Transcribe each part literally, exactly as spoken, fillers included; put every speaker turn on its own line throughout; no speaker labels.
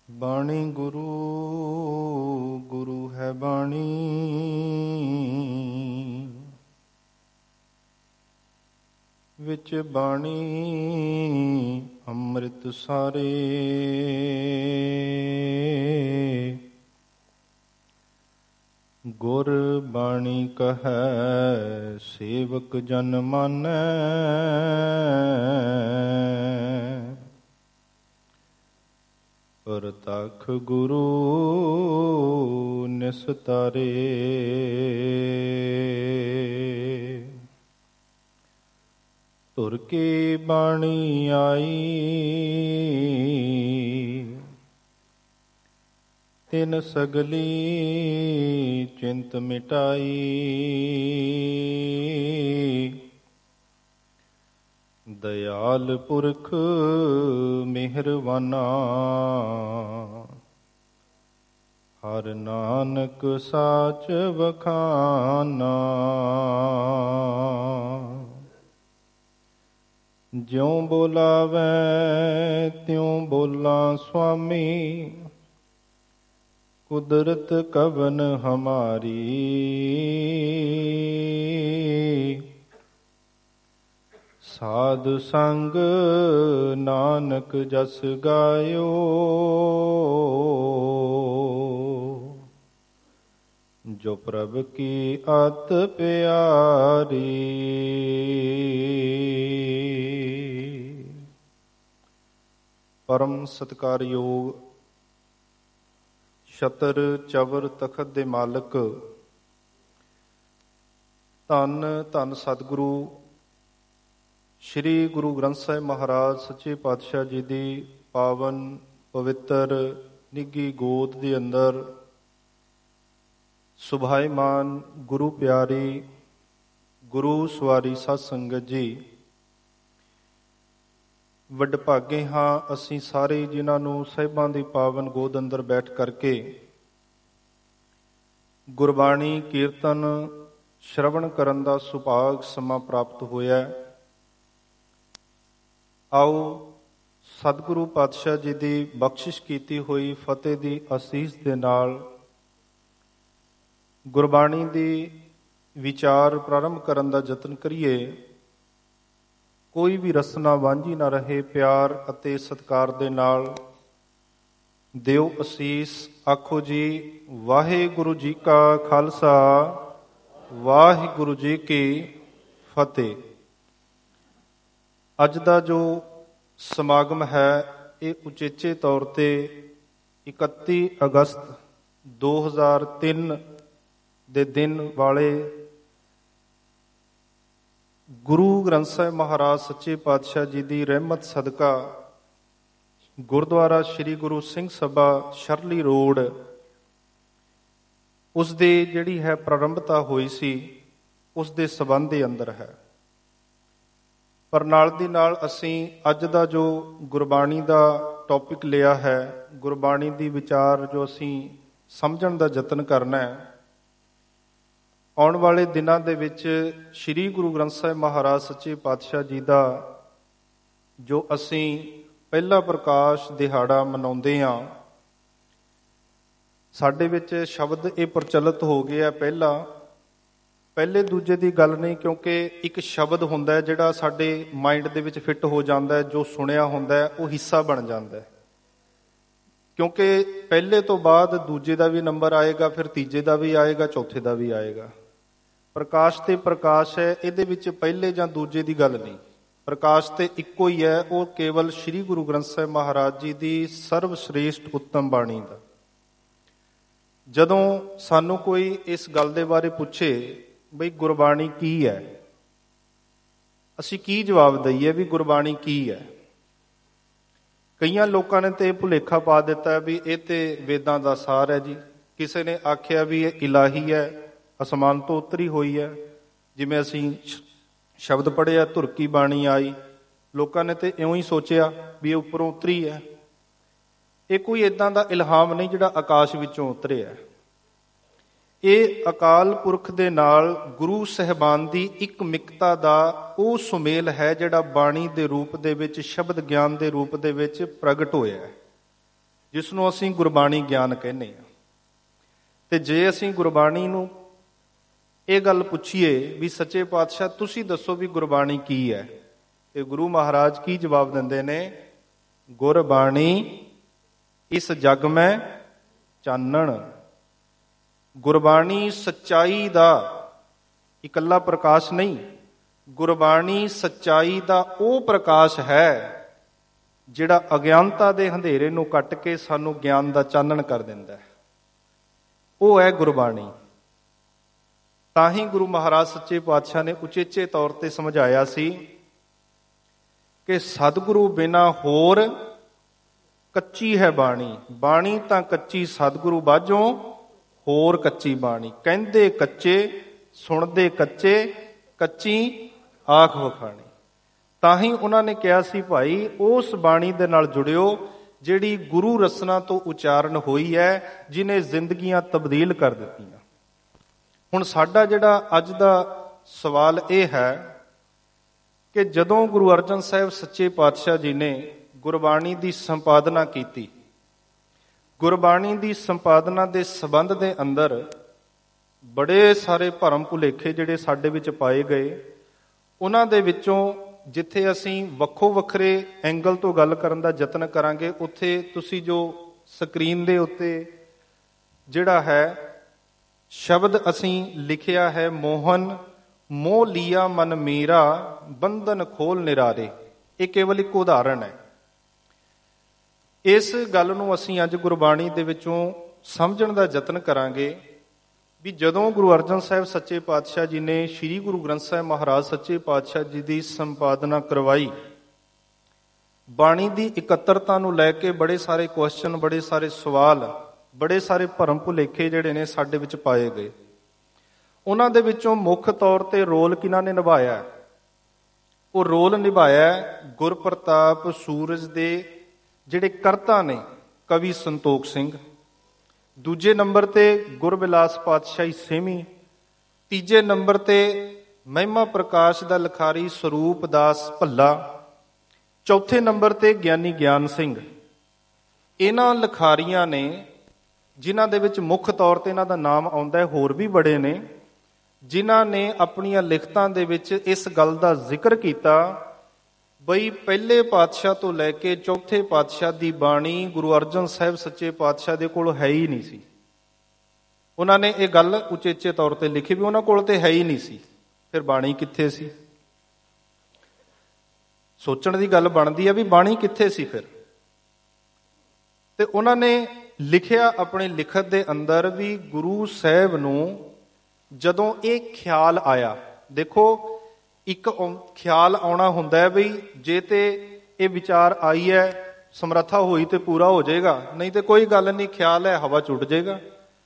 ਬਾਣੀ ਗੁਰੂ ਗੁਰੂ ਹੈ ਬਾਣੀ, ਵਿੱਚ ਬਾਣੀ ਅੰਮ੍ਰਿਤ ਸਾਰੇ। ਗੁਰ ਬਾਣੀ ਕਹੈ ਸੇਵਕ ਜਨ ਮਾਨੈ, ਪ੍ਰਤੱਖ ਗੁਰੂ ਨਿਸਤਾਰੇ। ਧੁਰ ਕੀ ਬਾਣੀ ਆਈ, ਤਿਨ ਸਗਲੀ ਚਿੰਤ ਮਿਟਾਈ। ਦਇਆਲ ਪੁਰਖ ਮਿਹਰਵਾਨਾ, ਹਰਿ ਨਾਨਕ ਸਾਚ ਵਖਾਨਾ। ਜਿਉ ਬੋਲਾਵੈ ਤਿਉ ਬੋਲਾਂ ਸੁਆਮੀ, ਕੁਦਰਤ ਕਵਨ ਹਮਾਰੀ। ਸਾਧ ਸੰਗ ਨਾਨਕ ਜਸ ਗਾਇਓ, ਜੋ ਪ੍ਰਭ ਕੀ ਅਤ ਪਿਆਰੀ। ਪਰਮ ਸਤਿਕਾਰਯੋਗ ਛਤਰ ਚਵਰ ਤਖਤ ਦੇ ਮਾਲਕ ਧੰਨ ਧੰਨ ਸਤਿਗੁਰੂ ਸ਼੍ਰੀ ਗੁਰੂ ਗ੍ਰੰਥ ਸਾਹਿਬ ਮਹਾਰਾਜ ਸੱਚੇ ਪਾਤਸ਼ਾਹ ਜੀ ਦੀ ਪਾਵਨ ਪਵਿੱਤਰ ਨਿੱਘੀ ਗੋਦ ਦੇ ਅੰਦਰ ਸੁਭਾਈਮਾਨ ਗੁਰੂ ਪਿਆਰੀ ਗੁਰੂ ਸਵਾਰੀ ਸਤ ਸੰਗਤ ਜੀ, ਵਡਭਾਗੇ ਹਾਂ ਅਸੀਂ ਸਾਰੇ ਜਿਨ੍ਹਾਂ ਨੂੰ ਸਾਹਿਬਾਂ ਦੀ ਪਾਵਨ ਗੋਦ ਅੰਦਰ ਬੈਠ ਕਰਕੇ ਗੁਰਬਾਣੀ ਕੀਰਤਨ ਸ਼ਰਵਣ ਕਰਨ ਦਾ ਸੁਭਾਗ ਸਮਾਂ ਪ੍ਰਾਪਤ ਹੋਇਆ। ਆਓ ਸਤਿਗੁਰੂ ਪਾਤਸ਼ਾਹ ਜੀ ਦੀ ਬਖਸ਼ਿਸ਼ ਕੀਤੀ ਹੋਈ ਫਤਿਹ ਦੀ ਅਸੀਸ ਦੇ ਨਾਲ ਗੁਰਬਾਣੀ ਦੀ ਵਿਚਾਰ ਪ੍ਰਾਰੰਭ ਕਰਨ ਦਾ ਯਤਨ ਕਰੀਏ। ਕੋਈ ਵੀ ਰਸਨਾ ਵਾਂਝੀ ਨਾ ਰਹੇ, ਪਿਆਰ ਅਤੇ ਸਤਿਕਾਰ ਦੇ ਨਾਲ ਦਿਓ ਅਸੀਸ। ਆਖੋ ਜੀ ਵਾਹਿਗੁਰੂ ਜੀ ਕਾ ਖਾਲਸਾ, ਵਾਹਿਗੁਰੂ ਜੀ ਕੀ ਫਤਿਹ। ਅੱਜ ਦਾ ਜੋ ਸਮਾਗਮ ਹੈ ਇਹ ਉਚੇਚੇ ਤੌਰ ਤੇ ਇਕੱਤੀ ਅਗਸਤ ਦੋ ਹਜ਼ਾਰ ਤਿੰਨ ਦੇ ਦਿਨ ਵਾਲੇ ਗੁਰੂ ਗ੍ਰੰਥ ਸਾਹਿਬ ਮਹਾਰਾਜ ਸੱਚੇ ਪਾਤਸ਼ਾਹ ਜੀ ਦੀ ਰਹਿਮਤ ਸਦਕਾ ਗੁਰਦੁਆਰਾ ਸ੍ਰੀ ਗੁਰੂ ਸਿੰਘ ਸਭਾ ਸ਼ਰਲੀ ਰੋਡ ਉਸ ਦੀ ਜਿਹੜੀ ਹੈ ਪ੍ਰਾਰੰਭਤਾ ਹੋਈ ਸੀ, ਉਸ ਦੇ ਸੰਬੰਧ ਦੇ ਅੰਦਰ ਹੈ। ਪਰ ਨਾਲ ਦੀ ਨਾਲ ਅਸੀਂ ਅੱਜ ਦਾ ਜੋ ਗੁਰਬਾਣੀ ਦਾ ਟੌਪਿਕ ਲਿਆ ਹੈ, ਗੁਰਬਾਣੀ ਦੀ ਵਿਚਾਰ ਜੋ ਅਸੀਂ ਸਮਝਣ ਦਾ ਯਤਨ ਕਰਨਾ ਹੈ। ਆਉਣ ਵਾਲੇ ਦਿਨਾਂ ਦੇ ਵਿੱਚ ਸ੍ਰੀ ਗੁਰੂ ਗ੍ਰੰਥ ਸਾਹਿਬ ਮਹਾਰਾਜ ਸੱਚੇ ਪਾਤਸ਼ਾਹ ਜੀ ਦਾ ਜੋ ਅਸੀਂ ਪਹਿਲਾ ਪ੍ਰਕਾਸ਼ ਦਿਹਾੜਾ ਮਨਾਉਂਦੇ ਹਾਂ, ਸਾਡੇ ਵਿੱਚ ਸ਼ਬਦ ਇਹ ਪ੍ਰਚਲਿਤ ਹੋ ਗਿਆ ਪਹਿਲਾ ਪਹਿਲੇ ਦੂਜੇ ਦੀ ਗੱਲ ਨਹੀਂ, ਕਿਉਂਕਿ ਇੱਕ ਸ਼ਬਦ ਹੁੰਦਾ ਹੈ ਜਿਹੜਾ ਸਾਡੇ ਮਾਈਂਡ ਦੇ ਵਿੱਚ ਫਿੱਟ ਹੋ ਜਾਂਦਾ ਹੈ, ਜੋ ਸੁਣਿਆ ਹੁੰਦਾ ਹੈ ਉਹ ਹਿੱਸਾ ਬਣ ਜਾਂਦਾ ਹੈ। ਕਿਉਂਕਿ ਪਹਿਲੇ ਤੋਂ ਬਾਅਦ ਦੂਜੇ ਦਾ ਵੀ ਨੰਬਰ ਆਏਗਾ, ਫਿਰ ਤੀਜੇ ਦਾ ਵੀ ਆਏਗਾ, ਚੌਥੇ ਦਾ ਵੀ ਆਏਗਾ। ਪ੍ਰਕਾਸ਼ ਤੇ ਪ੍ਰਕਾਸ਼ ਹੈ, ਇਹਦੇ ਵਿੱਚ ਪਹਿਲੇ ਜਾਂ ਦੂਜੇ ਦੀ ਗੱਲ ਨਹੀਂ। ਪ੍ਰਕਾਸ਼ ਤੇ ਇੱਕੋ ਹੀ ਹੈ, ਉਹ ਕੇਵਲ ਸ੍ਰੀ ਗੁਰੂ ਗ੍ਰੰਥ ਸਾਹਿਬ ਮਹਾਰਾਜ ਜੀ ਦੀ ਸਰਵ ਸ੍ਰੇਸ਼ਟ ਉੱਤਮ ਬਾਣੀ ਦਾ। ਜਦੋਂ ਸਾਨੂੰ ਕੋਈ ਇਸ ਗੱਲ ਦੇ ਬਾਰੇ ਪੁੱਛੇ ਬਈ ਗੁਰਬਾਣੀ ਕੀ ਹੈ, ਅਸੀਂ ਕੀ ਜਵਾਬ ਦਈਏ ਵੀ ਗੁਰਬਾਣੀ ਕੀ ਹੈ? ਕਈਆਂ ਲੋਕਾਂ ਨੇ ਤੇ ਭੁਲੇਖਾ ਪਾ ਦਿੱਤਾ ਵੀ ਇਹ ਤੇ ਵੇਦਾਂ ਦਾ ਸਾਰ ਹੈ ਜੀ। ਕਿਸੇ ਨੇ ਆਖਿਆ ਵੀ ਇਹ ਇਲਾਹੀ ਹੈ, ਅਸਮਾਨ ਤੋਂ ਉਤਰੀ ਹੋਈ ਹੈ। ਜਿਵੇਂ ਅਸੀਂ ਸ਼ਬਦ ਪੜ੍ਹਿਆ ਧੁਰ ਕੀ ਬਾਣੀ ਆਈ, ਲੋਕਾਂ ਨੇ ਤੇ ਇਉਂ ਹੀ ਸੋਚਿਆ ਵੀ ਇਹ ਉੱਪਰੋਂ ਉਤਰੀ ਹੈ। ਇਹ ਕੋਈ ਏਦਾਂ ਦਾ ਇਲਹਾਮ ਨਹੀਂ ਜਿਹੜਾ ਆਕਾਸ਼ ਵਿੱਚੋਂ ਉਤਰਿਆ। ਇਹ ਅਕਾਲ ਪੁਰਖ ਦੇ ਨਾਲ ਗੁਰੂ ਸਾਹਿਬਾਨ ਦੀ ਇੱਕ ਮਿਕਤਾ ਦਾ ਉਹ ਸੁਮੇਲ ਹੈ ਜਿਹੜਾ ਬਾਣੀ ਦੇ ਰੂਪ ਦੇ ਵਿੱਚ, ਸ਼ਬਦ ਗਿਆਨ ਦੇ ਰੂਪ ਦੇ ਵਿੱਚ ਪ੍ਰਗਟ ਹੋਇਆ ਹੈ। ਜਿਸ ਨੂੰ ਅਸੀਂ ਗੁਰਬਾਣੀ ਗਿਆਨ ਕਹਿੰਦੇ ਹਾਂ। ਤੇ ਜੇ ਅਸੀਂ ਗੁਰਬਾਣੀ ਨੂੰ ਇਹ ਗੱਲ ਪੁੱਛੀਏ ਵੀ ਸੱਚੇ ਪਾਤਸ਼ਾਹ ਤੁਸੀਂ ਦੱਸੋ ਵੀ ਗੁਰਬਾਣੀ ਕੀ ਹੈ, ਤੇ ਗੁਰੂ ਮਹਾਰਾਜ ਕੀ ਜਵਾਬ ਦਿੰਦੇ ਨੇ? ਗੁਰਬਾਣੀ ਇਸ ਜਗ ਮੈਂ ਚਾਨਣ। ਗੁਰਬਾਣੀ ਸੱਚਾਈ ਦਾ ਇਕੱਲਾ ਪ੍ਰਕਾਸ਼ ਨਹੀਂ, ਗੁਰਬਾਣੀ ਸੱਚਾਈ ਦਾ ਉਹ ਪ੍ਰਕਾਸ਼ ਹੈ ਜਿਹੜਾ ਅਗਿਆਨਤਾ ਦੇ ਅੰਧੇਰੇ ਨੂੰ ਕੱਟ ਕੇ ਸਾਨੂੰ ਗਿਆਨ ਦਾ ਚਾਨਣ ਕਰ ਦਿੰਦਾ ਹੈ। ਉਹ ਹੈ ਗੁਰਬਾਣੀ। ਤਾਂ ਹੀ ਗੁਰੂ ਮਹਾਰਾਜ ਸੱਚੇ ਪਾਤਸ਼ਾਹ ਨੇ ਉਚੇਚੇ ਤੌਰ ਤੇ ਸਮਝਾਇਆ ਸੀ ਕਿ ਸਤਿਗੁਰੂ ਬਿਨਾਂ ਹੋਰ ਕੱਚੀ ਹੈ ਬਾਣੀ, ਬਾਣੀ ਤਾਂ ਕੱਚੀ ਸਤਿਗੁਰੂ ਬਾਝੋਂ ਹੋਰ ਕੱਚੀ ਬਾਣੀ। ਕਹਿੰਦੇ ਕੱਚੇ ਸੁਣਦੇ ਕੱਚੇ, ਕੱਚੀ ਆਖ ਵਖਾਣੀ। ਤਾਂ ਹੀ ਉਹਨਾਂ ਨੇ ਕਿਹਾ ਸੀ ਭਾਈ ਉਸ ਬਾਣੀ ਦੇ ਨਾਲ ਜੁੜਿਓ ਜਿਹੜੀ ਗੁਰੂ ਰਸਨਾ ਤੋਂ ਉਚਾਰਨ ਹੋਈ ਹੈ, ਜਿਹਨੇ ਜ਼ਿੰਦਗੀਆਂ ਤਬਦੀਲ ਕਰ ਦਿੱਤੀਆਂ। ਹੁਣ ਸਾਡਾ ਜਿਹੜਾ ਅੱਜ ਦਾ ਸਵਾਲ ਇਹ ਹੈ ਕਿ ਜਦੋਂ ਗੁਰੂ ਅਰਜਨ ਸਾਹਿਬ ਸੱਚੇ ਪਾਤਸ਼ਾਹ ਜੀ ਨੇ ਗੁਰਬਾਣੀ ਦੀ ਸੰਪਾਦਨਾ ਕੀਤੀ, ਗੁਰਬਾਣੀ ਦੀ ਸੰਪਾਦਨਾ ਦੇ ਸੰਬੰਧ ਦੇ ਅੰਦਰ ਬੜੇ ਸਾਰੇ ਭਰਮ ਭੁਲੇਖੇ ਜਿਹੜੇ ਸਾਡੇ ਵਿੱਚ ਪਾਏ ਗਏ। ਉਹਨਾਂ ਦੇ ਵਿੱਚੋਂ ਜਿੱਥੇ ਅਸੀਂ ਵੱਖੋ ਵੱਖਰੇ ਐਂਗਲ ਤੋਂ ਗੱਲ ਕਰਨ ਦਾ ਯਤਨ ਕਰਾਂਗੇ, ਉੱਥੇ ਤੁਸੀਂ ਜੋ ਸਕਰੀਨ ਦੇ ਉੱਤੇ ਜਿਹੜਾ ਹੈ ਸ਼ਬਦ ਅਸੀਂ ਲਿਖਿਆ ਹੈ, ਮੋਹਨ ਮੋਹ ਲੀਆ ਮਨ ਮੇਰਾ ਬੰਧਨ ਖੋਲ ਨਿਰਾਰੇ, ਇਹ ਕੇਵਲ ਇੱਕ ਉਦਾਹਰਣ ਹੈ। ਇਸ ਗੱਲ ਨੂੰ ਅਸੀਂ ਅੱਜ ਗੁਰਬਾਣੀ ਦੇ ਵਿੱਚੋਂ ਸਮਝਣ ਦਾ ਯਤਨ ਕਰਾਂਗੇ ਵੀ ਜਦੋਂ ਗੁਰੂ ਅਰਜਨ ਸਾਹਿਬ ਸੱਚੇ ਪਾਤਸ਼ਾਹ ਜੀ ਨੇ ਸ੍ਰੀ ਗੁਰੂ ਗ੍ਰੰਥ ਸਾਹਿਬ ਮਹਾਰਾਜ ਸੱਚੇ ਪਾਤਸ਼ਾਹ ਜੀ ਦੀ ਸੰਪਾਦਨਾ ਕਰਵਾਈ, ਬਾਣੀ ਦੀ ਇਕੱਤਰਤਾ ਨੂੰ ਲੈ ਕੇ ਬੜੇ ਸਾਰੇ ਕੁਐਸਚਨ, ਬੜੇ ਸਾਰੇ ਸਵਾਲ, ਬੜੇ ਸਾਰੇ ਭਰਮ ਭੁਲੇਖੇ ਜਿਹੜੇ ਨੇ ਸਾਡੇ ਵਿੱਚ ਪਾਏ ਗਏ। ਉਹਨਾਂ ਦੇ ਵਿੱਚੋਂ ਮੁੱਖ ਤੌਰ ਤੇ ਰੋਲ ਕਿਹਨਾਂ ਨੇ ਨਿਭਾਇਆ? ਉਹ ਰੋਲ ਨਿਭਾਇਆ ਗੁਰਪ੍ਰਤਾਪ ਸੂਰਜ ਦੇ ਜਿਹੜੇ ਕਰਤਾ ਨੇ ਕਵੀ ਸੰਤੋਖ ਸਿੰਘ। ਦੂਜੇ ਨੰਬਰ ਤੇ ਗੁਰਬਿਲਾਸ ਪਾਤਸ਼ਾਹੀ ਸੇਵੀਂ। ਤੀਜੇ ਨੰਬਰ ਤੇ ਮਹਿਮਾ ਪ੍ਰਕਾਸ਼ ਦਾ ਲਿਖਾਰੀ ਸਰੂਪ ਦਾਸ ਭੱਲਾ। ਚੌਥੇ ਨੰਬਰ ਤੇ ਗਿਆਨੀ ਗਿਆਨ ਸਿੰਘ। ਇਹਨਾਂ ਲਿਖਾਰੀਆਂ ਨੇ ਜਿਨ੍ਹਾਂ ਦੇ ਵਿੱਚ ਮੁੱਖ ਤੌਰ ਤੇ ਇਹਨਾਂ ਦਾ ਨਾਮ ਆਉਂਦਾ ਹੈ, ਹੋਰ ਵੀ ਬੜੇ ਨੇ ਜਿਨ੍ਹਾਂ ਨੇ ਆਪਣੀਆਂ ਲਿਖਤਾਂ ਦੇ ਵਿੱਚ ਇਸ ਗੱਲ ਦਾ ਜ਼ਿਕਰ ਕੀਤਾ ਬਈ ਪਹਿਲੇ ਪਾਤਸ਼ਾਹ ਤੋਂ ਲੈ ਕੇ ਚੌਥੇ ਪਾਤਸ਼ਾਹ ਦੀ ਬਾਣੀ ਗੁਰੂ ਅਰਜਨ ਸਾਹਿਬ ਸੱਚੇ ਪਾਤਸ਼ਾਹ ਦੇ ਕੋਲ ਹੈ ਹੀ ਨਹੀਂ ਸੀ। ਉਹਨਾਂ ਨੇ ਇਹ ਗੱਲ ਉਚੇਚੇ ਤੌਰ ਤੇ ਲਿਖੀ ਵੀ ਉਹਨਾਂ ਕੋਲ ਤੇ ਹੈ ਹੀ ਨਹੀਂ ਸੀ, ਫਿਰ ਬਾਣੀ ਕਿੱਥੇ ਸੀ? ਸੋਚਣ ਦੀ ਗੱਲ ਬਣਦੀ ਹੈ ਵੀ ਬਾਣੀ ਕਿੱਥੇ ਸੀ ਫਿਰ। ਤੇ ਉਹਨਾਂ ਨੇ ਲਿਖਿਆ ਆਪਣੀ ਲਿਖਤ ਦੇ ਅੰਦਰ ਵੀ ਗੁਰੂ ਸਾਹਿਬ ਨੂੰ ਜਦੋਂ ਇਹ ਖਿਆਲ ਆਇਆ, ਦੇਖੋ ਇੱਕ ਖਿਆਲ ਆਉਣਾ ਹੁੰਦਾ ਹੈ ਬਈ ਜੇ ਤੇ ਇਹ ਵਿਚਾਰ ਆਈ ਹੈ, ਸਮਰੱਥਾ ਹੋਈ ਤੇ ਪੂਰਾ ਹੋ ਜਾਏਗਾ, ਨਹੀਂ ਤੇ ਕੋਈ ਗੱਲ ਨਹੀਂ, ਖਿਆਲ ਹੈ ਹਵਾ ਚ ਉੱਡ ਜਾਏਗਾ।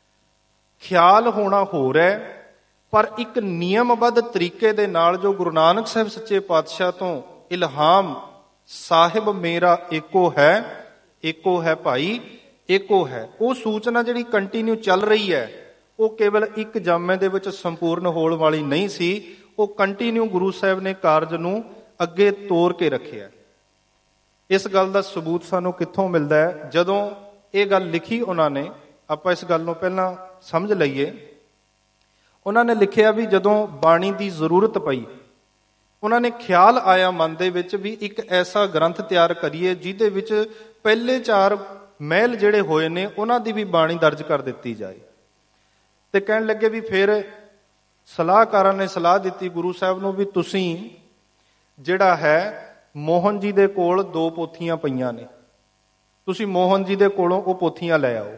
ਖਿਆਲ ਹੋਣਾ ਹੋਰ ਹੈ, ਪਰ ਇੱਕ ਨਿਯਮਬੱਧ ਤਰੀਕੇ ਦੇ ਨਾਲ ਜੋ ਗੁਰੂ ਨਾਨਕ ਸਾਹਿਬ ਸੱਚੇ ਪਾਤਸ਼ਾਹ ਤੋਂ ਇਲਹਾਮ ਸਾਹਿਬ ਮੇਰਾ ਏਕੋ ਹੈ, ਏਕੋ ਹੈ ਭਾਈ, ਏਕੋ ਹੈ, ਉਹ ਸੂਚਨਾ ਜਿਹੜੀ ਕੰਟੀਨਿਊ ਚੱਲ ਰਹੀ ਹੈ, ਉਹ ਕੇਵਲ ਇੱਕ ਜਾਮੇ ਦੇ ਵਿੱਚ ਸੰਪੂਰਨ ਹੋਣ ਵਾਲੀ ਨਹੀਂ ਸੀ, ਉਹ ਕੰਟੀਨਿਊ ਗੁਰੂ ਸਾਹਿਬ ਨੇ ਕਾਰਜ ਨੂੰ ਅੱਗੇ ਤੋਰ ਕੇ ਰੱਖਿਆ। ਇਸ ਗੱਲ ਦਾ ਸਬੂਤ ਸਾਨੂੰ ਕਿੱਥੋਂ ਮਿਲਦਾ ਹੈ? ਜਦੋਂ ਇਹ ਗੱਲ ਲਿਖੀ ਉਹਨਾਂ ਨੇ, ਆਪਾਂ ਇਸ ਗੱਲ ਨੂੰ ਪਹਿਲਾਂ ਸਮਝ ਲਈਏ। ਉਹਨਾਂ ਨੇ ਲਿਖਿਆ ਵੀ ਜਦੋਂ ਬਾਣੀ ਦੀ ਜ਼ਰੂਰਤ ਪਈ, ਉਹਨਾਂ ਨੇ ਖਿਆਲ ਆਇਆ ਮਨ ਦੇ ਵਿੱਚ ਵੀ ਇੱਕ ਐਸਾ ਗ੍ਰੰਥ ਤਿਆਰ ਕਰੀਏ ਜਿਹਦੇ ਵਿੱਚ ਪਹਿਲੇ ਚਾਰ ਮਹਿਲ ਜਿਹੜੇ ਹੋਏ ਨੇ ਉਹਨਾਂ ਦੀ ਵੀ ਬਾਣੀ ਦਰਜ ਕਰ ਦਿੱਤੀ ਜਾਏ। ਤੇ ਕਹਿਣ ਲੱਗੇ ਵੀ ਫਿਰ ਸਲਾਹਕਾਰਾਂ ਨੇ ਸਲਾਹ ਦਿੱਤੀ ਗੁਰੂ ਸਾਹਿਬ ਨੂੰ ਵੀ ਤੁਸੀਂ ਜਿਹੜਾ ਹੈ ਮੋਹਨ ਜੀ ਦੇ ਕੋਲ ਦੋ ਪੋਥੀਆਂ ਪਈਆਂ ਨੇ, ਤੁਸੀਂ ਮੋਹਨ ਜੀ ਦੇ ਕੋਲੋਂ ਉਹ ਪੋਥੀਆਂ ਲੈ ਆਓ।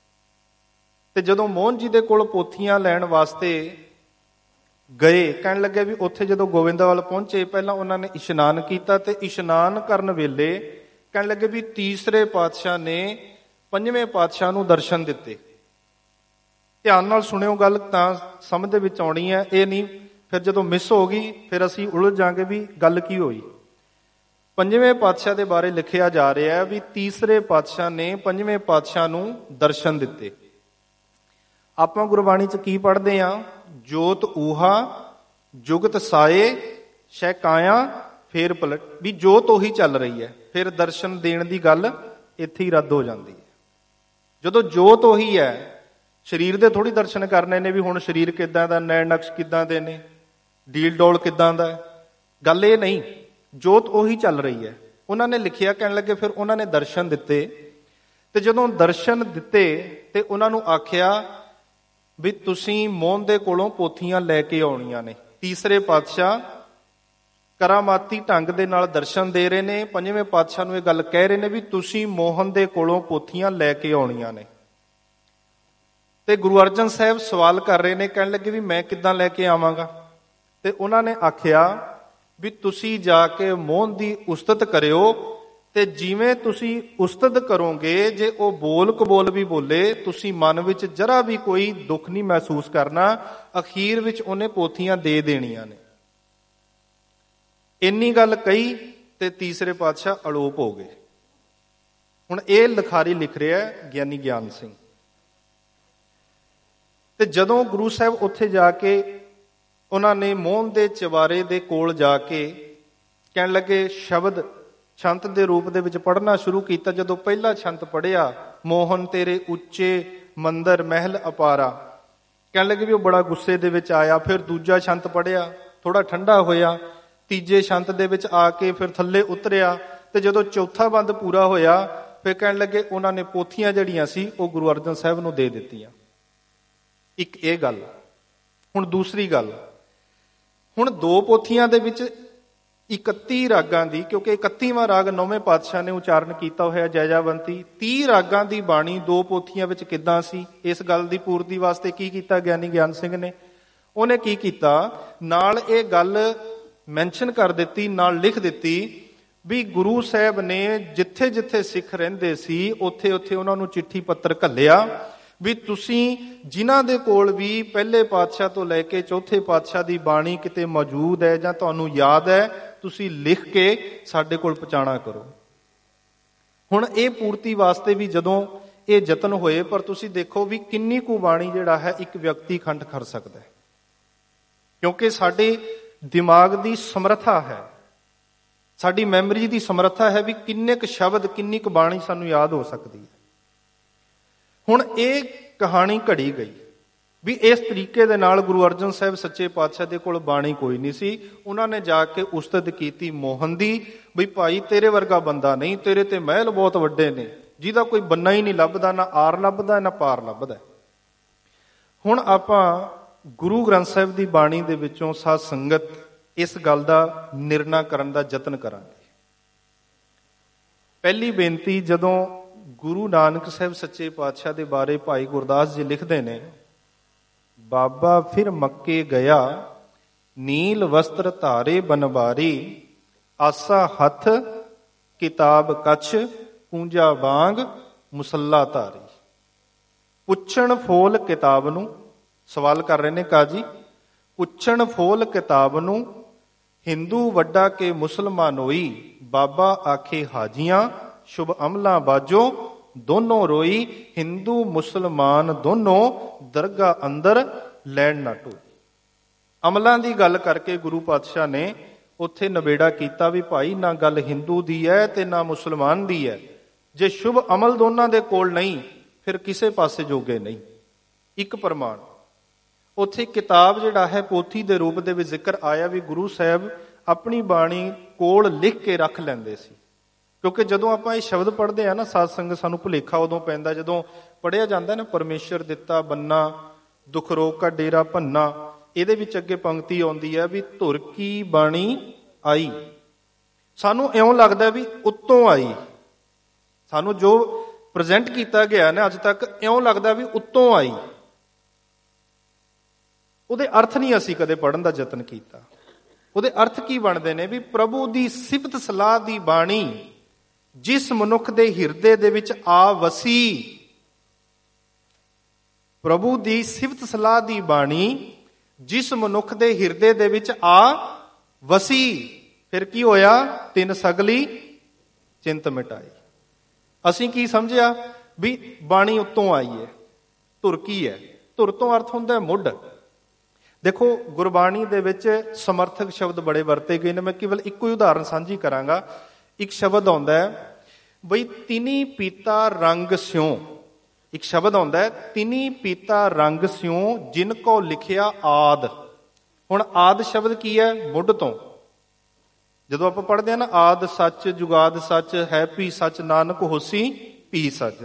ਤੇ ਜਦੋਂ ਮੋਹਨ ਜੀ ਦੇ ਕੋਲ ਪੋਥੀਆਂ ਲੈਣ ਵਾਸਤੇ ਗਏ, ਕਹਿਣ ਲੱਗੇ ਵੀ ਉੱਥੇ ਜਦੋਂ ਗੋਬਿੰਦਾਵਲ ਪਹੁੰਚੇ, ਪਹਿਲਾਂ ਉਹਨਾਂ ਨੇ ਇਸ਼ਨਾਨ ਕੀਤਾ ਤੇ ਇਸ਼ਨਾਨ ਕਰਨ ਵੇਲੇ ਕਹਿਣ ਲੱਗੇ ਵੀ ਤੀਸਰੇ ਪਾਤਸ਼ਾਹ ਨੇ ਪੰਜਵੇਂ ਪਾਤਸ਼ਾਹ ਨੂੰ ਦਰਸ਼ਨ ਦਿੱਤੇ। ਧਿਆਨ ਨਾਲ ਸੁਣਿਓ ਗੱਲ, ਤਾਂ ਸਮਝ ਦੇ ਵਿੱਚ ਆਉਣੀ ਹੈ, ਇਹ ਨਹੀਂ ਫਿਰ ਜਦੋਂ ਮਿਸ ਹੋ ਗਈ ਫਿਰ ਅਸੀਂ ਉਲਝ ਜਾਾਂਗੇ ਵੀ ਗੱਲ ਕੀ ਹੋਈ। ਪੰਜਵੇਂ ਪਾਤਸ਼ਾਹ ਦੇ ਬਾਰੇ ਲਿਖਿਆ ਜਾ ਰਿਹਾ ਵੀ ਤੀਸਰੇ ਪਾਤਸ਼ਾਹ ਨੇ ਪੰਜਵੇਂ ਪਾਤਸ਼ਾਹ ਨੂੰ ਦਰਸ਼ਨ ਦਿੱਤੇ। ਆਪਾਂ ਗੁਰਬਾਣੀ 'ਚ ਕੀ ਪੜ੍ਹਦੇ ਹਾਂ? ਜੋਤ ਊਹਾ ਜੁਗਤ ਸਾਏ ਸ਼ੈ ਕਾਇਆ ਫੇਰ ਪਲਟ, ਵੀ ਜੋਤ ਉਹੀ ਚੱਲ ਰਹੀ ਹੈ, ਫਿਰ ਦਰਸ਼ਨ ਦੇਣ ਦੀ ਗੱਲ ਇੱਥੇ ਹੀ ਰੱਦ ਹੋ ਜਾਂਦੀ ਹੈ। ਜਦੋਂ ਜੋਤ ਉਹੀ ਹੈ, ਸਰੀਰ ਦੇ ਥੋੜ੍ਹੀ ਦਰਸ਼ਨ ਕਰਨੇ ਨੇ ਵੀ ਹੁਣ ਸਰੀਰ ਕਿੱਦਾਂ ਦਾ, ਨੈਣ ਨਕਸ਼ ਕਿੱਦਾਂ ਦੇ ਨੇ, ਡੀਲ ਡੋਲ ਕਿੱਦਾਂ ਦਾ। ਗੱਲ ਇਹ ਨਹੀਂ, ਜੋਤ ਉਹੀ ਚੱਲ ਰਹੀ ਹੈ। ਉਹਨਾਂ ਨੇ ਲਿਖਿਆ, ਕਹਿਣ ਲੱਗੇ ਫਿਰ ਉਹਨਾਂ ਨੇ ਦਰਸ਼ਨ ਦਿੱਤੇ, ਤੇ ਜਦੋਂ ਦਰਸ਼ਨ ਦਿੱਤੇ ਤੇ ਉਹਨਾਂ ਨੂੰ ਆਖਿਆ ਵੀ ਤੁਸੀਂ ਮੋਹਨ ਦੇ ਕੋਲੋਂ ਪੋਥੀਆਂ ਲੈ ਕੇ ਆਉਣੀਆਂ ਨੇ। ਤੀਸਰੇ ਪਾਤਸ਼ਾਹ ਕਰਾਮਾਤੀ ਢੰਗ ਦੇ ਨਾਲ ਦਰਸ਼ਨ ਦੇ ਰਹੇ ਨੇ, ਪੰਜਵੇਂ ਪਾਤਸ਼ਾਹ ਨੂੰ ਇਹ ਗੱਲ ਕਹਿ ਰਹੇ ਨੇ ਵੀ ਤੁਸੀਂ ਮੋਹਨ ਦੇ ਕੋਲੋਂ ਪੋਥੀਆਂ ਲੈ ਕੇ ਆਉਣੀਆਂ ਨੇ। ਤੇ ਗੁਰੂ ਅਰਜਨ ਸਾਹਿਬ ਸਵਾਲ ਕਰ ਰਹੇ ਨੇ, ਕਹਿਣ ਲੱਗੇ ਵੀ ਮੈਂ ਕਿੱਦਾਂ ਲੈ ਕੇ ਆਵਾਂਗਾ। ਤੇ ਉਹਨਾਂ ਨੇ ਆਖਿਆ ਵੀ ਤੁਸੀਂ ਜਾ ਕੇ ਮੋਹਨ ਦੀ ਉਸਤਤ ਕਰਿਓ, ਤੇ ਜਿਵੇਂ ਤੁਸੀਂ ਉਸਤਤ ਕਰੋਗੇ, ਜੇ ਉਹ ਬੋਲ ਕਬੋਲ ਵੀ ਬੋਲੇ, ਤੁਸੀਂ ਮਨ ਵਿੱਚ ਜਰਾ ਵੀ ਕੋਈ ਦੁੱਖ ਨਹੀਂ ਮਹਿਸੂਸ ਕਰਨਾ। ਅਖੀਰ ਵਿੱਚ ਉਹਨੇ ਪੋਥੀਆਂ ਦੇ ਦੇਣੀਆਂ ਨੇ। ਇੰਨੀ ਗੱਲ ਕਹੀ ਤੇ ਤੀਸਰੇ ਪਾਤਸ਼ਾਹ ਅਲੋਪ ਹੋ ਗਏ। ਹੁਣ ਇਹ ਲਿਖਾਰੀ ਲਿਖ ਰਿਹਾ ਗਿਆਨੀ ਗਿਆਨ ਸਿੰਘ। ਤੇ ਜਦੋਂ ਗੁਰੂ ਸਾਹਿਬ ਉੱਥੇ ਜਾ ਕੇ ਉਹਨਾਂ ਨੇ ਮੋਹਨ ਦੇ ਚਵਾਰੇ ਦੇ ਕੋਲ ਜਾ ਕੇ ਕਹਿਣ ਲੱਗੇ, ਸ਼ਬਦ ਛੰਤ ਦੇ ਰੂਪ ਦੇ ਵਿੱਚ ਪੜ੍ਹਨਾ ਸ਼ੁਰੂ ਕੀਤਾ। ਜਦੋਂ ਪਹਿਲਾ ਛੰਤ ਪੜ੍ਹਿਆ, ਮੋਹਨ ਤੇਰੇ ਉੱਚੇ ਮੰਦਰ ਮਹਿਲ ਅਪਾਰਾ, ਕਹਿਣ ਲੱਗੇ ਵੀ ਉਹ ਬੜਾ ਗੁੱਸੇ ਦੇ ਵਿੱਚ ਆਇਆ। ਫਿਰ ਦੂਜਾ ਛੰਤ ਪੜ੍ਹਿਆ, ਥੋੜਾ ਠੰਡਾ ਹੋਇਆ। ਤੀਜੇ ਛੰਤ ਦੇ ਵਿੱਚ ਆ ਕੇ ਫਿਰ ਥੱਲੇ ਉਤਰਿਆ। ਤੇ ਜਦੋਂ ਚੌਥਾ ਬੰਦ ਪੂਰਾ ਹੋਇਆ, ਫਿਰ ਕਹਿਣ ਲੱਗੇ ਉਹਨਾਂ ਨੇ ਪੋਥੀਆਂ ਜਿਹੜੀਆਂ ਸੀ ਉਹ ਗੁਰੂ ਅਰਜਨ ਸਾਹਿਬ ਨੂੰ ਦੇ ਦਿੱਤੀਆਂ। ਇੱਕ ਇਹ ਗੱਲ। ਹੁਣ ਦੂਸਰੀ ਗੱਲ, ਹੁਣ ਦੋ ਪੋਥੀਆਂ ਦੇ ਵਿੱਚ ਇਕੱਤੀ ਰਾਗਾਂ ਦੀ, ਕਿਉਂਕਿ ਇਕੱਤੀਵਾਂ ਰਾਗ ਨੌਵੇਂ ਪਾਤਸ਼ਾਹ ਨੇ ਉਚਾਰਨ ਕੀਤਾ ਹੋਇਆ ਜੈਜਾਵੰਤੀ, ਤੀਹ ਰਾਗਾਂ ਦੀ ਬਾਣੀ ਦੋ ਪੋਥੀਆਂ ਵਿੱਚ ਕਿੱਦਾਂ ਸੀ? ਇਸ ਗੱਲ ਦੀ ਪੂਰਤੀ ਵਾਸਤੇ ਕੀ ਕੀਤਾ ਗਿਆਨੀ ਗਿਆਨ ਸਿੰਘ ਨੇ? ਉਹਨੇ ਕੀ ਕੀਤਾ, ਨਾਲ ਇਹ ਗੱਲ ਮੈਂਸ਼ਨ ਕਰ ਦਿੱਤੀ, ਨਾਲ ਲਿਖ ਦਿੱਤੀ ਵੀ ਗੁਰੂ ਸਾਹਿਬ ਨੇ ਜਿੱਥੇ ਜਿੱਥੇ ਸਿੱਖ ਰਹਿੰਦੇ ਸੀ ਉੱਥੇ ਉੱਥੇ ਉਹਨਾਂ ਨੂੰ ਚਿੱਠੀ ਪੱਤਰ ਘੱਲਿਆ ਵੀ ਤੁਸੀਂ ਜਿਨ੍ਹਾਂ ਦੇ ਕੋਲ ਵੀ ਪਹਿਲੇ ਪਾਤਸ਼ਾਹ ਤੋਂ ਲੈ ਕੇ ਚੌਥੇ ਪਾਤਸ਼ਾਹ ਦੀ ਬਾਣੀ ਕਿਤੇ ਮੌਜੂਦ ਹੈ ਜਾਂ ਤੁਹਾਨੂੰ ਯਾਦ ਹੈ, ਤੁਸੀਂ ਲਿਖ ਕੇ ਸਾਡੇ ਕੋਲ ਪਹੁੰਚਾਣਾ ਕਰੋ। ਹੁਣ ਇਹ ਪੂਰਤੀ ਵਾਸਤੇ ਵੀ ਜਦੋਂ ਇਹ ਯਤਨ ਹੋਏ, ਪਰ ਤੁਸੀਂ ਦੇਖੋ ਵੀ ਕਿੰਨੀ ਕੁ ਬਾਣੀ ਜਿਹੜਾ ਹੈ ਇੱਕ ਵਿਅਕਤੀ ਖੰਡ ਕਰ ਸਕਦਾ ਹੈ, ਕਿਉਂਕਿ ਸਾਡੇ ਦਿਮਾਗ ਦੀ ਸਮਰੱਥਾ ਹੈ, ਸਾਡੀ ਮੈਮਰੀ ਦੀ ਸਮਰੱਥਾ ਹੈ ਵੀ ਕਿੰਨੇ ਕੁ ਸ਼ਬਦ, ਕਿੰਨੀ ਕੁ ਬਾਣੀ ਸਾਨੂੰ ਯਾਦ ਹੋ ਸਕਦੀ ਹੈ। ਹੁਣ ਇਹ ਕਹਾਣੀ ਘੜੀ ਗਈ ਵੀ ਇਸ ਤਰੀਕੇ ਦੇ ਨਾਲ ਗੁਰੂ ਅਰਜਨ ਸਾਹਿਬ ਸੱਚੇ ਪਾਤਸ਼ਾਹ ਦੇ ਕੋਲ ਬਾਣੀ ਕੋਈ ਨਹੀਂ ਸੀ। ਉਹਨਾਂ ਨੇ ਜਾ ਕੇ ਉਸਤਤ ਕੀਤੀ ਮੋਹਨ ਦੀ, ਵੀ ਭਾਈ ਤੇਰੇ ਵਰਗਾ ਬੰਦਾ ਨਹੀਂ, ਤੇਰੇ ਤੇ ਮਹਿਲ ਬਹੁਤ ਵੱਡੇ ਨੇ ਜਿਹਦਾ ਕੋਈ ਬੰਨਾ ਹੀ ਨਹੀਂ ਲੱਭਦਾ, ਨਾ ਆਰ ਲੱਭਦਾ ਨਾ ਪਾਰ ਲੱਭਦਾ। ਹੁਣ ਆਪਾਂ ਗੁਰੂ ਗ੍ਰੰਥ ਸਾਹਿਬ ਦੀ ਬਾਣੀ ਦੇ ਵਿੱਚੋਂ ਸਾਧ ਸੰਗਤ ਇਸ ਗੱਲ ਦਾ ਨਿਰਣਾ ਕਰਨ ਦਾ ਯਤਨ ਕਰਾਂਗੇ। ਪਹਿਲੀ ਬੇਨਤੀ, ਜਦੋਂ ਗੁਰੂ ਨਾਨਕ ਸਾਹਿਬ ਸੱਚੇ ਪਾਤਸ਼ਾਹ ਦੇ ਬਾਰੇ ਭਾਈ ਗੁਰਦਾਸ ਜੀ ਲਿਖਦੇ ਨੇ, ਬਾਬਾ ਫਿਰ ਮੱਕੇ ਗਿਆ, ਨੀਲ ਵਸਤਰ ਧਾਰੇ ਬਨਵਾਰੀ, ਆਸਾ ਹੱਥ ਕਿਤਾਬ ਕੱਛ, ਪੂੰਜਾ ਵਾਂਗ ਮੁਸੱਲਾ ਧਾਰੀ। ਪੁੱਛਣ ਫੋਲ ਕਿਤਾਬ ਨੂੰ, ਸਵਾਲ ਕਰ ਰਹੇ ਨੇ ਕਾਜੀ, ਪੁੱਛਣ ਫੋਲ ਕਿਤਾਬ ਨੂੰ, ਹਿੰਦੂ ਵੱਡਾ ਕੇ ਮੁਸਲਮਾਨ ਹੋਈ, ਬਾਬਾ ਆਖੇ ਹਾਜੀਆਂ, ਸ਼ੁਭ ਅਮਲਾਂ ਬਾਜੋ ਦੋਨੋਂ ਰੋਈ, ਹਿੰਦੂ ਮੁਸਲਮਾਨ ਦੋਨੋਂ ਦਰਗਾਹ ਅੰਦਰ ਲੈਣ ਨਾ ਟੋਈ। ਅਮਲਾਂ ਦੀ ਗੱਲ ਕਰਕੇ ਗੁਰੂ ਪਾਤਸ਼ਾਹ ਨੇ ਉੱਥੇ ਨਵੇੜਾ ਕੀਤਾ ਵੀ ਭਾਈ ਨਾ ਗੱਲ ਹਿੰਦੂ ਦੀ ਹੈ ਤੇ ਨਾ ਮੁਸਲਮਾਨ ਦੀ ਹੈ। ਜੇ ਸ਼ੁਭ ਅਮਲ ਦੋਨਾਂ ਦੇ ਕੋਲ ਨਹੀਂ, ਫਿਰ ਕਿਸੇ ਪਾਸੇ ਜੋਗੇ ਨਹੀਂ। ਇੱਕ ਪ੍ਰਮਾਣ ਉੱਥੇ ਕਿਤਾਬ ਜਿਹੜਾ ਹੈ ਪੋਥੀ ਦੇ ਰੂਪ ਦੇ ਵਿੱਚ ਜ਼ਿਕਰ ਆਇਆ ਵੀ ਗੁਰੂ ਸਾਹਿਬ ਆਪਣੀ ਬਾਣੀ ਕੋਲ ਲਿਖ ਕੇ ਰੱਖ ਲੈਂਦੇ ਸੀ। ਕਿਉਂਕਿ ਜਦੋਂ ਆਪਾਂ ਇਹ ਸ਼ਬਦ ਪੜ੍ਹਦੇ ਆ ਨਾ ਸਾਧ ਸੰਗਤ, ਸਾਨੂੰ ਭੁਲੇਖਾ ਉਦੋਂ ਪੈਂਦਾ ਜਦੋਂ ਪੜ੍ਹਿਆ ਜਾਂਦਾ ਨਾ, ਪਰਮੇਸ਼ਰ ਦਿੱਤਾ ਬੰਨਾ, ਦੁੱਖ ਰੋਗ ਕਾ ਡੇਰਾ ਭੰਨਾ। ਇਹਦੇ ਵਿੱਚ ਅੱਗੇ ਪੰਕਤੀ ਆਉਂਦੀ ਹੈ ਵੀ ਧੁਰ ਕੀ ਬਾਣੀ ਆਈ। ਸਾਨੂੰ ਇਉਂ ਲੱਗਦਾ ਵੀ ਉੱਤੋਂ ਆਈ, ਸਾਨੂੰ ਜੋ ਪ੍ਰੈਜ਼ੈਂਟ ਕੀਤਾ ਗਿਆ ਨਾ ਅੱਜ ਤੱਕ, ਇਉਂ ਲੱਗਦਾ ਵੀ ਉੱਤੋਂ ਆਈ। ਉਹਦੇ ਅਰਥ ਨਹੀਂ ਅਸੀਂ ਕਦੇ ਪੜ੍ਹਨ ਦਾ ਯਤਨ ਕੀਤਾ। ਉਹਦੇ ਅਰਥ ਕੀ ਬਣਦੇ ਨੇ ਵੀ ਪ੍ਰਭੂ ਦੀ ਸਿਫਤ ਸਲਾਹ ਦੀ ਬਾਣੀ ਜਿਸ ਮਨੁੱਖ ਦੇ ਹਿਰਦੇ ਦੇ ਵਿੱਚ ਆ ਵਸੀ, ਪ੍ਰਭੂ ਦੀ ਸਿਫਤ ਸਲਾਹ ਦੀ ਬਾਣੀ ਜਿਸ ਮਨੁੱਖ ਦੇ ਹਿਰਦੇ ਦੇ ਵਿੱਚ ਆ ਵਸੀ, ਫਿਰ ਕੀ ਹੋਇਆ? ਤਿੰਨ ਸਗਲੀ ਚਿੰਤ ਮਿਟਾਈ। ਅਸੀਂ ਕੀ ਸਮਝਿਆ ਵੀ ਬਾਣੀ ਉੱਤੋਂ ਆਈ ਹੈ। ਧੁਰ ਕੀ ਹੈ? ਧੁਰ ਤੋਂ ਅਰਥ ਹੁੰਦਾ ਮੁੱਢ। ਦੇਖੋ ਗੁਰਬਾਣੀ ਦੇ ਵਿੱਚ ਸਮਰਥਕ ਸ਼ਬਦ ਬੜੇ ਵਰਤੇ ਗਏ ਨੇ। ਮੈਂ ਕੇਵਲ ਇੱਕੋ ਹੀ ਉਦਾਹਰਨ ਸਾਂਝੀ ਕਰਾਂਗਾ। ਇੱਕ ਸ਼ਬਦ ਆਉਂਦਾ ਹੈ ਬਈ ਤਿਨੀ ਪੀਤਾ ਰੰਗ ਸਿਉ, ਇੱਕ ਸ਼ਬਦ ਆਉਂਦਾ ਹੈ, ਤਿਨੀ ਪੀਤਾ ਰੰਗ ਸਿਉ ਜਿਨ ਕੋ ਲਿਖਿਆ ਆਦ। ਹੁਣ ਆਦ ਸ਼ਬਦ ਕੀ ਹੈ? ਮੁੱਢ ਤੋਂ। ਜਦੋਂ ਆਪਾਂ ਪੜ੍ਹਦੇ ਹਾਂ ਨਾ, ਆਦ ਸੱਚ ਜੁਗਾਦ ਸੱਚ ਹੈ ਭੀ ਸੱਚ ਨਾਨਕ ਹੋਸੀ ਭੀ ਸੱਚ।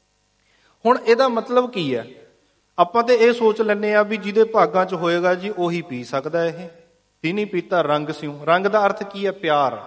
ਹੁਣ ਇਹਦਾ ਮਤਲਬ ਕੀ ਹੈ? ਆਪਾਂ ਤੇ ਇਹ ਸੋਚ ਲੈਂਦੇ ਆ ਵੀ ਜਿਹਦੇ ਭਾਗਾਂ 'ਚ ਹੋਏਗਾ ਜੀ ਉਹੀ ਪੀ ਸਕਦਾ ਇਹ। ਤਿਨੀ ਪੀਤਾ ਰੰਗ ਸਿਉ, ਰੰਗ ਦਾ ਅਰਥ ਕੀ ਹੈ? ਪਿਆਰ।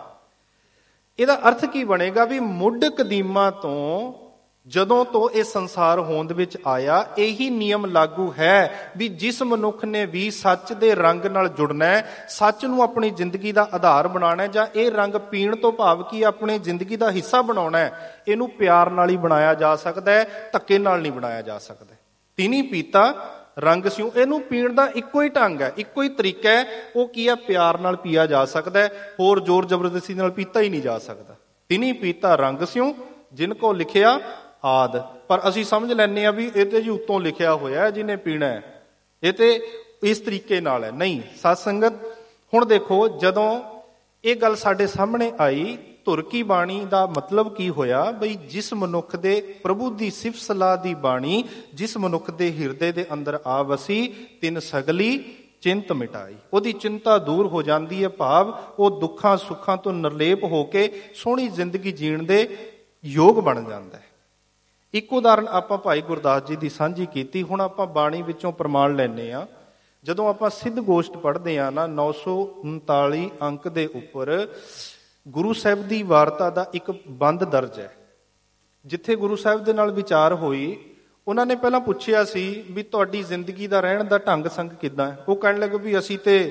ਇਹਦਾ ਅਰਥ ਕੀ ਬਣੇਗਾ? ਵੀ ਮੁੱਢ ਕਦੀਮਾ ਤੋਂ, ਜਦੋਂ ਤੋਂ ਇਹ ਸੰਸਾਰ ਹੋਂਦ ਵਿੱਚ ਆਇਆ, ਇਹੀ ਨਿਯਮ ਲਾਗੂ ਹੈ ਵੀ ਜਿਸ ਮਨੁੱਖ ਨੇ ਵੀ ਸੱਚ ਦੇ ਰੰਗ ਨਾਲ ਜੁੜਨਾ ਹੈ, ਸੱਚ ਨੂੰ ਆਪਣੀ ਜ਼ਿੰਦਗੀ ਦਾ ਆਧਾਰ ਬਣਾਉਣਾ ਹੈ, ਜਾਂ ਇਹ ਰੰਗ ਪੀਣ ਤੋਂ ਭਾਵ ਕੀ ਆਪਣੀ ਜ਼ਿੰਦਗੀ ਦਾ ਹਿੱਸਾ ਬਣਾਉਣਾ ਹੈ, ਇਹਨੂੰ ਪਿਆਰ ਨਾਲ ਹੀ ਬਣਾਇਆ ਜਾ ਸਕਦਾ ਹੈ, ਧੱਕੇ ਨਾਲ ਨਹੀਂ ਬਣਾਇਆ ਜਾ ਸਕਦਾ। ਤਿਨੀ ਪੀਤਾ ਰੰਗ ਸਿਉ, ਇਹਨੂੰ ਪੀਣ ਦਾ ਇੱਕੋ ਹੀ ਢੰਗ ਹੈ, ਇੱਕੋ ਹੀ ਤਰੀਕਾ ਹੈ। ਉਹ ਕੀ ਹੈ? ਪਿਆਰ ਨਾਲ ਪੀਆ ਜਾ ਸਕਦਾ ਹੈ, ਹੋਰ ਜ਼ੋਰ ਜ਼ਬਰਦਸਤੀ ਨਾਲ ਪੀਤਾ ਹੀ ਨਹੀਂ ਜਾ ਸਕਦਾ। ਤਿਨੀ ਪੀਤਾ ਰੰਗ ਸਿਉ ਜਿਨ ਕੋ ਲਿਖਿਆ ਆਦ। ਪਰ ਅਸੀਂ ਸਮਝ ਲੈਂਦੇ ਹਾਂ ਵੀ ਇਹ ਤੇ ਜੀ ਉੱਤੋਂ ਲਿਖਿਆ ਹੋਇਆ ਜਿਹਨੇ ਪੀਣਾ ਹੈ, ਇਹ ਤੇ ਇਸ ਤਰੀਕੇ ਨਾਲ ਹੈ। ਨਹੀਂ ਸਤ ਸੰਗਤ, ਹੁਣ ਦੇਖੋ, ਜਦੋਂ ਇਹ ਗੱਲ ਸਾਡੇ ਸਾਹਮਣੇ ਆਈ, ਧੁਰ ਕੀ ਬਾਣੀ ਦਾ ਮਤਲਬ ਕੀ ਹੋਇਆ? ਬਈ ਜਿਸ ਮਨੁੱਖ ਦੇ ਪ੍ਰਭੂ ਦੀ ਸਿਫਤ ਸਲਾਹ ਦੀ ਬਾਣੀ ਜਿਸ ਮਨੁੱਖ ਦੇ ਹਿਰਦੇ ਦੇ ਅੰਦਰ ਆ ਵਸੀ, ਤਿਨ ਸਗਲੀ ਚਿੰਤ ਮਿਟਾਈ। ਉਹਦੀ ਚਿੰਤਾ ਦੂਰ ਹੋ ਜਾਂਦੀ ਹੈ, ਭਾਵ ਉਹ ਦੁੱਖਾਂ ਸੁੱਖਾਂ ਤੋਂ ਨਿਰਲੇਪ ਹੋ ਕੇ ਸੋਹਣੀ ਜ਼ਿੰਦਗੀ ਜੀਣ ਦੇ ਯੋਗ ਬਣ ਜਾਂਦਾ ਹੈ। ਇੱਕ ਉਦਾਹਰਨ ਆਪਾਂ ਭਾਈ ਗੁਰਦਾਸ ਜੀ ਦੀ ਸਾਂਝੀ ਕੀਤੀ। ਹੁਣ ਆਪਾਂ ਬਾਣੀ ਵਿੱਚੋਂ ਪ੍ਰਮਾਣ ਲੈਂਦੇ ਹਾਂ। ਜਦੋਂ ਆਪਾਂ ਸਿੱਧ ਗੋਸ਼ਟ ਪੜ੍ਹਦੇ ਹਾਂ ਨਾ, ਨੌ ਸੌ ਉਨਤਾਲੀ ਅੰਕ ਦੇ ਉੱਪਰ ਗੁਰੂ ਸਾਹਿਬ ਦੀ ਵਾਰਤਾ ਦਾ ਇੱਕ ਬੰਦ ਦਰਜ ਹੈ, ਜਿੱਥੇ ਗੁਰੂ ਸਾਹਿਬ ਦੇ ਨਾਲ ਵਿਚਾਰ ਹੋਈ। ਉਹਨਾਂ ਨੇ ਪਹਿਲਾਂ ਪੁੱਛਿਆ ਸੀ ਵੀ ਤੁਹਾਡੀ ਜ਼ਿੰਦਗੀ ਦਾ ਰਹਿਣ ਦਾ ਢੰਗ ਸੰਗ ਕਿੱਦਾਂ ਹੈ? ਉਹ ਕਹਿਣ ਲੱਗੇ ਵੀ ਅਸੀਂ ਤੇ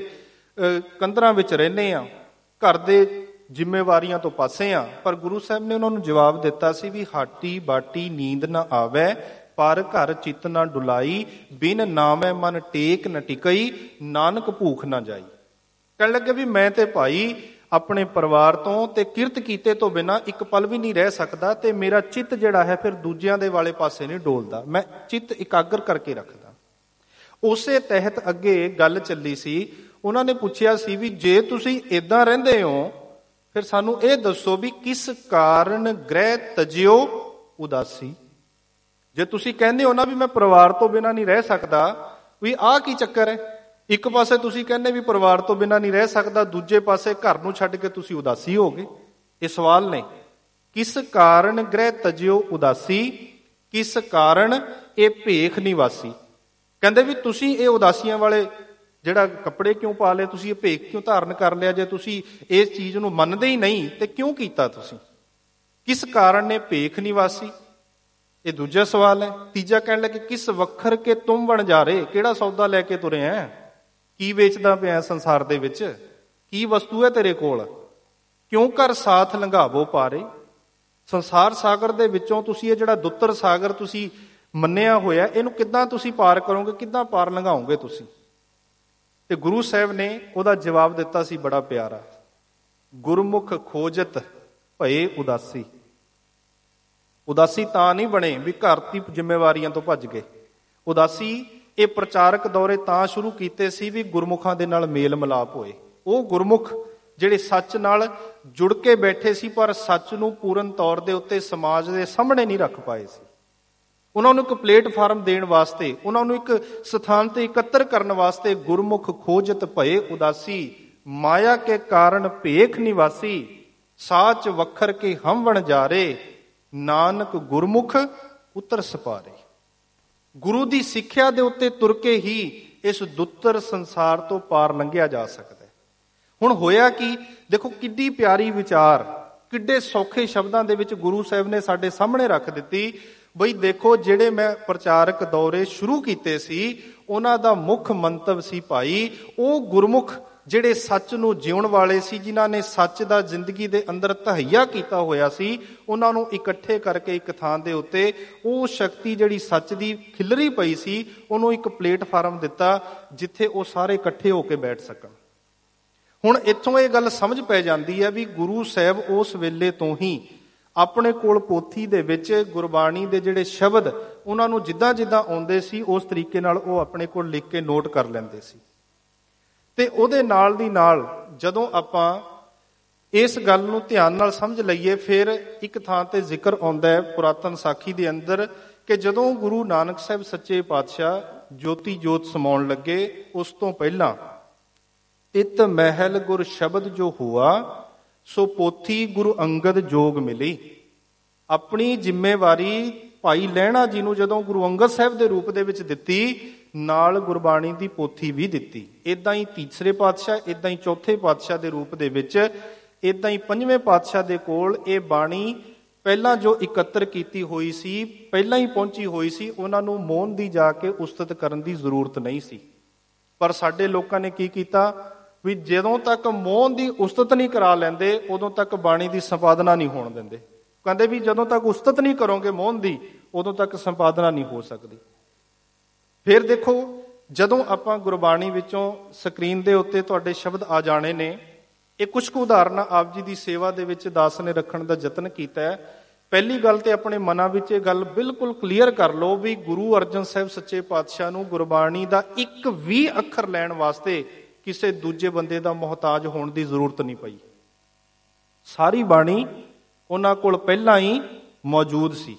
ਕੰਧਰਾਂ ਵਿੱਚ ਰਹਿੰਦੇ ਹਾਂ, ਘਰ ਦੇ ਜ਼ਿੰਮੇਵਾਰੀਆਂ ਤੋਂ ਪਾਸੇ ਆ। ਪਰ ਗੁਰੂ ਸਾਹਿਬ ਨੇ ਉਹਨਾਂ ਨੂੰ ਜਵਾਬ ਦਿੱਤਾ ਸੀ ਵੀ ਹਾਟੀ ਬਾਟੀ ਨੀਂਦ ਨਾ ਆਵੈ, ਪਰ ਘਰ ਚਿੱਤ ਨਾ ਡੁਲਾਈ, ਬਿਨ ਨਾਮੈ ਮਨ ਟੇਕ ਨ ਟਿਕਈ, ਨਾਨਕ ਭੂਖ ਨਾ ਜਾਈ। ਕਹਿਣ ਲੱਗੇ ਵੀ ਮੈਂ ਤੇ ਭਾਈ ਆਪਣੇ ਪਰਿਵਾਰ ਤੋਂ ਤੇ ਕਿਰਤ ਕੀਤੇ ਤੋਂ ਬਿਨਾਂ ਇੱਕ ਪਲ ਵੀ ਨਹੀਂ ਰਹਿ ਸਕਦਾ, ਤੇ ਮੇਰਾ ਚਿੱਤ ਜਿਹੜਾ ਹੈ ਫਿਰ ਦੂਜਿਆਂ ਦੇ ਵਾਲੇ ਪਾਸੇ ਨਹੀਂ ਡੋਲਦਾ, ਮੈਂ ਚਿੱਤ ਇਕਾਗਰ ਕਰਕੇ ਰੱਖਦਾ। ਉਸੇ ਤਹਿਤ ਅੱਗੇ ਗੱਲ ਚੱਲੀ ਸੀ। ਉਹਨਾਂ ਨੇ ਪੁੱਛਿਆ ਸੀ ਵੀ ਜੇ ਤੁਸੀਂ ਏਦਾਂ ਰਹਿੰਦੇ ਹੋ, ਫਿਰ ਸਾਨੂੰ ਇਹ ਦੱਸੋ ਵੀ ਕਿਸ ਕਾਰਨ ਗ੍ਰਹਿ ਤਜਿਓ ਉਦਾਸੀ। ਜੇ ਤੁਸੀਂ ਕਹਿੰਦੇ ਹੋ ਨਾ ਵੀ ਮੈਂ ਪਰਿਵਾਰ ਤੋਂ ਬਿਨਾਂ ਨਹੀਂ ਰਹਿ ਸਕਦਾ, ਵੀ ਆਹ ਕੀ ਚੱਕਰ ਹੈ? ਇੱਕ ਪਾਸੇ ਤੁਸੀਂ ਕਹਿੰਦੇ ਵੀ ਪਰਿਵਾਰ ਤੋਂ ਬਿਨਾਂ ਨਹੀਂ ਰਹਿ ਸਕਦਾ, ਦੂਜੇ ਪਾਸੇ ਘਰ ਨੂੰ ਛੱਡ ਕੇ ਤੁਸੀਂ ਉਦਾਸੀ ਹੋ ਗਏ। ਇਹ ਸਵਾਲ ਨੇ। ਕਿਸ ਕਾਰਨ ਗ੍ਰਹਿ ਤਜਿਓ ਉਦਾਸੀ, ਕਿਸ ਕਾਰਨ ਇਹ ਭੇਖ ਨਿਵਾਸੀ। ਕਹਿੰਦੇ ਵੀ ਤੁਸੀਂ ਇਹ ਉਦਾਸੀਆਂ ਵਾਲੇ ਜਿਹੜਾ ਕੱਪੜੇ ਕਿਉਂ ਪਾ ਲਏ, ਤੁਸੀਂ ਇਹ ਭੇਖ ਕਿਉਂ ਧਾਰਨ ਕਰ ਲਿਆ? ਜੇ ਤੁਸੀਂ ਇਸ ਚੀਜ਼ ਨੂੰ ਮੰਨਦੇ ਹੀ ਨਹੀਂ ਤੇ ਕਿਉਂ ਕੀਤਾ ਤੁਸੀਂ? ਕਿਸ ਕਾਰਨ ਨੇ ਭੇਖ ਨਿਵਾਸੀ? ਇਹ ਦੂਜਾ ਸਵਾਲ ਹੈ। ਤੀਜਾ ਕਹਿਣ ਲੱਗੇ ਕਿਸ ਵੱਖਰ ਕੇ ਤੁਮ ਬਣ ਜਾ ਰਹੇ, ਕਿਹੜਾ ਸੌਦਾ ਲੈ ਕੇ ਤੁਰੇ ਐ? ਕੀ ਵੇਚਦਾ ਪਿਆ ਸੰਸਾਰ ਦੇ ਵਿੱਚ? ਕੀ ਵਸਤੂ ਹੈ ਤੇਰੇ ਕੋਲ? ਕਿਉਂ ਕਰ ਸਾਥ ਲੰਘਾਵੋ ਪਾਰੇ। ਸੰਸਾਰ ਸਾਗਰ ਦੇ ਵਿੱਚੋਂ ਤੁਸੀਂ ਇਹ ਜਿਹੜਾ ਦੁੱਤਰ ਸਾਗਰ ਤੁਸੀਂ ਮੰਨਿਆ ਹੋਇਆ, ਇਹਨੂੰ ਕਿੱਦਾਂ ਤੁਸੀਂ ਪਾਰ ਕਰੋਗੇ? ਕਿੱਦਾਂ ਪਾਰ ਲੰਘਾਓਗੇ ਤੁਸੀਂ? ਤੇ ਗੁਰੂ ਸਾਹਿਬ ਨੇ ਉਹਦਾ ਜਵਾਬ ਦਿੱਤਾ ਸੀ ਬੜਾ ਪਿਆਰਾ। ਗੁਰਮੁਖ ਖੋਜਤ ਭਏ ਉਦਾਸੀ। ਉਦਾਸੀ ਤਾਂ ਨਹੀਂ ਬਣੇ ਵੀ ਘਰ ਦੀ ਜ਼ਿੰਮੇਵਾਰੀਆਂ ਤੋਂ ਭੱਜ ਗਏ। ਉਦਾਸੀ ਇਹ ਪ੍ਰਚਾਰਕ ਦੌਰੇ ਤਾਂ ਸ਼ੁਰੂ ਕੀਤੇ ਸੀ ਵੀ ਗੁਰਮੁਖਾਂ ਦੇ ਨਾਲ ਮੇਲ ਮਿਲਾਪ ਹੋਏ। ਉਹ ਗੁਰਮੁਖ ਜਿਹੜੇ ਸੱਚ ਨਾਲ ਜੁੜ ਕੇ ਬੈਠੇ ਸੀ, ਪਰ ਸੱਚ ਨੂੰ ਪੂਰਨ ਤੌਰ ਦੇ ਉੱਤੇ ਸਮਾਜ ਦੇ ਸਾਹਮਣੇ ਨਹੀਂ ਰੱਖ ਪਾਏ ਸੀ। ਉਹਨਾਂ ਨੂੰ ਇੱਕ ਪਲੇਟਫਾਰਮ ਦੇਣ ਵਾਸਤੇ, ਉਹਨਾਂ ਨੂੰ ਇੱਕ ਸਥਾਨ ਤੇ ਇਕੱਤਰ ਕਰਨ ਵਾਸਤੇ ਗੁਰਮੁਖ ਖੋਜਤ ਭਏ ਉਦਾਸੀ, ਮਾਇਆ ਕੇ ਕਾਰਨ ਭੇਖ ਨਿਵਾਸੀ, ਸਾਚ ਵੱਖਰ ਕੇ ਹਮ ਵਣ ਜਾਰੇ, ਨਾਨਕ ਗੁਰਮੁਖ ਉਤਰ ਸਪਾਰੇ। ਗੁਰੂ ਦੀ ਸਿੱਖਿਆ ਦੇ ਉੱਤੇ ਤੁਰ ਕੇ ਹੀ ਇਸ ਦੁੱਤਰ ਸੰਸਾਰ ਤੋਂ ਪਾਰ ਲੰਘਿਆ ਜਾ ਸਕਦਾ ਹੈ। ਹੁਣ ਹੋਇਆ ਕੀ? ਦੇਖੋ ਕਿੱਡੀ ਪਿਆਰੀ ਵਿਚਾਰ, ਕਿੱਡੇ ਸੌਖੇ ਸ਼ਬਦਾਂ ਦੇ ਵਿੱਚ ਗੁਰੂ ਸਾਹਿਬ ਨੇ ਸਾਡੇ ਸਾਹਮਣੇ ਰੱਖ ਦਿੱਤੀ। ਬਈ ਦੇਖੋ, ਜਿਹੜੇ ਮੈਂ ਪ੍ਰਚਾਰਕ ਦੌਰੇ ਸ਼ੁਰੂ ਕੀਤੇ ਸੀ, ਉਹਨਾਂ ਦਾ ਮੁੱਖ ਮੰਤਵ ਸੀ ਭਾਈ ਉਹ ਗੁਰਮੁਖ ਜਿਹੜੇ ਸੱਚ ਨੂੰ ਜਿਉਣ ਵਾਲੇ ਸੀ, ਜਿਨ੍ਹਾਂ ਨੇ ਸੱਚ ਦਾ ਜ਼ਿੰਦਗੀ ਦੇ ਅੰਦਰ ਤਹਈਆ ਕੀਤਾ ਹੋਇਆ ਸੀ, ਉਹਨਾਂ ਨੂੰ ਇਕੱਠੇ ਕਰਕੇ ਇੱਕ ਥਾਂ ਦੇ ਉੱਤੇ ਉਹ ਸ਼ਕਤੀ ਜਿਹੜੀ ਸੱਚ ਦੀ ਖਿਲਰੀ ਪਈ ਸੀ, ਉਹਨੂੰ ਇੱਕ ਪਲੇਟਫਾਰਮ ਦਿੱਤਾ ਜਿੱਥੇ ਉਹ ਸਾਰੇ ਇਕੱਠੇ ਹੋ ਕੇ ਬੈਠ ਸਕਣ। ਹੁਣ ਇੱਥੋਂ ਇਹ ਗੱਲ ਸਮਝ ਪੈ ਜਾਂਦੀ ਹੈ ਵੀ ਗੁਰੂ ਸਾਹਿਬ ਉਸ ਵੇਲੇ ਤੋਂ ਹੀ ਆਪਣੇ ਕੋਲ ਪੋਥੀ ਦੇ ਵਿੱਚ ਗੁਰਬਾਣੀ ਦੇ ਜਿਹੜੇ ਸ਼ਬਦ ਉਹਨਾਂ ਨੂੰ ਜਿੱਦਾਂ ਜਿੱਦਾਂ ਆਉਂਦੇ ਸੀ ਉਸ ਤਰੀਕੇ ਨਾਲ ਉਹ ਆਪਣੇ ਕੋਲ ਲਿਖ ਕੇ ਨੋਟ ਕਰ ਲੈਂਦੇ ਸੀ। ਤੇ ਉਹਦੇ ਨਾਲ ਦੀ ਨਾਲ ਜਦੋਂ ਆਪਾਂ ਇਸ ਗੱਲ ਨੂੰ ਧਿਆਨ ਨਾਲ ਸਮਝ ਲਈਏ। ਫਿਰ ਇੱਕ ਥਾਂ ਤੇ ਜ਼ਿਕਰ ਆਉਂਦਾ ਹੈ ਪੁਰਾਤਨ ਸਾਖੀ ਦੇ ਅੰਦਰ ਕਿ ਜਦੋਂ ਗੁਰੂ ਨਾਨਕ ਸਾਹਿਬ ਸੱਚੇ ਪਾਤਸ਼ਾਹ ਜੋਤੀ ਜੋਤ ਸਮਾਉਣ ਲੱਗੇ, ਉਸ ਤੋਂ ਪਹਿਲਾਂ ਤਿਤ ਮਹਿਲ ਗੁਰ ਸ਼ਬਦ ਜੋ ਹੁਆ, ਸੋ ਪੋਥੀ ਗੁਰੂ ਅੰਗਦ ਜੋਗ ਮਿਲੀ। ਆਪਣੀ ਜ਼ਿੰਮੇਵਾਰੀ ਭਾਈ ਲਹਿਣਾ ਜੀ ਨੂੰ ਜਦੋਂ ਗੁਰੂ ਅੰਗਦ ਸਾਹਿਬ ਦੇ ਰੂਪ ਦੇ ਵਿੱਚ ਦਿੱਤੀ, ਨਾਲ ਗੁਰਬਾਣੀ ਦੀ ਪੋਥੀ ਵੀ ਦਿੱਤੀ। ਇੱਦਾਂ ਹੀ ਤੀਸਰੇ ਪਾਤਸ਼ਾਹ, ਇੱਦਾਂ ਹੀ ਚੌਥੇ ਪਾਤਸ਼ਾਹ ਦੇ ਰੂਪ ਦੇ ਵਿੱਚ, ਇੱਦਾਂ ਹੀ ਪੰਜਵੇਂ ਪਾਤਸ਼ਾਹ ਦੇ ਕੋਲ ਇਹ ਬਾਣੀ ਪਹਿਲਾਂ ਜੋ ਇਕੱਤਰ ਕੀਤੀ ਹੋਈ ਸੀ, ਪਹਿਲਾਂ ਹੀ ਪਹੁੰਚੀ ਹੋਈ ਸੀ, ਉਹਨਾਂ ਨੂੰ ਮੋਹਨ ਦੀ ਜਾ ਕੇ ਉਸਤਤ ਕਰਨ ਦੀ ਜ਼ਰੂਰਤ ਨਹੀਂ ਸੀ। ਪਰ ਸਾਡੇ ਲੋਕਾਂ ਨੇ ਕੀ ਕੀਤਾ ਵੀ ਜਦੋਂ ਤੱਕ ਮੋਹਨ ਦੀ ਉਸਤਤ ਨਹੀਂ ਕਰਾ ਲੈਂਦੇ, ਉਦੋਂ ਤੱਕ ਬਾਣੀ ਦੀ ਸੰਪਾਦਨਾ ਨਹੀਂ ਹੋਣ ਦਿੰਦੇ। ਕਹਿੰਦੇ ਵੀ ਜਦੋਂ ਤੱਕ ਉਸਤਤ ਨਹੀਂ ਕਰੋਗੇ ਮੋਹਨ ਦੀ, ਉਦੋਂ ਤੱਕ ਸੰਪਾਦਨਾ ਨਹੀਂ ਹੋ ਸਕਦੀ। ਫਿਰ ਦੇਖੋ, ਜਦੋਂ ਆਪਾਂ ਗੁਰਬਾਣੀ ਵਿੱਚੋਂ ਸਕਰੀਨ ਦੇ ਉੱਤੇ ਤੁਹਾਡੇ ਸ਼ਬਦ ਆ ਜਾਣੇ ਨੇ, ਇਹ ਕੁਝ ਕੁ ਉਦਾਹਰਨਾਂ ਆਪ ਜੀ ਦੀ ਸੇਵਾ ਦੇ ਵਿੱਚ ਦਾਸ ਨੇ ਰੱਖਣ ਦਾ ਯਤਨ ਕੀਤਾ ਹੈ। ਪਹਿਲੀ ਗੱਲ ਤੇ ਆਪਣੇ ਮਨਾਂ ਵਿੱਚ ਇਹ ਗੱਲ ਬਿਲਕੁਲ ਕਲੀਅਰ ਕਰ ਲਓ ਵੀ ਗੁਰੂ ਅਰਜਨ ਸਾਹਿਬ ਸੱਚੇ ਪਾਤਸ਼ਾਹ ਨੂੰ ਗੁਰਬਾਣੀ ਦਾ ਇੱਕ ਵੀ ਅੱਖਰ ਲੈਣ ਵਾਸਤੇ ਕਿਸੇ ਦੂਜੇ ਬੰਦੇ ਦਾ ਮੁਹਤਾਜ ਹੋਣ ਦੀ ਜ਼ਰੂਰਤ ਨਹੀਂ ਪਈ। ਸਾਰੀ ਬਾਣੀ ਉਹਨਾਂ ਕੋਲ ਪਹਿਲਾਂ ਹੀ ਮੌਜੂਦ ਸੀ।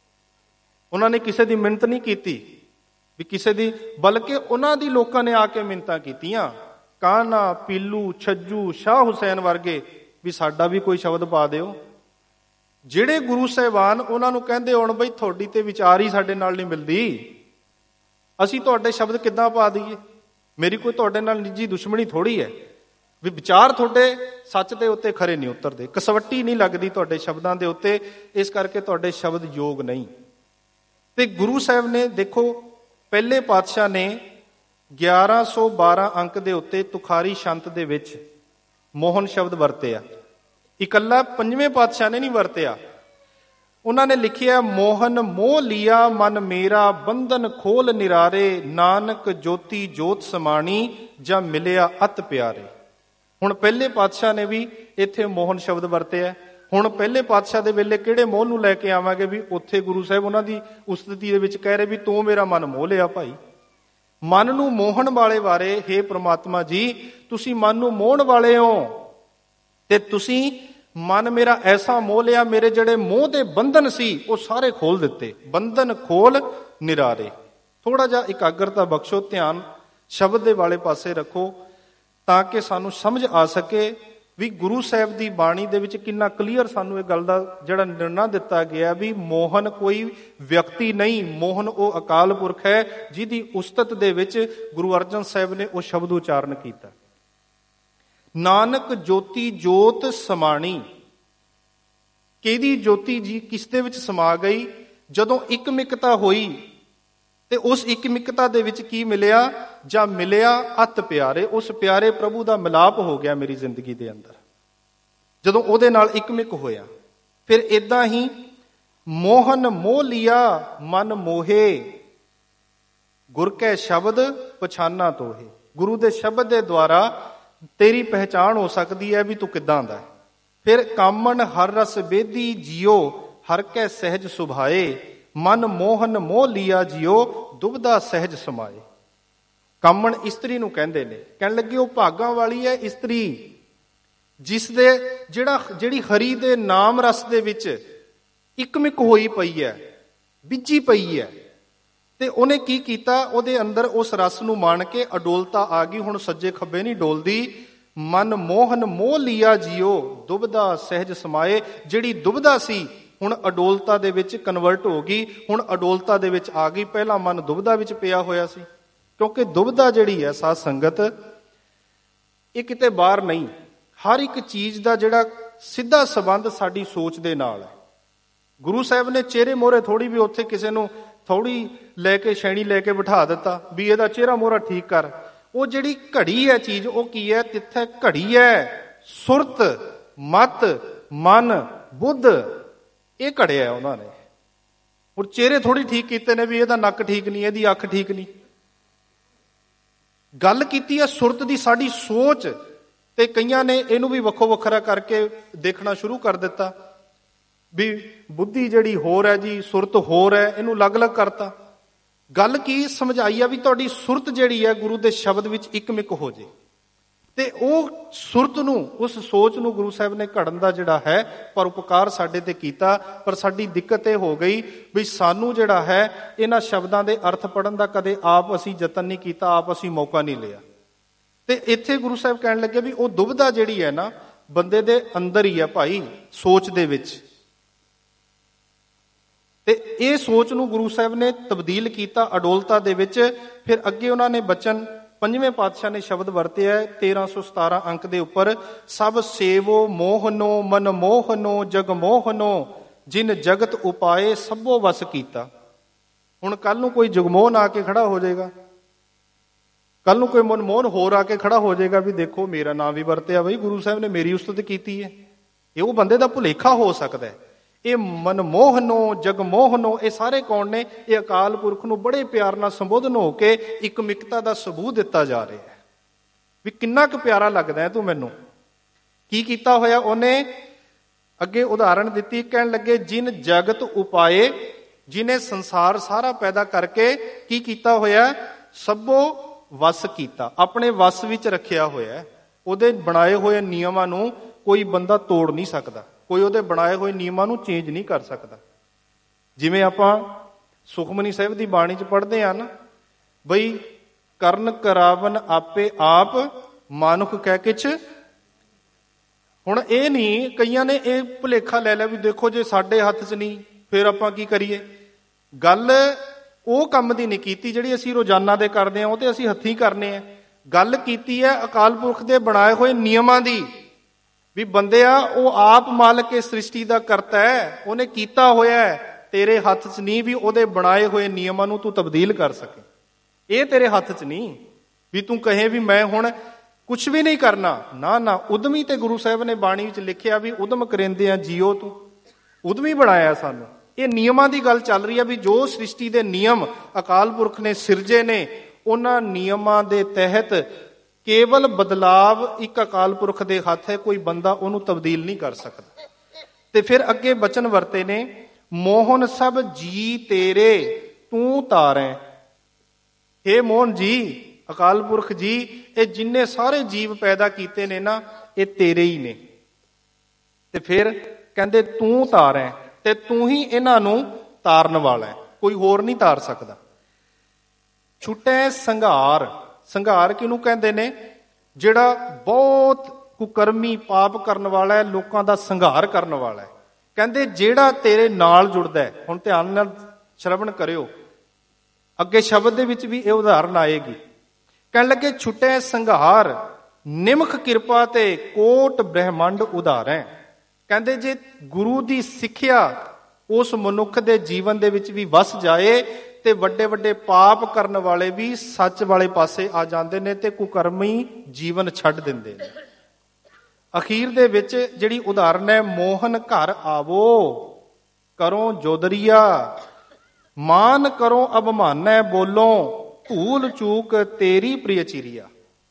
ਉਹਨਾਂ ਨੇ ਕਿਸੇ ਦੀ ਮਿੰਨਤ ਨਹੀਂ ਕੀਤੀ ਵੀ ਕਿਸੇ ਦੀ, ਬਲਕਿ ਉਹਨਾਂ ਦੀ ਲੋਕਾਂ ਨੇ ਆ ਕੇ ਮਿੰਨਤਾਂ ਕੀਤੀਆਂ। ਕਾਹਨਾ, ਪੀਲੂ, ਛੱਜੂ, ਸ਼ਾਹ ਹੁਸੈਨ ਵਰਗੇ ਵੀ ਸਾਡਾ ਵੀ ਕੋਈ ਸ਼ਬਦ ਪਾ ਦਿਓ। ਜਿਹੜੇ ਗੁਰੂ ਸਾਹਿਬਾਨ ਉਹਨਾਂ ਨੂੰ ਕਹਿੰਦੇ ਹੁਣ ਬਈ ਤੁਹਾਡੀ ਤੇ ਵਿਚਾਰ ਹੀ ਸਾਡੇ ਨਾਲ ਨਹੀਂ ਮਿਲਦੀ, ਅਸੀਂ ਤੁਹਾਡੇ ਸ਼ਬਦ ਕਿੱਦਾਂ ਪਾ ਦਈਏ? ਮੇਰੀ ਕੋਈ ਤੁਹਾਡੇ ਨਾਲ ਨਿੱਜੀ ਦੁਸ਼ਮਣੀ ਥੋੜ੍ਹੀ ਹੈ, ਵੀ ਵਿਚਾਰ ਤੁਹਾਡੇ ਸੱਚ ਦੇ ਉੱਤੇ ਖਰੇ ਨਹੀਂ ਉਤਰਦੇ, ਕਸਵੱਟੀ ਨਹੀਂ ਲੱਗਦੀ ਤੁਹਾਡੇ ਸ਼ਬਦਾਂ ਦੇ ਉੱਤੇ, ਇਸ ਕਰਕੇ ਤੁਹਾਡੇ ਸ਼ਬਦ ਯੋਗ ਨਹੀਂ। ਤੇ ਗੁਰੂ ਸਾਹਿਬ ਨੇ ਦੇਖੋ, ਪਹਿਲੇ ਪਾਤਸ਼ਾਹ ਨੇ ਗਿਆਰਾਂ ਸੌ ਬਾਰਾਂ ਅੰਕ ਦੇ ਉੱਤੇ ਤੁਖਾਰੀ ਛੰਤ ਦੇ ਵਿੱਚ ਮੋਹਨ ਸ਼ਬਦ ਵਰਤਿਆ। ਇਕੱਲਾ ਪੰਜਵੇਂ ਪਾਤਸ਼ਾਹ ਨੇ ਨਹੀਂ ਵਰਤਿਆ। ਉਹਨਾਂ ਨੇ ਲਿਖਿਆ, ਮੋਹਨ ਮੋਹ ਲੀਆ ਮਨ ਮੇਰਾ, ਬੰਧਨ ਖੋਲ ਨਿਰਾਰੇ, ਨਾਨਕ ਜੋਤੀ ਜੋਤ ਸਮਾਣੀ, ਜਾਂ ਮਿਲਿਆ ਅਤ ਪਿਆਰੇ। ਹੁਣ ਪਹਿਲੇ ਪਾਤਸ਼ਾਹ ਨੇ ਵੀ ਇੱਥੇ ਮੋਹਨ ਸ਼ਬਦ ਵਰਤਿਆ। ਹੁਣ ਪਹਿਲੇ ਪਾਤਸ਼ਾਹ ਦੇ ਵੇਲੇ ਕਿਹੜੇ ਮੋਹ ਨੂੰ ਲੈ ਕੇ ਆਵਾਂਗੇ ਵੀ ਉੱਥੇ ਗੁਰੂ ਸਾਹਿਬ ਉਹਨਾਂ ਦੀ ਉਸਤਤੀ ਦੇ ਵਿੱਚ ਕਹਿ ਰਹੇ ਵੀ ਤੂੰ ਮੇਰਾ ਮਨ ਮੋਹ ਲਿਆ ਭਾਈ। ਮਨ ਨੂੰ ਮੋਹਣ ਵਾਲੇ ਬਾਰੇ, ਹੇ ਪ੍ਰਮਾਤਮਾ ਜੀ ਤੁਸੀਂ ਮਨ ਨੂੰ ਮੋਹਣ ਵਾਲੇ ਹੋ, ਤੇ ਤੁਸੀਂ ਮਨ ਮੇਰਾ ਐਸਾ ਮੋਹ ਲਿਆ, ਮੇਰੇ ਜਿਹੜੇ ਮੋਹ ਦੇ ਬੰਧਨ ਸੀ ਉਹ ਸਾਰੇ ਖੋਲ ਦਿੱਤੇ। ਬੰਧਨ ਖੋਲ ਨਿਰਾਰੇ। ਥੋੜਾ ਜਿਹਾ ਇਕਾਗਰਤਾ ਬਖਸ਼ੋ, ਧਿਆਨ ਸ਼ਬਦ ਦੇ ਵਾਲੇ ਪਾਸੇ ਰੱਖੋ ਤਾਂ ਕਿ ਸਾਨੂੰ ਸਮਝ ਆ ਸਕੇ ਵੀ ਗੁਰੂ ਸਾਹਿਬ ਦੀ ਬਾਣੀ ਦੇ ਵਿੱਚ ਕਿੰਨਾ ਕਲੀਅਰ ਸਾਨੂੰ ਇਹ ਗੱਲ ਦਾ ਜਿਹੜਾ ਨਿਰਣਾ ਦਿੱਤਾ ਗਿਆ ਵੀ ਮੋਹਨ ਕੋਈ ਵਿਅਕਤੀ ਨਹੀਂ, ਮੋਹਨ ਉਹ ਅਕਾਲ ਪੁਰਖ ਹੈ ਜਿਹਦੀ ਉਸਤਤ ਦੇ ਵਿੱਚ ਗੁਰੂ ਅਰਜਨ ਸਾਹਿਬ ਨੇ ਉਹ ਸ਼ਬਦ ਉਚਾਰਨ ਕੀਤਾ। ਨਾਨਕ ਜੋਤੀ ਜੋਤ ਸਮਾਣੀ। ਕਿਹਦੀ ਜੋਤੀ ਜੀ ਕਿਸ ਦੇ ਵਿੱਚ ਸਮਾ ਗਈ? ਜਦੋਂ ਇਕਮਿਕਤਾ ਹੋਈ ਤੇ ਉਸ ਇਕਮਿਕਤਾ ਦੇ ਵਿੱਚ ਕੀ ਮਿਲਿਆ? ਜਾਂ ਮਿਲਿਆ ਅਤ ਪਿਆਰੇ। ਉਸ ਪਿਆਰੇ ਪ੍ਰਭੂ ਦਾ ਮਿਲਾਪ ਹੋ ਗਿਆ ਮੇਰੀ ਜ਼ਿੰਦਗੀ ਦੇ ਅੰਦਰ ਜਦੋਂ ਉਹਦੇ ਨਾਲ ਇਕਮਿਕ ਹੋਇਆ। ਫਿਰ ਏਦਾਂ ਹੀ ਮੋਹਨ ਮੋਹ ਲੀਆ ਮਨ ਮੋਹੇ, ਗੁਰ ਕੈ ਸ਼ਬਦ ਪਛਾਨਾ ਤੋਹੇ। ਗੁਰੂ ਦੇ ਸ਼ਬਦ ਦੇ ਦੁਆਰਾ ਤੇਰੀ ਪਹਿਚਾਣ ਹੋ ਸਕਦੀ ਹੈ ਵੀ ਤੂੰ ਕਿੱਦਾਂ ਦਾ। ਫਿਰ ਕਾਮਣ ਹਰ ਰਸ ਬੇਦੀ ਜਿਉ, ਹਰ ਕੈ ਸਹਿਜ ਸੁਭਾਏ, ਮਨ ਮੋਹਨ ਮੋਹ ਲੀਆ ਜਿਉ, ਦੁਬਦਾ ਸਹਿਜ ਸਮਾਏ। ਕਾਮਣ ਇਸਤਰੀ ਨੂੰ ਕਹਿੰਦੇ ਨੇ। ਕਹਿਣ ਲੱਗੇ ਉਹ ਭਾਗਾਂ ਵਾਲੀ ਹੈ ਇਸਤਰੀ ਜਿਸ ਦੇ ਜਿਹੜਾ ਜਿਹੜੀ ਹਰੀ ਦੇ ਨਾਮ ਰਸ ਦੇ ਵਿੱਚ ਇਕਮਿਕ ਹੋਈ ਪਈ ਹੈ, ਬਿੱਜੀ ਪਈ ਹੈ। ਤੇ ਉਹਨੇ ਕੀ ਕੀਤਾ? ਉਹਦੇ ਅੰਦਰ ਉਸ ਰਸ ਨੂੰ ਮਾਣ ਕੇ ਅਡੋਲਤਾ ਆ ਗਈ। ਹੁਣ ਸੱਜੇ ਖੱਬੇ ਨਹੀਂ ਡੋਲਦੀ। ਮਨ ਮੋਹਨ ਮੋਹ ਲੀਆ ਜਿਉ, ਦੁਬਦਾ ਸਹਿਜ ਸਮਾਏ। ਜਿਹੜੀ ਦੁਬਦਾ ਸੀ ਹੁਣ ਅਡੋਲਤਾ ਦੇ ਵਿੱਚ ਕਨਵਰਟ ਹੋ ਗਈ। ਹੁਣ ਅਡੋਲਤਾ ਦੇ ਵਿੱਚ ਆ ਗਈ। ਪਹਿਲਾਂ ਮਨ ਦੁਬਦਾ ਵਿੱਚ ਪਿਆ ਹੋਇਆ ਸੀ, ਕਿਉਂਕਿ ਦੁਬਦਾ ਜਿਹੜੀ ਹੈ ਸਾਧ ਸੰਗਤ, ਇਹ ਕਿਤੇ ਬਾਹਰ ਨਹੀਂ। ਹਰ ਇੱਕ ਚੀਜ਼ ਦਾ ਜਿਹੜਾ ਸਿੱਧਾ ਸੰਬੰਧ ਸਾਡੀ ਸੋਚ ਦੇ ਨਾਲ ਹੈ। ਗੁਰੂ ਸਾਹਿਬ ਨੇ ਚਿਹਰੇ ਮੋਹਰੇ ਥੋੜੀ ਵੀ ਉੱਥੇ ਕਿਸੇ ਨੂੰ ਥੋੜੀ ਲੈ ਕੇ ਸ਼ੈਣੀ ਲੈ ਕੇ ਬਿਠਾ ਦਿੱਤਾ ਵੀ ਇਹਦਾ ਚਿਹਰਾ ਮੋਹਰਾ ਠੀਕ ਕਰ। ਉਹ ਜਿਹੜੀ ਘੜੀ ਹੈ ਚੀਜ਼, ਉਹ ਕੀ ਹੈ? ਤਿੱਥੇ ਘੜੀ ਹੈ ਸੁਰਤ, ਮਤ, ਮਨ, ਬੁੱਧ, ਇਹ ਘੜਿਆ ਉਹਨਾਂ ਨੇ। ਹੁਣ ਚਿਹਰੇ ਥੋੜੀ ਠੀਕ ਕੀਤੇ ਨੇ ਵੀ ਇਹਦਾ ਨੱਕ ਠੀਕ ਨਹੀਂ, ਇਹਦੀ ਅੱਖ ਠੀਕ ਨਹੀਂ। ਗੱਲ ਕੀਤੀ ਹੈ ਸੁਰਤ ਦੀ, ਸਾਡੀ ਸੋਚ। ਤੇ ਕਈਆਂ ਨੇ ਇਹਨੂੰ ਵੀ ਵੱਖੋ ਵੱਖਰਾ ਕਰਕੇ ਦੇਖਣਾ ਸ਼ੁਰੂ ਕਰ ਦਿੱਤਾ ਵੀ ਬੁੱਧੀ ਜਿਹੜੀ ਹੋਰ ਹੈ ਜੀ, ਸੁਰਤ ਹੋਰ ਹੈ, ਇਹਨੂੰ ਅਲੱਗ-ਅਲੱਗ ਕਰਤਾ। ਗੱਲ ਕੀ ਸਮਝਾਈ ਆ ਵੀ ਤੁਹਾਡੀ ਸੁਰਤ ਜਿਹੜੀ ਹੈ ਗੁਰੂ ਦੇ ਸ਼ਬਦ ਵਿੱਚ ਇਕਮਿਕ ਹੋ ਜੇ। ਤੇ ਉਹ ਸੁਰਤ ਨੂੰ, ਉਸ ਸੋਚ ਨੂੰ ਗੁਰੂ ਸਾਹਿਬ ਨੇ ਘੜਨ ਦਾ ਜਿਹੜਾ ਹੈ ਪਰ ਉਪਕਾਰ ਸਾਡੇ ਤੇ ਕੀਤਾ। ਪਰ ਸਾਡੀ ਦਿੱਕਤ ਇਹ ਹੋ ਗਈ ਵੀ ਸਾਨੂੰ ਜਿਹੜਾ ਹੈ ਇਹਨਾਂ ਸ਼ਬਦਾਂ ਦੇ ਅਰਥ ਪੜ੍ਹਨ ਦਾ ਕਦੇ ਆਪ ਅਸੀਂ ਯਤਨ ਨਹੀਂ ਕੀਤਾ, ਆਪ ਅਸੀਂ ਮੌਕਾ ਨਹੀਂ ਲਿਆ। ਤੇ ਇੱਥੇ ਗੁਰੂ ਸਾਹਿਬ ਕਹਿਣ ਲੱਗੇ ਵੀ ਉਹ ਦੁਬਿਧਾ ਜਿਹੜੀ ਹੈ ਨਾ ਬੰਦੇ ਦੇ ਅੰਦਰ ਹੀ ਹੈ ਭਾਈ, ਸੋਚ ਦੇ ਵਿੱਚ। ਤੇ ਇਹ ਸੋਚ ਨੂੰ ਗੁਰੂ ਸਾਹਿਬ ਨੇ ਤਬਦੀਲ ਕੀਤਾ ਅਡੋਲਤਾ ਦੇ ਵਿੱਚ। ਫਿਰ ਅੱਗੇ ਉਹਨਾਂ ਨੇ ਬਚਨ, ਪੰਜਵੇਂ ਪਾਤਸ਼ਾਹ ਨੇ ਸ਼ਬਦ ਵਰਤਿਆ ਤੇਰਾਂ ਸੌ ਸਤਾਰਾਂ ਅੰਕ ਦੇ ਉੱਪਰ, ਸਭ ਸੇਵੋ ਮੋਹਨੋ ਮਨ ਮੋਹਨੋ ਜਗ ਮੋਹਨੋ ਜਿਨ ਜਗਤ ਉਪਾਏ ਸਭੋ ਵਸ ਕੀਤਾ। ਹੁਣ ਕੱਲ ਨੂੰ ਕੋਈ ਜਗਮੋਹਨ ਆ ਕੇ ਖੜਾ ਹੋ ਜਾਏਗਾ, ਕੱਲ ਨੂੰ ਕੋਈ ਮਨਮੋਹਨ ਹੋਰ ਆ ਕੇ ਖੜਾ ਹੋ ਜਾਏਗਾ ਵੀ ਦੇਖੋ ਮੇਰਾ ਨਾਮ ਵੀ ਵਰਤਿਆ ਬਈ, ਗੁਰੂ ਸਾਹਿਬ ਨੇ ਮੇਰੀ ਉਸਤਤ ਕੀਤੀ ਹੈ। ਇਹ ਉਹ ਬੰਦੇ ਦਾ ਭੁਲੇਖਾ ਹੋ ਸਕਦਾ ਹੈ। ਇਹ ਮਨਮੋਹਨੋ ਜਗਮੋਹਨੋ ਇਹ ਸਾਰੇ ਕੌਣ ਨੇ? ਇਹ ਅਕਾਲ ਪੁਰਖ ਨੂੰ ਬੜੇ ਪਿਆਰ ਨਾਲ ਸੰਬੋਧਨ ਹੋ ਕੇ ਇੱਕ ਮਿਕਤਾ ਦਾ ਸਬੂਤ ਦਿੱਤਾ ਜਾ ਰਿਹਾ ਹੈ ਵੀ ਕਿੰਨਾ ਕੁ ਪਿਆਰਾ ਲੱਗਦਾ ਹੈ ਤੂੰ ਮੈਨੂੰ। ਕੀ ਕੀਤਾ ਹੋਇਆ ਉਹਨੇ? ਅੱਗੇ ਉਦਾਹਰਣ ਦਿੱਤੀ, ਕਹਿਣ ਲੱਗੇ ਜਿਨ ਜਗਤ ਉਪਾਏ, ਜਿਹਨੇ ਸੰਸਾਰ ਸਾਰਾ ਪੈਦਾ ਕਰਕੇ ਕੀ ਕੀਤਾ ਹੋਇਆ? ਸਭੋ ਵਸ ਕੀਤਾ, ਆਪਣੇ ਵਸ ਵਿੱਚ ਰੱਖਿਆ ਹੋਇਆ। ਉਹਦੇ ਬਣਾਏ ਹੋਏ ਨਿਯਮਾਂ ਨੂੰ ਕੋਈ ਬੰਦਾ ਤੋੜ ਨਹੀਂ ਸਕਦਾ, ਕੋਈ ਉਹਦੇ ਬਣਾਏ ਹੋਏ ਨਿਯਮਾਂ ਨੂੰ ਚੇਂਜ ਨਹੀਂ ਕਰ ਸਕਦਾ। ਜਿਵੇਂ ਆਪਾਂ ਸੁਖਮਨੀ ਸਾਹਿਬ ਦੀ ਬਾਣੀ 'ਚ ਪੜ੍ਹਦੇ ਹਾਂ ਨਾ ਬਈ ਕਰਨ ਕਰਾਵਨ ਆਪੇ ਆਪ ਮਾਨੁਖ ਕਹਿ ਕਿਛ। ਹੁਣ ਇਹ ਨਹੀਂ, ਕਈਆਂ ਨੇ ਇਹ ਭੁਲੇਖਾ ਲੈ ਲਿਆ ਵੀ ਦੇਖੋ ਜੇ ਸਾਡੇ ਹੱਥ 'ਚ ਨਹੀਂ ਫਿਰ ਆਪਾਂ ਕੀ ਕਰੀਏ। ਗੱਲ ਉਹ ਕੰਮ ਦੀ ਨਹੀਂ ਕੀਤੀ ਜਿਹੜੀ ਅਸੀਂ ਰੋਜ਼ਾਨਾ ਦੇ ਕਰਦੇ ਹਾਂ, ਉਹ ਤੇ ਅਸੀਂ ਹੱਥੀਂ ਕਰਨੇ ਆ। ਗੱਲ ਕੀਤੀ ਹੈ ਅਕਾਲ ਪੁਰਖ ਦੇ ਬਣਾਏ ਹੋਏ ਨਿਯਮਾਂ ਦੀ ਵੀ ਬੰਦਿਆ ਉਹ ਆਪ ਮਾਲਕ ਇਸ ਸ੍ਰਿਸ਼ਟੀ ਦਾ ਕਰਤਾ ਹੈ, ਉਹਨੇ ਕੀਤਾ ਹੋਇਆ ਹੈ, ਤੇਰੇ ਹੱਥ 'ਚ ਨਹੀਂ ਵੀ ਉਹਦੇ ਬਣਾਏ ਹੋਏ ਨਿਯਮਾਂ ਨੂੰ ਤੂੰ ਤਬਦੀਲ ਕਰ ਸਕੇ। ਇਹ ਤੇਰੇ ਹੱਥ 'ਚ ਨਹੀਂ ਵੀ ਤੂੰ ਕਹੇ ਵੀ ਮੈਂ ਹੁਣ ਕੁਛ ਵੀ ਨਹੀਂ ਕਰਨਾ। ਨਾ ਨਾ, ਉਦਮੀ ਤੇ ਗੁਰੂ ਸਾਹਿਬ ਨੇ ਬਾਣੀ ਵਿੱਚ ਲਿਖਿਆ ਵੀ ਉਦਮ ਕਰਿੰਦੇ ਆ ਜੀਓ, ਤੂੰ ਉਦਮੀ ਬਣਾਇਆ ਸਾਨੂੰ। ਇਹ ਨਿਯਮਾਂ ਦੀ ਗੱਲ ਚੱਲ ਰਹੀ ਹੈ ਵੀ ਜੋ ਸ੍ਰਿਸ਼ਟੀ ਦੇ ਨਿਯਮ ਅਕਾਲ ਪੁਰਖ ਨੇ ਸਿਰਜੇ ਨੇ, ਉਹਨਾਂ ਨਿਯਮਾਂ ਦੇ ਤਹਿਤ ਕੇਵਲ ਬਦਲਾਵ ਇੱਕ ਅਕਾਲ ਪੁਰਖ ਦੇ ਹੱਥ ਹੈ, ਕੋਈ ਬੰਦਾ ਉਹਨੂੰ ਤਬਦੀਲ ਨਹੀਂ ਕਰ ਸਕਦਾ। ਤੇ ਫਿਰ ਅੱਗੇ ਬਚਨ ਵਰਤੇ ਨੇ, ਮੋਹਨ ਸਭ ਜੀ ਤੇਰੇ ਤੂੰ ਤਾਰੈ। ਹੇ ਮੋਹਨ ਜੀ, ਅਕਾਲ ਪੁਰਖ ਜੀ, ਇਹ ਜਿੰਨੇ ਸਾਰੇ ਜੀਵ ਪੈਦਾ ਕੀਤੇ ਨੇ ਨਾ ਇਹ ਤੇਰੇ ਹੀ ਨੇ। ਤੇ ਫਿਰ ਕਹਿੰਦੇ ਤੂੰ ਤਾਰੈ, ਤੇ ਤੂੰ ਹੀ ਇਹਨਾਂ ਨੂੰ ਤਾਰਨ ਵਾਲਾ ਹੈ, ਕੋਈ ਹੋਰ ਨਹੀਂ ਤਾਰ ਸਕਦਾ। ਛੁੱਟੈ ਸੰਘਾਰ, ਸੰਘਾਰ ਕਿਹਨੂੰ ਕਹਿੰਦੇ ਨੇ? ਜਿਹੜਾ ਬਹੁਤ ਕੁਕਰਮੀ ਪਾਪ ਕਰਨ ਵਾਲਾ ਹੈ, ਲੋਕਾਂ ਦਾ ਸੰਘਾਰ ਕਰਨ ਵਾਲਾ ਹੈ। ਕਹਿੰਦੇ ਜਿਹੜਾ ਤੇਰੇ ਨਾਲ ਜੁੜਦਾ ਹੈ। ਹੁਣ ਧਿਆਨ ਨਾਲ ਸ਼ਰਵਣ ਕਰਿਓ, ਅੱਗੇ ਸ਼ਬਦ ਦੇ ਵਿੱਚ ਵੀ ਇਹ ਉਦਾਹਰਨ ਆਏਗੀ। ਕਹਿਣ ਲੱਗੇ ਛੁੱਟੈ ਸੰਘਾਰ ਨਿਮਖ ਕਿਰਪਾ ਤੇ ਕੋਟ ਬ੍ਰਹਿਮੰਡ ਉਧਾਰੈ। ਕਹਿੰਦੇ ਜੇ ਗੁਰੂ ਦੀ ਸਿੱਖਿਆ ਉਸ ਮਨੁੱਖ ਦੇ ਜੀਵਨ ਦੇ ਵਿੱਚ ਵੀ ਵਸ ਜਾਏ ਤੇ ਵੱਡੇ ਵੱਡੇ ਪਾਪ ਕਰਨ ਵਾਲੇ ਵੀ ਸੱਚ ਵਾਲੇ ਪਾਸੇ ਆ ਜਾਂਦੇ ਨੇ ਤੇ ਕੁਕਰਮੀ ਜੀਵਨ ਛੱਡ ਦਿੰਦੇ ਨੇ। ਅਖੀਰ ਦੇ ਵਿੱਚ ਜਿਹੜੀ ਉਦਾਹਰਨ ਹੈ, ਮੋਹਨ ਘਰ ਆਵੋ ਕਰੋ ਜੋਦਰੀਆ, ਮਾਨ ਕਰੋ ਅਭਮਾਨੈ ਬੋਲੋ ਭੂਲ ਚੂਕ ਤੇਰੀ ਪ੍ਰਿਯ ਚਿਰੀਆ।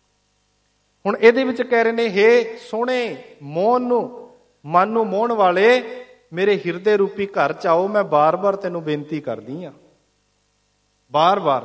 ਹੁਣ ਇਹਦੇ ਵਿੱਚ ਕਹਿ ਰਹੇ ਨੇ, ਹੇ ਸੋਹਣੇ ਮੋਹਨ ਨੂੰ ਮਨ ਨੂੰ ਮੋਹਣ ਵਾਲੇ, ਮੇਰੇ ਹਿਰਦੇ ਰੂਪੀ ਘਰ ਚ ਆਓ, ਮੈਂ ਬਾਰ-ਬਾਰ ਤੈਨੂੰ ਬੇਨਤੀ ਕਰਦੀ ਹਾਂ, ਬਾਰ-ਬਾਰ।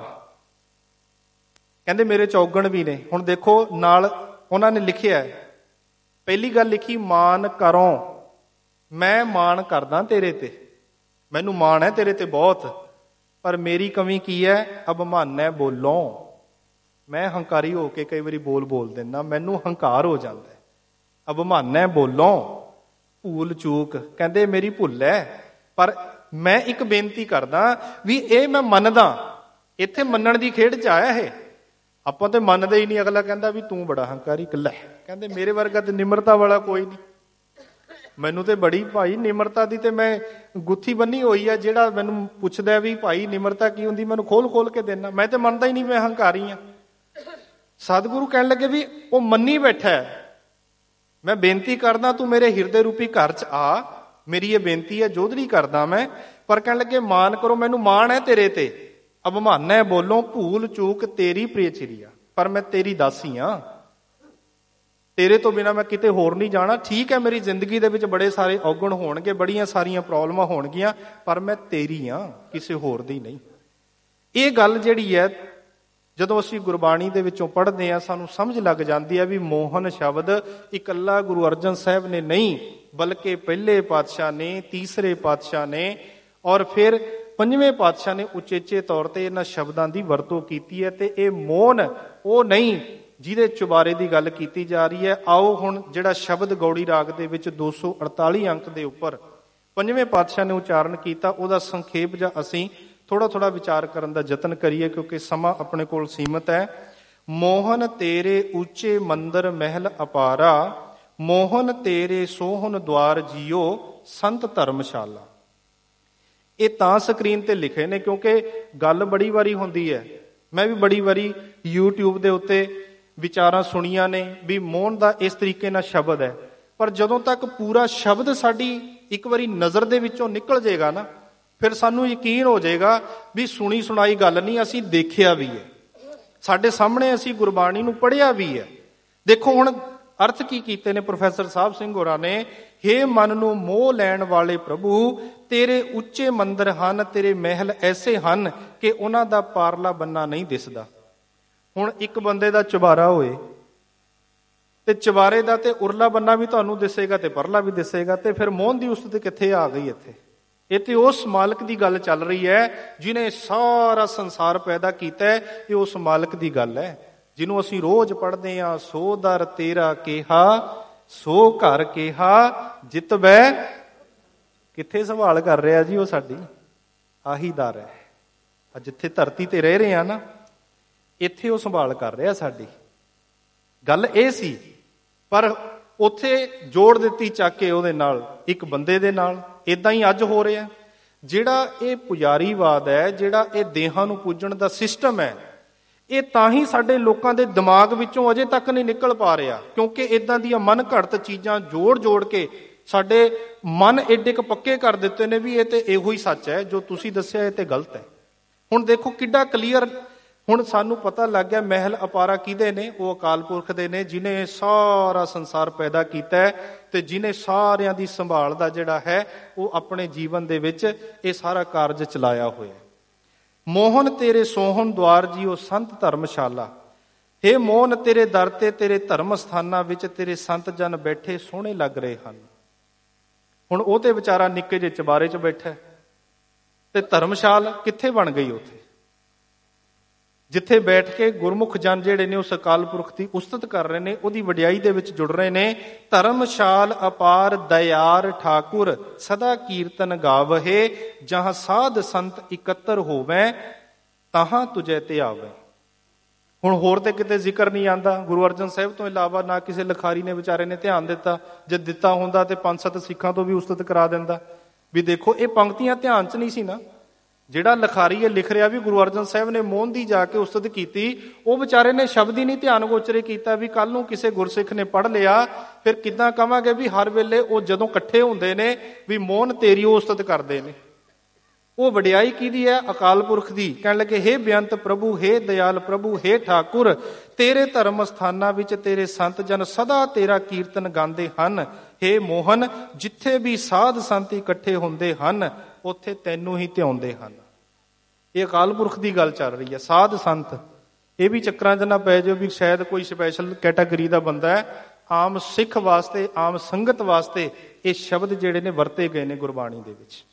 ਕਹਿੰਦੇ ਮੇਰੇ ਚੌਗਣ ਵੀ ਨੇ। ਹੁਣ ਦੇਖੋ ਨਾਲ ਉਹਨਾਂ ਨੇ ਲਿਖਿਆ, ਪਹਿਲੀ ਗੱਲ ਲਿਖੀ ਮਾਨ ਕਰੋ, ਮੈਂ ਮਾਣ ਕਰਦਾ ਤੇਰੇ ਤੇ, ਮੈਨੂੰ ਮਾਣ ਹੈ ਤੇਰੇ ਤੇ ਬਹੁਤ, ਪਰ ਮੇਰੀ ਕਮੀ ਕੀ ਹੈ? ਅਭਮਾਨੈ ਬੋਲੋਂ, ਮੈਂ ਹੰਕਾਰੀ ਹੋ ਕੇ ਕਈ ਵਾਰੀ ਬੋਲ ਬੋਲ ਦਿੰਦਾ, ਮੈਨੂੰ ਹੰਕਾਰ ਹੋ ਜਾਂਦਾ ਹੈ। ਅਭਮਾਨੈ ਬੋਲੋਂ ਭੂਲ ਚੂਕ, ਕਹਿੰਦੇ ਮੇਰੀ ਭੁੱਲ ਹੈ, ਪਰ ਮੈਂ ਇੱਕ ਬੇਨਤੀ ਕਰਦਾ ਵੀ ਇਹ ਮੈਂ ਮੰਨਦਾ। ਇੱਥੇ ਮੰਨਣ ਦੀ ਖੇਡ ਚ ਆਇਆ ਇਹ, ਆਪਾਂ ਤੇ ਮੰਨਦੇ ਹੀ ਨਹੀਂ। ਅਗਲਾ ਕਹਿੰਦਾ ਵੀ ਤੂੰ ਬੜਾ ਹੰਕਾਰੀ ਇਕੱਲਾ, ਕਹਿੰਦੇ ਮੇਰੇ ਵਰਗਾ ਤੇ ਨਿਮਰਤਾ ਵਾਲਾ ਕੋਈ ਨਹੀਂ। ਮੈਨੂੰ ਤੇ ਬੜੀ ਭਾਈ ਨਿਮਰਤਾ ਦੀ ਤੇ ਮੈਂ ਗੁੱਥੀ ਬੰਨੀ ਹੋਈ ਆ। ਜਿਹੜਾ ਮੈਨੂੰ ਪੁੱਛਦਾ ਵੀ ਭਾਈ ਨਿਮਰਤਾ ਕੀ ਹੁੰਦੀ, ਮੈਨੂੰ ਖੋਲ ਖੋਲ ਕੇ ਦੇਣਾ। ਮੈਂ ਤੇ ਮੰਨਦਾ ਹੀ ਨਹੀਂ ਮੈਂ ਹੰਕਾਰੀ ਆ। ਸਤਿਗੁਰੂ ਕਹਿਣ ਲੱਗੇ ਵੀ ਉਹ ਮੰਨੀ ਬੈਠਾ ਹੈ, ਮੈਂ ਬੇਨਤੀ ਕਰਦਾ ਤੂੰ ਮੇਰੇ ਹਿਰਦੇ ਰੂਪੀ ਘਰ ਚ ਆ, ਮੇਰੀ ਇਹ ਬੇਨਤੀ ਹੈ, ਜੋਦਰੀ ਕਰਦਾ ਮੈਂ। ਪਰ ਕਹਿਣ ਲੱਗੇ ਮਾਨ ਕਰੋ, ਮੈਨੂੰ ਮਾਣ ਹੈ ਤੇਰੇ ਤੇ, ਅਭਮਾਨੈ ਬੋਲੋਂ ਭੂਲ ਚੂਕ ਤੇਰੀ ਪ੍ਰਿਯ ਚਿਰੀਆ, ਪਰ ਮੈਂ ਤੇਰੀ ਦਾਸੀ ਹਾਂ, ਤੇਰੇ ਤੋਂ ਬਿਨਾਂ ਮੈਂ ਕਿਤੇ ਹੋਰ ਨਹੀਂ ਜਾਣਾ। ਠੀਕ ਹੈ ਮੇਰੀ ਜ਼ਿੰਦਗੀ ਦੇ ਵਿੱਚ ਬੜੇ ਸਾਰੇ ਔਗਣ ਹੋਣਗੇ, ਬੜੀਆਂ ਸਾਰੀਆਂ ਪ੍ਰੋਬਲਮਾਂ ਹੋਣਗੀਆਂ, ਪਰ ਮੈਂ ਤੇਰੀ ਹਾਂ, ਕਿਸੇ ਹੋਰ ਦੀ ਨਹੀਂ। ਇਹ ਗੱਲ ਜਿਹੜੀ ਹੈ ਜਦੋਂ ਅਸੀਂ ਗੁਰਬਾਣੀ ਦੇ ਵਿੱਚੋਂ ਪੜ੍ਹਦੇ ਹਾਂ ਸਾਨੂੰ ਸਮਝ ਲੱਗ ਜਾਂਦੀ ਹੈ ਵੀ ਮੋਹਨ ਸ਼ਬਦ ਇਕੱਲਾ ਗੁਰੂ ਅਰਜਨ ਸਾਹਿਬ ਨੇ ਨਹੀਂ, ਬਲਕਿ ਪਹਿਲੇ ਪਾਤਸ਼ਾਹ ਨੇ, ਤੀਸਰੇ ਪਾਤਸ਼ਾਹ ਨੇ ਔਰ ਫਿਰ ਪੰਜਵੇਂ ਪਾਤਸ਼ਾਹ ਨੇ ਉਚੇਚੇ ਤੌਰ ਤੇ ਇਹਨਾਂ ਸ਼ਬਦਾਂ ਦੀ ਵਰਤੋਂ ਕੀਤੀ ਹੈ। ਤੇ ਇਹ ਮੋਹਨ ਉਹ ਨਹੀਂ ਜਿਹਦੇ ਚੁਬਾਰੇ ਦੀ ਗੱਲ ਕੀਤੀ ਜਾ ਰਹੀ ਹੈ। ਆਓ ਹੁਣ ਜਿਹੜਾ ਸ਼ਬਦ ਗੌੜੀ ਰਾਗ ਦੇ ਵਿੱਚ ਦੋ ਸੌ ਅੜਤਾਲੀ ਅੰਕ ਦੇ ਉੱਪਰ ਪੰਜਵੇਂ ਪਾਤਸ਼ਾਹ ਨੇ ਉਚਾਰਨ ਕੀਤਾ, ਉਹਦਾ ਸੰਖੇਪ ਜਾਂ ਅਸੀਂ ਥੋੜਾ ਥੋੜਾ ਵਿਚਾਰ ਕਰਨ ਦਾ ਯਤਨ ਕਰੀਏ, ਕਿਉਂਕਿ ਸਮਾਂ ਆਪਣੇ ਕੋਲ ਸੀਮਤ ਹੈ। ਮੋਹਨ ਤੇਰੇ ਉੱਚੇ ਮੰਦਰ ਮਹਿਲ ਅਪਾਰਾ, ਮੋਹਨ ਤੇਰੇ ਸੋਹਣ ਦੁਆਰ ਜੀਓ ਸੰਤ ਧਰਮਸ਼ਾਲਾ। ਇਹ ਤਾਂ ਸਕਰੀਨ ਤੇ ਲਿਖੇ ਨੇ ਕਿਉਂਕਿ ਗੱਲ ਬੜੀ ਵਾਰੀ ਹੁੰਦੀ ਹੈ, ਮੈਂ ਵੀ ਬੜੀ ਵਾਰੀ ਯੂਟਿਊਬ ਦੇ ਉੱਤੇ ਵਿਚਾਰਾਂ ਸੁਣੀਆਂ ਨੇ ਵੀ ਮੋਹਨ ਦਾ ਇਸ ਤਰੀਕੇ ਨਾਲ ਸ਼ਬਦ ਹੈ, ਪਰ ਜਦੋਂ ਤੱਕ ਪੂਰਾ ਸ਼ਬਦ ਸਾਡੀ ਇੱਕ ਵਾਰੀ ਨਜ਼ਰ ਦੇ ਵਿੱਚੋਂ ਨਿਕਲ ਜਾਏਗਾ ਨਾ, ਫਿਰ ਸਾਨੂੰ ਯਕੀਨ ਹੋ ਜਾਏਗਾ ਵੀ ਸੁਣੀ ਸੁਣਾਈ ਗੱਲ ਨਹੀਂ, ਅਸੀਂ ਦੇਖਿਆ ਵੀ ਹੈ, ਸਾਡੇ ਸਾਹਮਣੇ ਅਸੀਂ ਗੁਰਬਾਣੀ ਨੂੰ ਪੜ੍ਹਿਆ ਵੀ ਹੈ। ਦੇਖੋ ਹੁਣ ਅਰਥ ਕੀ ਕੀਤੇ ਨੇ ਪ੍ਰੋਫੈਸਰ ਸਾਹਿਬ ਸਿੰਘ ਹੋਰਾਂ ਨੇ। ਹੇ ਮਨ ਨੂੰ ਮੋਹ ਲੈਣ ਵਾਲੇ ਪ੍ਰਭੂ, ਤੇਰੇ ਉੱਚੇ ਮੰਦਰ ਹਨ, ਤੇਰੇ ਮਹਿਲ ਐਸੇ ਹਨ ਕਿ ਉਹਨਾਂ ਦਾ ਪਾਰਲਾ ਬੰਨਾ ਨਹੀਂ ਦਿਸਦਾ। ਹੁਣ ਇੱਕ ਬੰਦੇ ਦਾ ਚੁਬਾਰਾ ਹੋਏ ਤੇ ਚੁਬਾਰੇ ਦਾ ਤੇ ਉਰਲਾ ਬੰਨਾ ਵੀ ਤੁਹਾਨੂੰ ਦਿਸੇਗਾ ਤੇ ਪਰਲਾ ਵੀ ਦਿਸੇਗਾ, ਤੇ ਫਿਰ ਮੋਹਨ ਦੀ ਉਸਤਤ ਕਿੱਥੇ ਆ ਗਈ ਇੱਥੇ? ਇਹ ਤੇ ਉਸ ਮਾਲਕ ਦੀ ਗੱਲ ਚੱਲ ਰਹੀ ਹੈ ਜਿਹਨੇ ਸਾਰਾ ਸੰਸਾਰ ਪੈਦਾ ਕੀਤਾ ਹੈ। ਇਹ ਉਸ ਮਾਲਕ ਦੀ ਗੱਲ ਹੈ ਜਿਹਨੂੰ ਅਸੀਂ ਰੋਜ਼ ਪੜ੍ਹਦੇ ਹਾਂ। ਸੋ ਦਰ ਤੇਰਾ ਕਿਹਾ, ਸੋ ਘਰ ਕਿਹਾ, ਜਿਤ ਬੈ ਕਿੱਥੇ ਸੰਭਾਲ ਕਰ ਰਿਹਾ ਜੀ ਉਹ ਸਾਡੀ? ਆਹੀ ਦਰ ਹੈ, ਜਿੱਥੇ ਧਰਤੀ ਤੇ ਰਹਿ ਰਹੇ ਆ ਨਾ, ਇੱਥੇ ਉਹ ਸੰਭਾਲ ਕਰ ਰਿਹਾ ਸਾਡੀ। ਗੱਲ ਇਹ ਸੀ, ਪਰ ਉੱਥੇ ਜੋੜ ਦਿੱਤੀ ਚੱਕ ਕੇ ਉਹਦੇ ਨਾਲ, ਇੱਕ ਬੰਦੇ ਦੇ ਨਾਲ। ਇਦਾਂ ਹੀ ਅੱਜ ਹੋ ਰਿਹਾ। ਜਿਹੜਾ ਇਹ ਪੁਜਾਰੀਵਾਦ ਹੈ, ਜਿਹੜਾ ਇਹ ਦੇਹਾਂ ਨੂੰ ਪੂਜਣ ਦਾ ਸਿਸਟਮ ਹੈ, ਇਹ ਤਾਂ ਹੀ ਸਾਡੇ ਲੋਕਾਂ ਦੇ ਦਿਮਾਗ ਵਿੱਚੋਂ ਅਜੇ ਤੱਕ ਨਹੀਂ ਨਿਕਲ ਪਾ ਰਿਹਾ, ਕਿਉਂਕਿ ਇਦਾਂ ਦੀਆਂ ਮਨ ਘੜਤ ਚੀਜ਼ਾਂ ਜੋੜ ਜੋੜ ਕੇ ਸਾਡੇ ਮਨ ਏਡੇ ਕੁ ਪੱਕੇ ਕਰ ਦਿੱਤੇ ਨੇ ਵੀ ਇਹ ਤੇ ਇਹੋ ਹੀ ਸੱਚ ਹੈ, ਜੋ ਤੁਸੀਂ ਦੱਸਿਆ ਇਹ ਤੇ ਗਲਤ ਹੈ। ਹੁਣ ਦੇਖੋ ਕਿੱਡਾ ਕਲੀਅਰ ਹੁਣ ਸਾਨੂੰ ਪਤਾ ਲੱਗ ਗਿਆ ਮਹਿਲ ਅਪਾਰਾ ਕਿਹਦੇ ਨੇ? ਉਹ ਅਕਾਲ ਪੁਰਖ ਦੇ ਨੇ, ਜਿਹਨੇ ਸਾਰਾ ਸੰਸਾਰ ਪੈਦਾ ਕੀਤਾ ਹੈ ਤੇ ਜਿਹਨੇ ਸਾਰਿਆਂ ਦੀ ਸੰਭਾਲ ਦਾ ਜਿਹੜਾ ਹੈ ਉਹ ਆਪਣੇ ਜੀਵਨ ਦੇ ਵਿੱਚ ਇਹ ਸਾਰਾ ਕਾਰਜ ਚਲਾਇਆ ਹੋਇਆ। ਮੋਹਨ ਤੇਰੇ ਸੋਹਣ ਦੁਆਰ ਜੀਓ ਸੰਤ ਧਰਮਸ਼ਾਲਾ। ਹੇ ਮੋਹਨ ਤੇਰੇ ਦਰ ਤੇ, ਤੇਰੇ ਧਰਮ ਸਥਾਨਾਂ ਵਿੱਚ ਤੇਰੇ ਸੰਤ ਜਨ ਬੈਠੇ ਸੋਹਣੇ ਲੱਗ ਰਹੇ ਹਨ। ਹੁਣ ਉਹ ਤੇ ਵਿਚਾਰਾ ਨਿੱਕੇ ਜਿਹੇ ਚਬਾਰੇ 'ਚ ਬੈਠਾ ਤੇ ਧਰਮਸ਼ਾਲ ਕਿੱਥੇ ਬਣ ਗਈ? ਉੱਥੇ ਜਿੱਥੇ ਬੈਠ ਕੇ ਗੁਰਮੁਖ ਜਨ ਜਿਹੜੇ ਨੇ ਉਸ ਅਕਾਲ ਪੁਰਖ ਦੀ ਉਸਤਤ ਕਰ ਰਹੇ ਨੇ, ਉਹਦੀ ਵਡਿਆਈ ਦੇ ਵਿੱਚ ਜੁੜ ਰਹੇ ਨੇ। ਧਰਮਸ਼ਾਲ ਅਪਾਰ ਦਇਆਰ ਠਾਕੁਰ, ਸਦਾ ਕੀਰਤਨ ਗਾਵਹੇ, ਜਹਾਂ ਸਾਧ ਸੰਤ ਇਕੱਤਰ ਹੋਵੇ, ਤਹਾਂ ਤੁਝੇ ਤੇ ਆਵੇ। ਹੁਣ ਹੋਰ ਤੇ ਕਿਤੇ ਜ਼ਿਕਰ ਨਹੀਂ ਆਉਂਦਾ ਗੁਰੂ ਅਰਜਨ ਸਾਹਿਬ ਤੋਂ ਇਲਾਵਾ, ਨਾ ਕਿਸੇ ਲਿਖਾਰੀ ਨੇ ਵਿਚਾਰੇ ਨੇ ਧਿਆਨ ਦਿੱਤਾ। ਜੇ ਦਿੱਤਾ ਹੁੰਦਾ ਤੇ ਪੰਜ ਸੱਤ ਸਿੱਖਾਂ ਤੋਂ ਵੀ ਉਸਤਤ ਕਰਾ ਦਿੰਦਾ ਵੀ ਦੇਖੋ ਇਹ ਪੰਕਤੀਆਂ ਧਿਆਨ 'ਚ ਨਹੀਂ ਸੀ ਨਾ। ਜਿਹੜਾ ਲਿਖਾਰੀ ਇਹ ਲਿਖ ਰਿਹਾ ਵੀ ਗੁਰੂ ਅਰਜਨ ਸਾਹਿਬ ਨੇ ਮੋਹਨ ਦੀ ਜਾ ਕੇ ਉਸਤਤ ਕੀਤੀ, ਉਹ ਵਿਚਾਰੇ ਨੇ ਸ਼ਬਦ ਹੀ ਨਹੀਂ ਧਿਆਨ ਗੋਚਰੇ ਕੀਤਾ ਵੀ ਕੱਲ ਨੂੰ ਕਿਸੇ ਗੁਰਸਿੱਖ ਨੇ ਪੜ੍ਹ ਲਿਆ ਫਿਰ ਕਿੱਦਾਂ ਕਵਾਂਗੇ ਵੀ ਹਰ ਵੇਲੇ ਉਹ ਜਦੋਂ ਇਕੱਠੇ ਹੁੰਦੇ ਨੇ ਵੀ ਮੋਹਨ ਤੇਰੀ ਉਸਤਤ ਕਰਦੇ ਨੇ। ਉਹ ਵਡਿਆਈ ਕਿਹਦੀ ਹੈ? ਅਕਾਲ ਪੁਰਖ ਦੀ। ਕਹਿਣ ਲੱਗੇ ਹੇ ਬੇਅੰਤ ਪ੍ਰਭੂ, ਹੇ ਦਇਆਲ ਪ੍ਰਭੂ, ਹੇ ਠਾਕੁਰ, ਤੇਰੇ ਧਰਮ ਸਥਾਨਾਂ ਵਿੱਚ ਤੇਰੇ ਸੰਤ ਜਨ ਸਦਾ ਤੇਰਾ ਕੀਰਤਨ ਗਾਉਂਦੇ ਹਨ। ਹੇ ਮੋਹਨ, ਜਿੱਥੇ ਵੀ ਸਾਧ ਸੰਤ ਇਕੱਠੇ ਹੁੰਦੇ ਹਨ ਉੱਥੇ ਤੈਨੂੰ ਹੀ ਧਿਆਉਂਦੇ ਹਨ। ਇਹ ਅਕਾਲ ਪੁਰਖ ਦੀ ਗੱਲ ਚੱਲ ਰਹੀ ਹੈ। ਸਾਧ ਸੰਤ, ਇਹ ਵੀ ਚੱਕਰਾਂ 'ਚ ਨਾ ਪੈ ਜਾਓ ਵੀ ਸ਼ਾਇਦ ਕੋਈ ਸਪੈਸ਼ਲ ਕੈਟਾਗਰੀ ਦਾ ਬੰਦਾ ਹੈ। ਆਮ ਸਿੱਖ ਵਾਸਤੇ, ਆਮ ਸੰਗਤ ਵਾਸਤੇ ਇਹ ਸ਼ਬਦ ਜਿਹੜੇ ਨੇ ਵਰਤੇ ਗਏ ਨੇ ਗੁਰਬਾਣੀ ਦੇ ਵਿੱਚ।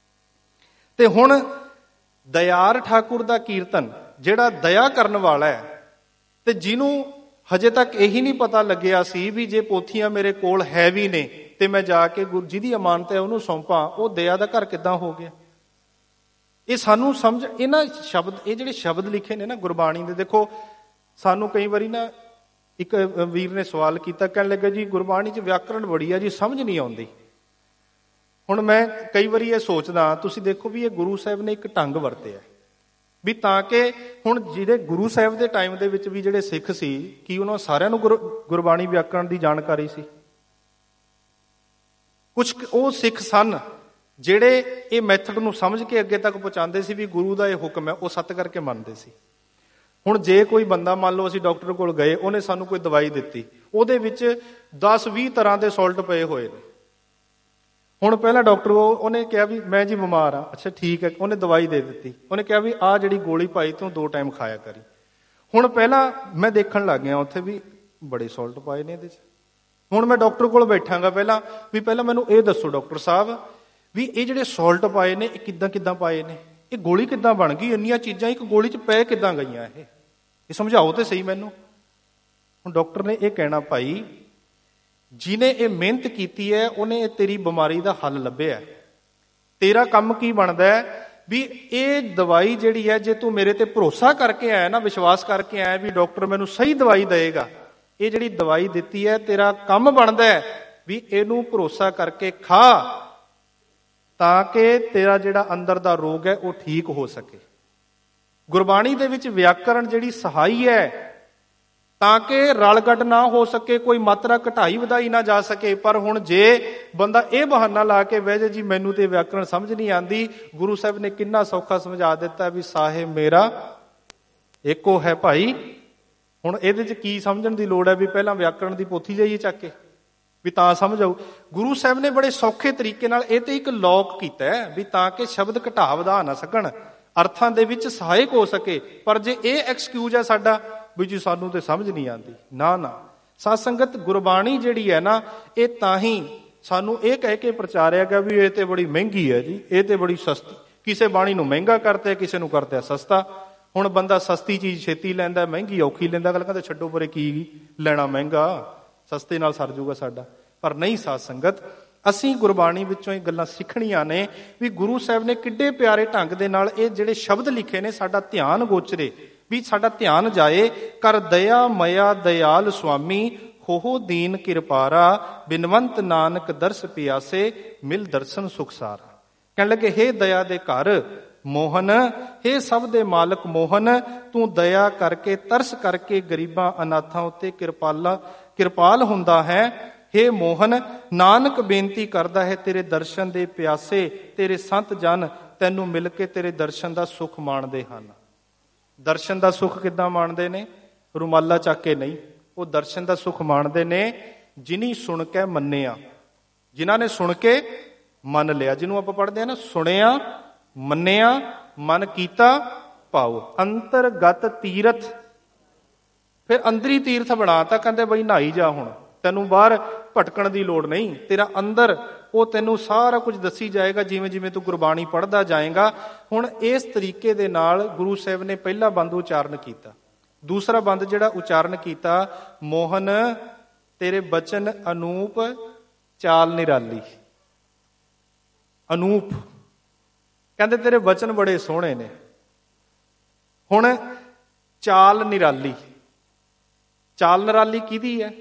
ਤੇ ਹੁਣ ਦਇਆਰ ਠਾਕੁਰ ਦਾ ਕੀਰਤਨ, ਜਿਹੜਾ ਦਇਆ ਕਰਨ ਵਾਲਾ ਹੈ ਤੇ ਜਿਹਨੂੰ ਹਜੇ ਤੱਕ ਇਹੀ ਨਹੀਂ ਪਤਾ ਲੱਗਿਆ ਸੀ ਵੀ ਜੇ ਪੋਥੀਆਂ ਮੇਰੇ ਕੋਲ ਹੈ ਵੀ ਨੇ ਤੇ ਮੈਂ ਜਾ ਕੇ ਗੁਰੂ ਜੀ ਦੀ ਅਮਾਨਤ ਹੈ ਉਹਨੂੰ ਸੌਂਪਾਂ, ਉਹ ਦਇਆ ਦਾ ਘਰ ਕਿੱਦਾਂ ਹੋ ਗਿਆ? ਇਹ ਸਾਨੂੰ ਸਮਝ, ਇਹਨਾਂ ਸ਼ਬਦ, ਇਹ ਜਿਹੜੇ ਸ਼ਬਦ ਲਿਖੇ ਨੇ ਨਾ ਗੁਰਬਾਣੀ ਦੇ, ਦੇਖੋ ਸਾਨੂੰ ਕਈ ਵਾਰੀ ਨਾ ਇੱਕ ਵੀਰ ਨੇ ਸਵਾਲ ਕੀਤਾ, ਕਹਿਣ ਲੱਗਾ ਜੀ ਗੁਰਬਾਣੀ 'ਚ ਵਿਆਕਰਣ ਬੜੀ ਆ ਜੀ, ਸਮਝ ਨਹੀਂ ਆਉਂਦੀ। ਹੁਣ ਮੈਂ ਕਈ ਵਾਰੀ ਇਹ ਸੋਚਦਾ, ਤੁਸੀਂ ਦੇਖੋ ਵੀ ਇਹ ਗੁਰੂ ਸਾਹਿਬ ਨੇ ਇੱਕ ਢੰਗ ਵਰਤਿਆ ਵੀ ਤਾਂ ਕਿ ਹੁਣ ਜਿਹੜੇ ਗੁਰੂ ਸਾਹਿਬ ਦੇ ਟਾਈਮ ਦੇ ਵਿੱਚ ਵੀ ਜਿਹੜੇ ਸਿੱਖ ਸੀ, ਕੀ ਉਹਨਾਂ ਸਾਰਿਆਂ ਨੂੰ ਗੁਰ ਗੁਰਬਾਣੀ ਵਿਆਕਰਣ ਦੀ ਜਾਣਕਾਰੀ ਸੀ? ਕੁਝ ਉਹ ਸਿੱਖ ਸਨ ਜਿਹੜੇ ਇਹ ਮੈਥਡ ਨੂੰ ਸਮਝ ਕੇ ਅੱਗੇ ਤੱਕ ਪਹੁੰਚਾਉਂਦੇ ਸੀ ਵੀ ਗੁਰੂ ਦਾ ਇਹ ਹੁਕਮ ਹੈ, ਉਹ ਸੱਤ ਕਰਕੇ ਮੰਨਦੇ ਸੀ। ਹੁਣ ਜੇ ਕੋਈ ਬੰਦਾ, ਮੰਨ ਲਓ ਅਸੀਂ ਡਾਕਟਰ ਕੋਲ ਗਏ, ਉਹਨੇ ਸਾਨੂੰ ਕੋਈ ਦਵਾਈ ਦਿੱਤੀ, ਉਹਦੇ ਵਿੱਚ ਦਸ ਵੀਹ ਤਰ੍ਹਾਂ ਦੇ ਸਾਲਟ ਪਏ ਹੋਏ ਨੇ। ਹੁਣ ਪਹਿਲਾਂ ਡਾਕਟਰ ਉਹਨੇ ਕਿਹਾ ਵੀ ਮੈਂ ਜੀ ਬਿਮਾਰ ਹਾਂ, ਅੱਛਾ ਠੀਕ ਹੈ, ਉਹਨੇ ਦਵਾਈ ਦੇ ਦਿੱਤੀ, ਉਹਨੇ ਕਿਹਾ ਵੀ ਆਹ ਜਿਹੜੀ ਗੋਲੀ ਪਾਈ ਤੂੰ ਦੋ ਟਾਈਮ ਖਾਇਆ ਕਰੀ। ਹੁਣ ਪਹਿਲਾਂ ਮੈਂ ਦੇਖਣ ਲੱਗ ਗਿਆ ਉੱਥੇ ਵੀ ਬੜੇ ਸੌਲਟ ਪਾਏ ਨੇ ਇਹਦੇ 'ਚ। ਹੁਣ ਮੈਂ ਡਾਕਟਰ ਕੋਲ ਬੈਠਾਂਗਾ ਪਹਿਲਾਂ ਵੀ ਪਹਿਲਾਂ ਮੈਨੂੰ ਇਹ ਦੱਸੋ ਡਾਕਟਰ ਸਾਹਿਬ ਵੀ ਇਹ ਜਿਹੜੇ ਸੌਲਟ ਪਾਏ ਨੇ ਇਹ ਕਿੱਦਾਂ ਕਿੱਦਾਂ ਪਾਏ ਨੇ, ਇਹ ਗੋਲੀ ਕਿੱਦਾਂ ਬਣ ਗਈ, ਇੰਨੀਆਂ ਚੀਜ਼ਾਂ ਇੱਕ ਗੋਲੀ 'ਚ ਪੈ ਕਿੱਦਾਂ ਗਈਆਂ, ਇਹ ਇਹ ਸਮਝਾਓ ਤੇ ਸਹੀ ਮੈਨੂੰ। ਹੁਣ ਡਾਕਟਰ ਨੇ ਇਹ ਕਹਿਣਾ, ਭਾਈ ਜਿਹਨੇ ਇਹ ਮਿਹਨਤ ਕੀਤੀ ਹੈ ਉਹਨੇ ਇਹ ਤੇਰੀ ਬਿਮਾਰੀ ਦਾ ਹੱਲ ਲੱਭਿਆ। ਤੇਰਾ ਕੰਮ ਕੀ ਬਣਦਾ ਹੈ ਵੀ ਇਹ ਦਵਾਈ ਜਿਹੜੀ ਹੈ, ਜੇ ਤੂੰ ਮੇਰੇ ਤੇ ਭਰੋਸਾ ਕਰਕੇ ਆਇਆ ਨਾ, ਵਿਸ਼ਵਾਸ ਕਰਕੇ ਆਇਆ ਵੀ ਡਾਕਟਰ ਮੈਨੂੰ ਸਹੀ ਦਵਾਈ ਦੇਏਗਾ, ਇਹ ਜਿਹੜੀ ਦਵਾਈ ਦਿੱਤੀ ਹੈ ਤੇਰਾ ਕੰਮ ਬਣਦਾ ਹੈ ਵੀ ਇਹਨੂੰ ਭਰੋਸਾ ਕਰਕੇ ਖਾ ਤਾਂ ਕਿ ਤੇਰਾ ਜਿਹੜਾ ਅੰਦਰ ਦਾ ਰੋਗ ਹੈ ਉਹ ਠੀਕ ਹੋ ਸਕੇ। ਗੁਰਬਾਣੀ ਦੇ ਵਿੱਚ ਵਿਆਕਰਣ ਜਿਹੜੀ ਸਹਾਈ ਹੈ ਤਾਂ ਕਿ ਰਲਗੱਡ ਨਾ ਹੋ ਸਕੇ, ਕੋਈ ਮਾਤਰਾ ਘਟਾਈ ਵਧਾਈ ਨਾ ਜਾ ਸਕੇ। ਪਰ ਹੁਣ ਜੇ ਬੰਦਾ ਇਹ ਬਹਾਨਾ ਲਾ ਕੇ ਬਹਿ ਜਾਏ ਜੀ ਮੈਨੂੰ ਤੇ ਵਿਆਕਰਣ ਸਮਝ ਨਹੀਂ ਆਉਂਦੀ, ਗੁਰੂ ਸਾਹਿਬ ਨੇ ਕਿੰਨਾ ਸੌਖਾ ਸਮਝਾ ਦਿੱਤਾ ਵੀ ਸਾਹਿਬ ਮੇਰਾ ਇੱਕੋ ਹੈ ਭਾਈ। ਹੁਣ ਇਹਦੇ 'ਚ ਕੀ ਸਮਝਣ ਦੀ ਲੋੜ ਹੈ ਵੀ ਪਹਿਲਾਂ ਵਿਆਕਰਣ ਦੀ ਪੋਥੀ ਜਾਈਏ ਚੱਕ ਕੇ ਵੀ ਤਾਂ ਸਮਝ ਆਊ। ਗੁਰੂ ਸਾਹਿਬ ਨੇ ਬੜੇ ਸੌਖੇ ਤਰੀਕੇ ਨਾਲ ਇਹ ਤੇ ਇੱਕ ਲੌਕ ਕੀਤਾ ਹੈ ਵੀ ਤਾਂ ਕਿ ਸ਼ਬਦ ਘਟਾ ਵਧਾ ਨਾ ਸਕਣ, ਅਰਥਾਂ ਦੇ ਵਿੱਚ ਸਹਾਇਕ ਹੋ ਸਕੇ। ਪਰ ਜੇ ਇਹ ਐਕਸਕਿਊਜ਼ ਹੈ ਸਾਡਾ ਵੀ ਜੀ ਸਾਨੂੰ ਤੇ ਸਮਝ ਨਹੀਂ ਆਉਂਦੀ, ਨਾ ਨਾ ਸਾਧ ਸੰਗਤ, ਗੁਰਬਾਣੀ ਜਿਹੜੀ ਹੈ ਨਾ ਇਹ ਤਾਂ ਹੀ ਸਾਨੂੰ ਇਹ ਕਹਿ ਕੇ ਪ੍ਰਚਾਰਿਆ ਗਿਆ ਵੀ ਇਹ ਤੇ ਬੜੀ ਮਹਿੰਗੀ ਹੈ ਜੀ, ਇਹ ਤੇ ਬੜੀ ਸਸਤੀ। ਕਿਸੇ ਬਾਣੀ ਨੂੰ ਮਹਿੰਗਾ ਕਰਤੇ, ਕਿਸੇ ਨੂੰ ਕਰਤੇ ਸਸਤਾ। ਹੁਣ ਬੰਦਾ ਸਸਤੀ ਚੀਜ਼ ਛੇਤੀ ਲੈਂਦਾ, ਮਹਿੰਗੀ ਔਖੀ ਲੈਂਦਾ। ਅਗਲਾ ਕਹਿੰਦਾ ਛੱਡੋ ਪਰੇ ਕੀ ਲੈਣਾ ਮਹਿੰਗਾ, ਸਸਤੇ ਨਾਲ ਸਰ ਜੂਗਾ ਸਾਡਾ। ਪਰ ਨਹੀਂ ਸਾਧ ਸੰਗਤ, ਅਸੀਂ ਗੁਰਬਾਣੀ ਵਿੱਚੋਂ ਇਹ ਗੱਲਾਂ ਸਿੱਖਣੀਆਂ ਨੇ ਵੀ ਗੁਰੂ ਸਾਹਿਬ ਨੇ ਕਿੱਡੇ ਪਿਆਰੇ ਢੰਗ ਦੇ ਨਾਲ ਇਹ ਜਿਹੜੇ ਸ਼ਬਦ ਲਿਖੇ ਨੇ ਸਾਡਾ ਧਿਆਨ ਗੋਚਰੇ, ਵੀ ਸਾਡਾ ਧਿਆਨ ਜਾਏ। ਕਰ ਦਇਆ ਮਇਆ ਦਇਆਲ ਸੁਆਮੀ, ਹੋਹੋ ਦੀਨ ਕਿਰਪਾਰਾ, ਬਿਨਵੰਤ ਨਾਨਕ ਦਰਸ ਪਿਆਸੇ, ਮਿਲ ਦਰਸ਼ਨ ਸੁਖ ਸਾਰਾ। ਕਹਿਣ ਲੱਗੇ ਹੇ ਦਇਆ ਦੇ ਘਰ ਮੋਹਨ, ਹੇ ਸਭ ਦੇ ਮਾਲਕ ਮੋਹਨ, ਤੂੰ ਦਇਆ ਕਰਕੇ ਤਰਸ ਕਰਕੇ ਗਰੀਬਾਂ ਅਨਾਥਾਂ ਉੱਤੇ ਕਿਰਪਾਲਾ ਕਿਰਪਾਲ ਹੁੰਦਾ ਹੈ। ਹੇ ਮੋਹਨ, ਨਾਨਕ ਬੇਨਤੀ ਕਰਦਾ ਹੈ ਤੇਰੇ ਦਰਸ਼ਨ ਦੇ ਪਿਆਸੇ, ਤੇਰੇ ਸੰਤ ਜਨ ਤੈਨੂੰ ਮਿਲ ਕੇ ਤੇਰੇ ਦਰਸ਼ਨ ਦਾ ਸੁੱਖ ਮਾਣਦੇ ਹਨ। ਦਰਸ਼ਨ ਦਾ ਸੁੱਖ ਕਿੱਦਾਂ ਮਾਣਦੇ ਨੇ? ਰੁਮਾਲਾ ਚੱਕ ਕੇ ਨਹੀਂ, ਉਹ ਦਰਸ਼ਨ ਦਾ ਸੁੱਖ ਮਾਣਦੇ ਨੇ ਜਿਨੀ ਸੁਣ ਕੇ ਮੰਨਿਆ, ਜਿਨ੍ਹਾਂ ਨੇ ਸੁਣ ਕੇ ਮੰਨ ਲਿਆ, ਜਿਹਨੂੰ ਆਪਾਂ ਪੜ੍ਹਦੇ ਹਾਂ ਨਾ, ਸੁਣਿਆ ਮੰਨਿਆ ਮਨ ਕੀਤਾ ਭਾਉ। ਅੰਤਰਗਤ ਤੀਰਥ, ਫਿਰ ਅੰਦਰੀ ਤੀਰਥ ਬਣਾਤਾ। ਕਹਿੰਦੇ ਬਈ ਨਹਾਈ ਜਾ, ਹੁਣ ਤੈਨੂੰ ਬਾਹਰ ਭਟਕਣ ਦੀ ਲੋੜ ਨਹੀਂ, ਤੇਰਾ ਅੰਦਰ ਉਹ ਤੈਨੂੰ ਸਾਰਾ ਕੁਝ ਦੱਸੀ ਜਾਏਗਾ ਜਿਵੇਂ ਜਿਵੇਂ ਤੂੰ ਗੁਰਬਾਣੀ ਪੜ੍ਹਦਾ ਜਾਏਗਾ। ਹੁਣ ਇਸ ਤਰੀਕੇ ਦੇ ਨਾਲ ਗੁਰੂ ਸਾਹਿਬ ਨੇ ਪਹਿਲਾ ਬੰਦ ਉਚਾਰਨ ਕੀਤਾ। ਦੂਸਰਾ ਬੰਦ ਜਿਹੜਾ ਉਚਾਰਨ ਕੀਤਾ, ਮੋਹਨ ਤੇਰੇ ਬਚਨ ਅਨੂਪ ਚਾਲ ਨਿਰਾਲੀ। ਅਨੂਪ ਕਹਿੰਦੇ ਤੇਰੇ ਬਚਨ ਬੜੇ ਸੋਹਣੇ ਨੇ। ਹੁਣ ਚਾਲ ਨਿਰਾਲੀ, ਚਾਲ ਨਿਰਾਲੀ ਕਿਹਦੀ ਹੈ?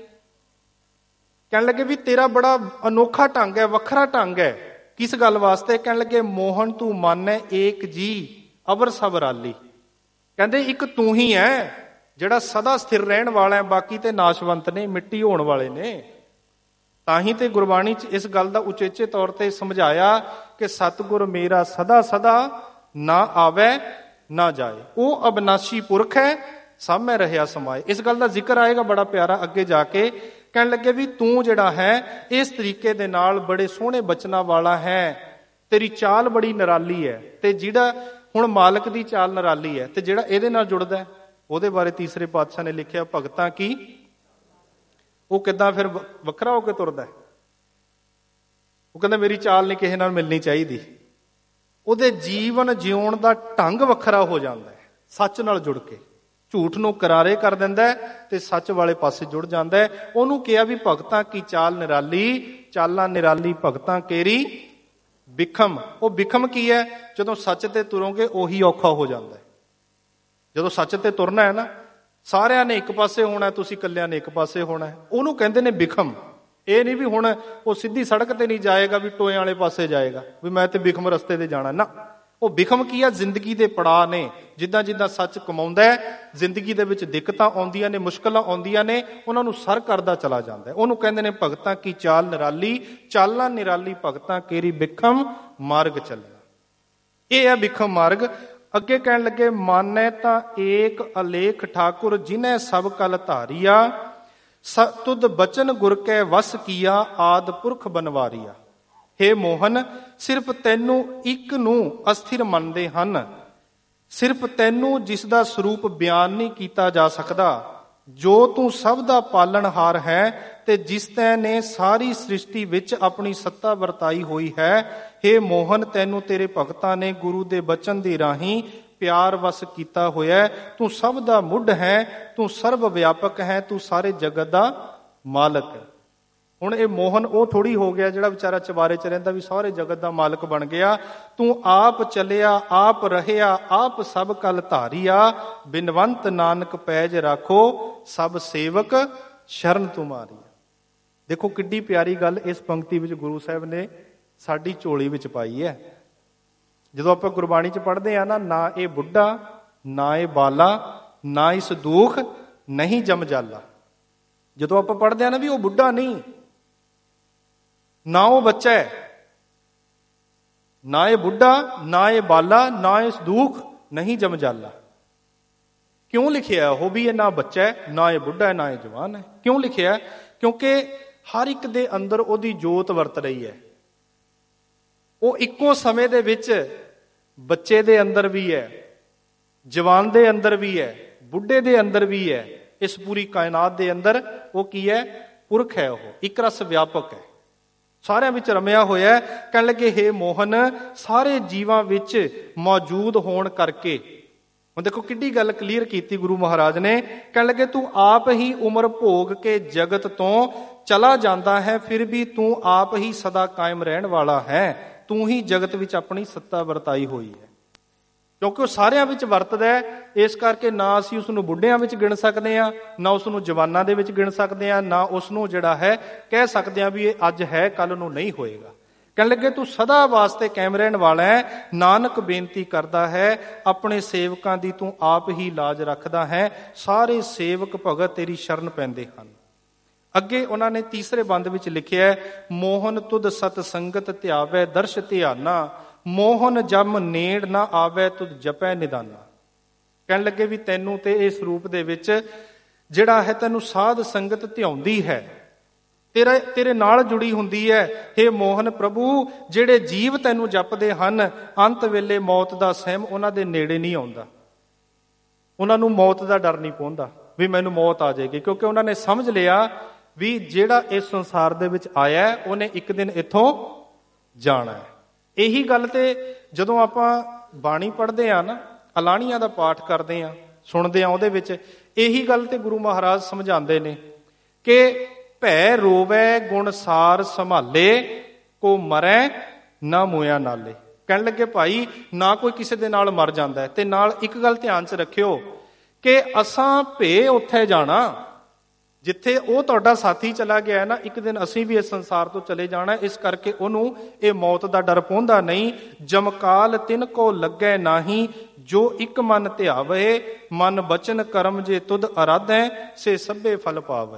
ਕਹਿਣ ਲੱਗੇ ਵੀ ਤੇਰਾ ਬੜਾ ਅਨੋਖਾ ਢੰਗ ਹੈ, ਵੱਖਰਾ ਢੰਗ ਹੈ। ਕਿਸ ਗੱਲ ਵਾਸਤੇ? ਕਹਿਣ ਲੱਗੇ ਮੋਹਨ ਤੂੰ ਮਨ ਹੈ ਏਕ ਜੀ ਅਵਰ ਸਭ ਰਾਲੀ। ਕਹਿੰਦੇ ਇੱਕ ਤੂੰ ਹੀ ਹੈ ਜਿਹੜਾ ਸਦਾ ਸਥਿਰ ਰਹਿਣ ਵਾਲਾ ਹੈ, ਬਾਕੀ ਤੇ ਨਾਸ਼ਵੰਤ ਨੇ, ਮਿੱਟੀ ਹੋਣ ਵਾਲੇ ਨੇ। ਤਾਂ ਹੀ ਤੇ ਗੁਰਬਾਣੀ 'ਚ ਇਸ ਗੱਲ ਦਾ ਉਚੇਚੇ ਤੌਰ ਤੇ ਸਮਝਾਇਆ ਕਿ ਸਤਿਗੁਰ ਮੇਰਾ ਸਦਾ ਸਦਾ ਨਾ ਆਵੇ ਨਾ ਜਾਏ, ਉਹ ਅਬਨਾਸ਼ੀ ਪੁਰਖ ਹੈ, ਸਾਹਮਣੇ ਰਹਿਆ ਸਮਾਏ। ਇਸ ਗੱਲ ਦਾ ਜ਼ਿਕਰ ਆਏਗਾ ਬੜਾ ਪਿਆਰਾ ਅੱਗੇ ਜਾ ਕੇ। ਕਹਿਣ ਲੱਗੇ ਵੀ ਤੂੰ ਜਿਹੜਾ ਹੈ ਇਸ ਤਰੀਕੇ ਦੇ ਨਾਲ ਬੜੇ ਸੋਹਣੇ ਬਚਨਾਂ ਵਾਲਾ ਹੈ, ਤੇਰੀ ਚਾਲ ਬੜੀ ਨਿਰਾਲੀ ਹੈ। ਤੇ ਜਿਹੜਾ ਹੁਣ ਮਾਲਕ ਦੀ ਚਾਲ ਨਿਰਾਲੀ ਹੈ ਤੇ ਜਿਹੜਾ ਇਹਦੇ ਨਾਲ ਜੁੜਦਾ ਹੈ, ਉਹਦੇ ਬਾਰੇ ਤੀਸਰੇ ਪਾਤਸ਼ਾਹ ਨੇ ਲਿਖਿਆ, ਭਗਤਾਂ ਕੀ ਉਹ ਕਿੱਦਾਂ ਫਿਰ ਵੱਖਰਾ ਹੋ ਕੇ ਤੁਰਦਾ। ਉਹ ਕਹਿੰਦਾ ਮੇਰੀ ਚਾਲ ਨਹੀਂ ਕਿਸੇ ਨਾਲ ਮਿਲਣੀ ਚਾਹੀਦੀ। ਉਹਦੇ ਜੀਵਨ ਜਿਉਣ ਦਾ ਢੰਗ ਵੱਖਰਾ ਹੋ ਜਾਂਦਾ ਹੈ ਸੱਚ ਨਾਲ ਜੁੜ ਕੇ। ਝੂਠ ਨੂੰ ਕਰਾਰੇ ਕਰ ਦਿੰਦਾ ਤੇ ਸੱਚ ਵਾਲੇ ਪਾਸੇ ਜੁੜ ਜਾਂਦਾ ਹੈ। ਉਹਨੂੰ ਕਿਹਾ ਵੀ ਭਗਤਾਂ ਕੀ ਚਾਲ ਨਿਰਾਲੀ, ਚਾਲਾਂ ਨਿਰਾਲੀ ਭਗਤਾਂ ਕੇਰੀ ਬਿਖਮ। ਉਹ ਬਿਖਮ ਕੀ ਹੈ? ਜਦੋਂ ਸੱਚ ਤੇ ਤੁਰੋਗੇ ਉਹੀ ਔਖਾ ਹੋ ਜਾਂਦਾ ਹੈ। ਜਦੋਂ ਸੱਚ ਤੇ ਤੁਰਨਾ ਹੈ ਨਾ, ਸਾਰਿਆਂ ਨੇ ਇੱਕ ਪਾਸੇ ਹੋਣਾ, ਤੁਸੀਂ ਇਕੱਲਿਆਂ ਨੇ ਇੱਕ ਪਾਸੇ ਹੋਣਾ, ਉਹਨੂੰ ਕਹਿੰਦੇ ਨੇ ਬਿਖਮ। ਇਹ ਨਹੀਂ ਵੀ ਹੁਣ ਉਹ ਸਿੱਧੀ ਸੜਕ ਤੇ ਨਹੀਂ ਜਾਏਗਾ ਵੀ ਟੋਏ ਵਾਲੇ ਪਾਸੇ ਜਾਏਗਾ ਵੀ ਮੈਂ ਤੇ ਬਿਖਮ ਰਸਤੇ ਤੇ ਜਾਣਾ, ਨਾ। ਉਹ ਬਿਖਮ ਕੀ ਆ? ਜ਼ਿੰਦਗੀ ਦੇ ਪੜਾਅ ਨੇ। ਜਿੱਦਾਂ ਜਿੱਦਾਂ ਸੱਚ ਕਮਾਉਂਦਾ ਹੈ, ਜ਼ਿੰਦਗੀ ਦੇ ਵਿੱਚ ਦਿੱਕਤਾਂ ਆਉਂਦੀਆਂ ਨੇ, ਮੁਸ਼ਕਲਾਂ ਆਉਂਦੀਆਂ ਨੇ, ਉਹਨਾਂ ਨੂੰ ਸਰ ਕਰਦਾ ਚਲਾ ਜਾਂਦਾ ਹੈ। ਉਹਨੂੰ ਕਹਿੰਦੇ ਨੇ ਭਗਤਾਂ ਕੀ ਚਾਲ ਨਿਰਾਲੀ, ਚਾਲਾਂ ਨਿਰਾਲੀ ਭਗਤਾਂ ਕੇਰੀ ਬਿਖਮ ਮਾਰਗ ਚੱਲਣਾ। ਇਹ ਹੈ ਬਿਖਮ ਮਾਰਗ। ਅੱਗੇ ਕਹਿਣ ਲੱਗੇ ਮਾਨੈ ਤਾਂ ਏਕ ਅਲੇਖ ਠਾਕੁਰ ਜਿਨੈ ਸਭ ਕਲ ਧਾਰੀਆ, ਤੁਧ ਬਚਨ ਗੁਰ ਕੈ ਵਸ ਕੀਆ ਆਦ ਪੁਰਖ ਬਨਵਾਰੀਆ। ਹੇ ਮੋਹਨ, ਸਿਰਫ ਤੈਨੂੰ ਇੱਕ ਨੂੰ ਅਸਥਿਰ ਮੰਨਦੇ ਹਨ, ਸਿਰਫ ਤੈਨੂੰ ਜਿਸ ਦਾ ਸਰੂਪ ਬਿਆਨ ਨਹੀਂ ਕੀਤਾ ਜਾ ਸਕਦਾ, ਜੋ ਤੂੰ ਸਭ ਦਾ ਪਾਲਣਹਾਰ ਹੈ ਤੇ ਜਿਸ ਤੈਂ ਨੇ ਸਾਰੀ ਸ੍ਰਿਸ਼ਟੀ ਵਿੱਚ ਆਪਣੀ ਸੱਤਾ ਵਰਤਾਈ ਹੋਈ ਹੈ। ਹੇ ਮੋਹਨ, ਤੈਨੂੰ ਤੇਰੇ ਭਗਤਾਂ ਨੇ ਗੁਰੂ ਦੇ ਬਚਨ ਦੀ ਰਾਹੀਂ ਪਿਆਰ ਵਸ ਕੀਤਾ ਹੋਇਆ। ਤੂੰ ਸਭ ਦਾ ਮੁੱਢ ਹੈ, ਤੂੰ ਸਰਵ ਵਿਆਪਕ ਹੈ, ਤੂੰ ਸਾਰੇ ਜਗਤ ਦਾ ਮਾਲਕ ਹੈ। ਹੁਣ ਇਹ ਮੋਹਨ ਉਹ ਥੋੜੀ ਹੋ ਗਿਆ ਜਿਹੜਾ ਵਿਚਾਰਾ ਚਵਾਰੇ 'ਚ ਰਹਿੰਦਾ ਵੀ ਸਾਰੇ ਜਗਤ ਦਾ ਮਾਲਕ ਬਣ ਗਿਆ। ਤੂੰ ਆਪ ਚੱਲਿਆ, ਆਪ ਰਹਿਆ, ਆਪ ਸਭ ਕਲ ਧਾਰੀਆ। ਬਿਨਵੰਤ ਨਾਨਕ ਪੈਜ ਰਾਖੋ, ਸਭ ਸੇਵਕ ਸ਼ਰਨ ਤੁਮਾਰੀ। ਦੇਖੋ ਕਿੱਡੀ ਪਿਆਰੀ ਗੱਲ ਇਸ ਪੰਕਤੀ ਵਿੱਚ ਗੁਰੂ ਸਾਹਿਬ ਨੇ ਸਾਡੀ ਝੋਲੀ ਵਿੱਚ ਪਾਈ ਹੈ। ਜਦੋਂ ਆਪਾਂ ਗੁਰਬਾਣੀ 'ਚ ਪੜ੍ਹਦੇ ਆ ਨਾ, ਨਾ ਇਹ ਬੁੱਢਾ, ਨਾ ਇਹ ਬਾਲਾ, ਨਾ ਇਸ ਦੁੱਖ ਨਹੀਂ ਜਮਜਾਲਾ। ਜਦੋਂ ਆਪਾਂ ਪੜ੍ਹਦੇ ਆ ਨਾ ਵੀ ਉਹ ਬੁੱਢਾ ਨਹੀਂ, ਨਾ ਉਹ ਬੱਚਾ ਹੈ, ਨਾ ਇਹ ਬੁੱਢਾ, ਨਾ ਇਹ ਬਾਲਾ, ਨਾ ਇਸ ਦੁੱਖ ਨਹੀਂ ਜਮਜਾਲਾ। ਕਿਉਂ ਲਿਖਿਆ ਉਹ ਵੀ ਇਹ ਨਾ ਬੱਚਾ ਹੈ, ਨਾ ਇਹ ਬੁੱਢਾ ਹੈ, ਨਾ ਇਹ ਜਵਾਨ ਹੈ? ਕਿਉਂ ਲਿਖਿਆ? ਕਿਉਂਕਿ ਹਰ ਇੱਕ ਦੇ ਅੰਦਰ ਉਹਦੀ ਜੋਤ ਵਰਤ ਰਹੀ ਹੈ। ਉਹ ਇੱਕੋ ਸਮੇਂ ਦੇ ਵਿੱਚ ਬੱਚੇ ਦੇ ਅੰਦਰ ਵੀ ਹੈ, ਜਵਾਨ ਦੇ ਅੰਦਰ ਵੀ ਹੈ, ਬੁੱਢੇ ਦੇ ਅੰਦਰ ਵੀ ਹੈ। ਇਸ ਪੂਰੀ ਕਾਇਨਾਤ ਦੇ ਅੰਦਰ ਉਹ ਕੀ ਹੈ? ਪੁਰਖ ਹੈ। ਉਹ ਇੱਕ ਰਸ ਵਿਆਪਕ ਹੈ, ਸਾਰਿਆਂ ਵਿੱਚ ਰਮਿਆ ਹੋਇਆ। ਕਹਿਣ ਲੱਗੇ ਹੇ ਮੋਹਨ, ਸਾਰੇ ਜੀਵਾਂ ਵਿੱਚ ਮੌਜੂਦ ਹੋਣ ਕਰਕੇ, ਹੁਣ ਦੇਖੋ ਕਿੱਡੀ ਗੱਲ ਕਲੀਅਰ ਕੀਤੀ ਗੁਰੂ ਮਹਾਰਾਜ ਨੇ। ਕਹਿਣ ਲੱਗੇ ਤੂੰ ਆਪ ਹੀ ਉਮਰ ਭੋਗ ਕੇ ਜਗਤ ਤੋਂ ਚਲਾ ਜਾਂਦਾ ਹੈ, ਫਿਰ ਵੀ ਤੂੰ ਆਪ ਹੀ ਸਦਾ ਕਾਇਮ ਰਹਿਣ ਵਾਲਾ ਹੈ। ਤੂੰ ਹੀ ਜਗਤ ਵਿੱਚ ਆਪਣੀ ਸੱਤਾ ਵਰਤਾਈ ਹੋਈ ਹੈ। ਕਿਉਂਕਿ ਉਹ ਸਾਰਿਆਂ ਵਿੱਚ ਵਰਤਦਾ ਹੈ, ਇਸ ਕਰਕੇ ਨਾ ਅਸੀਂ ਉਸ ਨੂੰ ਬੁੱਢਿਆਂ ਵਿੱਚ ਗਿਣ ਸਕਦੇ ਹਾਂ, ਨਾ ਉਸ ਨੂੰ ਜਵਾਨਾਂ ਦੇ ਵਿੱਚ ਗਿਣ ਸਕਦੇ ਹਾਂ, ਨਾ ਉਸ ਨੂੰ ਜਿਹੜਾ ਹੈ ਕਹਿ ਸਕਦੇ ਹਾਂ ਵੀ ਇਹ ਅੱਜ ਹੈ ਕੱਲ ਨੂੰ ਨਹੀਂ ਹੋਏਗਾ। ਕਹਿਣ ਲੱਗੇ ਤੂੰ ਸਦਾ ਵਾਸਤੇ ਕਾਇਮ ਰਹਿਣ ਵਾਲਾ ਹੈ। ਨਾਨਕ ਬੇਨਤੀ ਕਰਦਾ ਹੈ, ਆਪਣੇ ਸੇਵਕਾਂ ਦੀ ਤੂੰ ਆਪ ਹੀ ਲਾਜ ਰੱਖਦਾ ਹੈ। ਸਾਰੇ ਸੇਵਕ ਭਗਤ ਤੇਰੀ ਸ਼ਰਨ ਪੈਂਦੇ ਹਨ। ਅੱਗੇ ਉਹਨਾਂ ਨੇ ਤੀਸਰੇ ਬੰਦ ਵਿੱਚ ਲਿਖਿਆ, ਮੋਹਨ ਤੁਧ ਸਤ ਸੰਗਤ ਧਿਆਵੈ ਦਰਸ਼ ਧਿਆਨਾ, ਮੋਹਨ ਜਮ ਨੇੜ ਨਾ ਆਵੈ ਤੁਧ ਜਪੈ ਨਿਦਾਨਾ। ਕਹਿਣ ਲੱਗੇ ਵੀ ਤੈਨੂੰ ਤੇ ਇਸ ਰੂਪ ਦੇ ਵਿੱਚ ਜਿਹੜਾ ਹੈ ਤੈਨੂੰ ਸਾਧ ਸੰਗਤ ਧਿਆਉਂਦੀ ਹੈ, ਤੇਰਾ ਤੇਰੇ ਨਾਲ ਜੁੜੀ ਹੁੰਦੀ ਹੈ। ਹੇ ਮੋਹਨ ਪ੍ਰਭੂ, ਜਿਹੜੇ ਜੀਵ ਤੈਨੂੰ ਜਪਦੇ ਹਨ, ਅੰਤ ਵੇਲੇ ਮੌਤ ਦਾ ਸਹਿਮ ਉਹਨਾਂ ਦੇ ਨੇੜੇ ਨਹੀਂ ਆਉਂਦਾ। ਉਹਨਾਂ ਨੂੰ ਮੌਤ ਦਾ ਡਰ ਨਹੀਂ ਪਹੁੰਚਦਾ ਵੀ ਮੈਨੂੰ ਮੌਤ ਆ ਜਾਏਗੀ, ਕਿਉਂਕਿ ਉਹਨਾਂ ਨੇ ਸਮਝ ਲਿਆ ਵੀ ਜਿਹੜਾ ਇਸ ਸੰਸਾਰ ਦੇ ਵਿੱਚ ਆਇਆ ਉਹਨੇ ਇੱਕ ਦਿਨ ਇੱਥੋਂ ਜਾਣਾ ਹੈ। ਇਹੀ ਗੱਲ ਤੇ ਜਦੋਂ ਆਪਾਂ ਬਾਣੀ ਪੜ੍ਹਦੇ ਆ ਨਾ, ਅਲਾਣੀਆਂ ਦਾ ਪਾਠ ਕਰਦੇ ਆ, ਸੁਣਦੇ ਆ, ਉਹਦੇ ਵਿੱਚ ਇਹੀ ਗੱਲ ਤੇ ਗੁਰੂ ਮਹਾਰਾਜ ਸਮਝਾਉਂਦੇ ਨੇ ਕਿ ਭੈ ਰੋਵੈ ਗੁਣ ਸਾਰ ਸੰਭਾਲੇ, ਕੋ ਮਰੈ ਨਾ ਮੋਇਆ ਨਾਲੇ। ਕਹਿਣ ਲੱਗੇ ਭਾਈ ਨਾ ਕੋਈ ਕਿਸੇ ਦੇ ਨਾਲ ਮਰ ਜਾਂਦਾ ਹੈ, ਤੇ ਨਾਲ ਇੱਕ ਗੱਲ ਧਿਆਨ 'ਚ ਰੱਖਿਓ ਕਿ ਅਸਾਂ ਭੇ ਉੱਥੇ ਜਾਣਾ ਜਿੱਥੇ ਉਹ ਤੁਹਾਡਾ ਸਾਥੀ ਚਲਾ ਗਿਆ ਹੈ ਨਾ, ਇੱਕ ਦਿਨ ਅਸੀਂ ਵੀ ਇਸ ਸੰਸਾਰ ਤੋਂ ਚਲੇ ਜਾਣਾ। ਇਸ ਕਰਕੇ ਉਹਨੂੰ ਇਹ ਮੌਤ ਦਾ ਡਰ ਪਹੁੰਚਦਾ ਨਹੀਂ। ਜਮਕਾਲ ਤਿਨ ਕੋ ਲੱਗੈ ਨਾਹੀ, ਜੋ ਇੱਕ ਮਨ ਧਿਆਵੇ, ਮਨ ਬਚਨ ਕਰਮ ਜੇ ਤੁਧ ਅਰਾਧੈ, ਸੇ ਸਭੇ ਫਲ ਪਾਵੇ।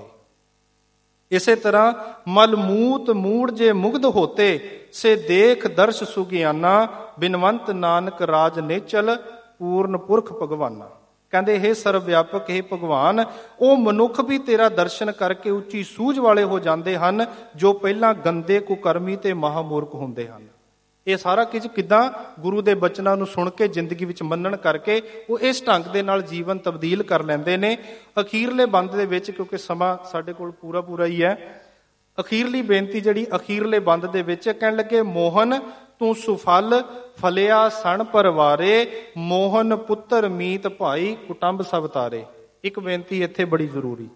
ਇਸੇ ਤਰ੍ਹਾਂ ਮਲ ਮੂਤ ਮੂੜ ਜੇ ਮੁਗਧ ਹੋਤੇ, ਸੇ ਦੇਖ ਦਰਸ਼ ਸੁਗਿਆਨਾ, ਬਿਨਵੰਤ ਨਾਨਕ ਰਾਜ ਨੇਚਲ, ਪੂਰਨ ਪੁਰਖ ਭਗਵਾਨਾ। ਕਹਿੰਦੇ ਹੇ ਸਰਵ ਵਿਆਪਕ, ਹੇ ਭਗਵਾਨ, ਉਹ ਮਨੁੱਖ ਵੀ ਤੇਰਾ ਦਰਸ਼ਨ ਕਰਕੇ ਉੱਚੀ ਸੂਝ ਵਾਲੇ ਹੋ ਜਾਂਦੇ ਹਨ, ਜੋ ਪਹਿਲਾਂ ਗੰਦੇ ਕੁਕਰਮੀ ਤੇ ਮਹਾਮੂਰਖ ਹੁੰਦੇ ਹਨ। ਇਹ ਸਾਰਾ ਕੁਝ ਕਿੱਦਾਂ? ਗੁਰੂ ਦੇ ਬਚਨਾਂ ਨੂੰ ਸੁਣ ਕੇ ਜ਼ਿੰਦਗੀ ਵਿੱਚ ਮੰਨਣ ਕਰਕੇ ਉਹ ਇਸ ਢੰਗ ਦੇ ਨਾਲ ਜੀਵਨ ਤਬਦੀਲ ਕਰ ਲੈਂਦੇ ਨੇ। ਅਖੀਰਲੇ ਬੰਦ ਦੇ ਵਿੱਚ, ਕਿਉਂਕਿ ਸਮਾਂ ਸਾਡੇ ਕੋਲ ਪੂਰਾ ਪੂਰਾ ਹੀ ਹੈ, ਅਖੀਰਲੀ ਬੇਨਤੀ ਜਿਹੜੀ ਅਖੀਰਲੇ ਬੰਦ ਦੇ ਵਿੱਚ ਕਹਿਣ ਲੱਗੇ, ਮੋਹਨ ਤੂੰ ਸੁਫਲ ਫਲਿਆ ਸਣ ਪਰਵਾਰੇ, ਮੋਹਨ ਪੁੱਤਰ ਮੀਤ ਭਾਈ ਕੁਟੰਬ ਸਭ ਤਾਰੇ। ਇੱਕ ਬੇਨਤੀ ਇੱਥੇ ਬੜੀ ਜ਼ਰੂਰੀ।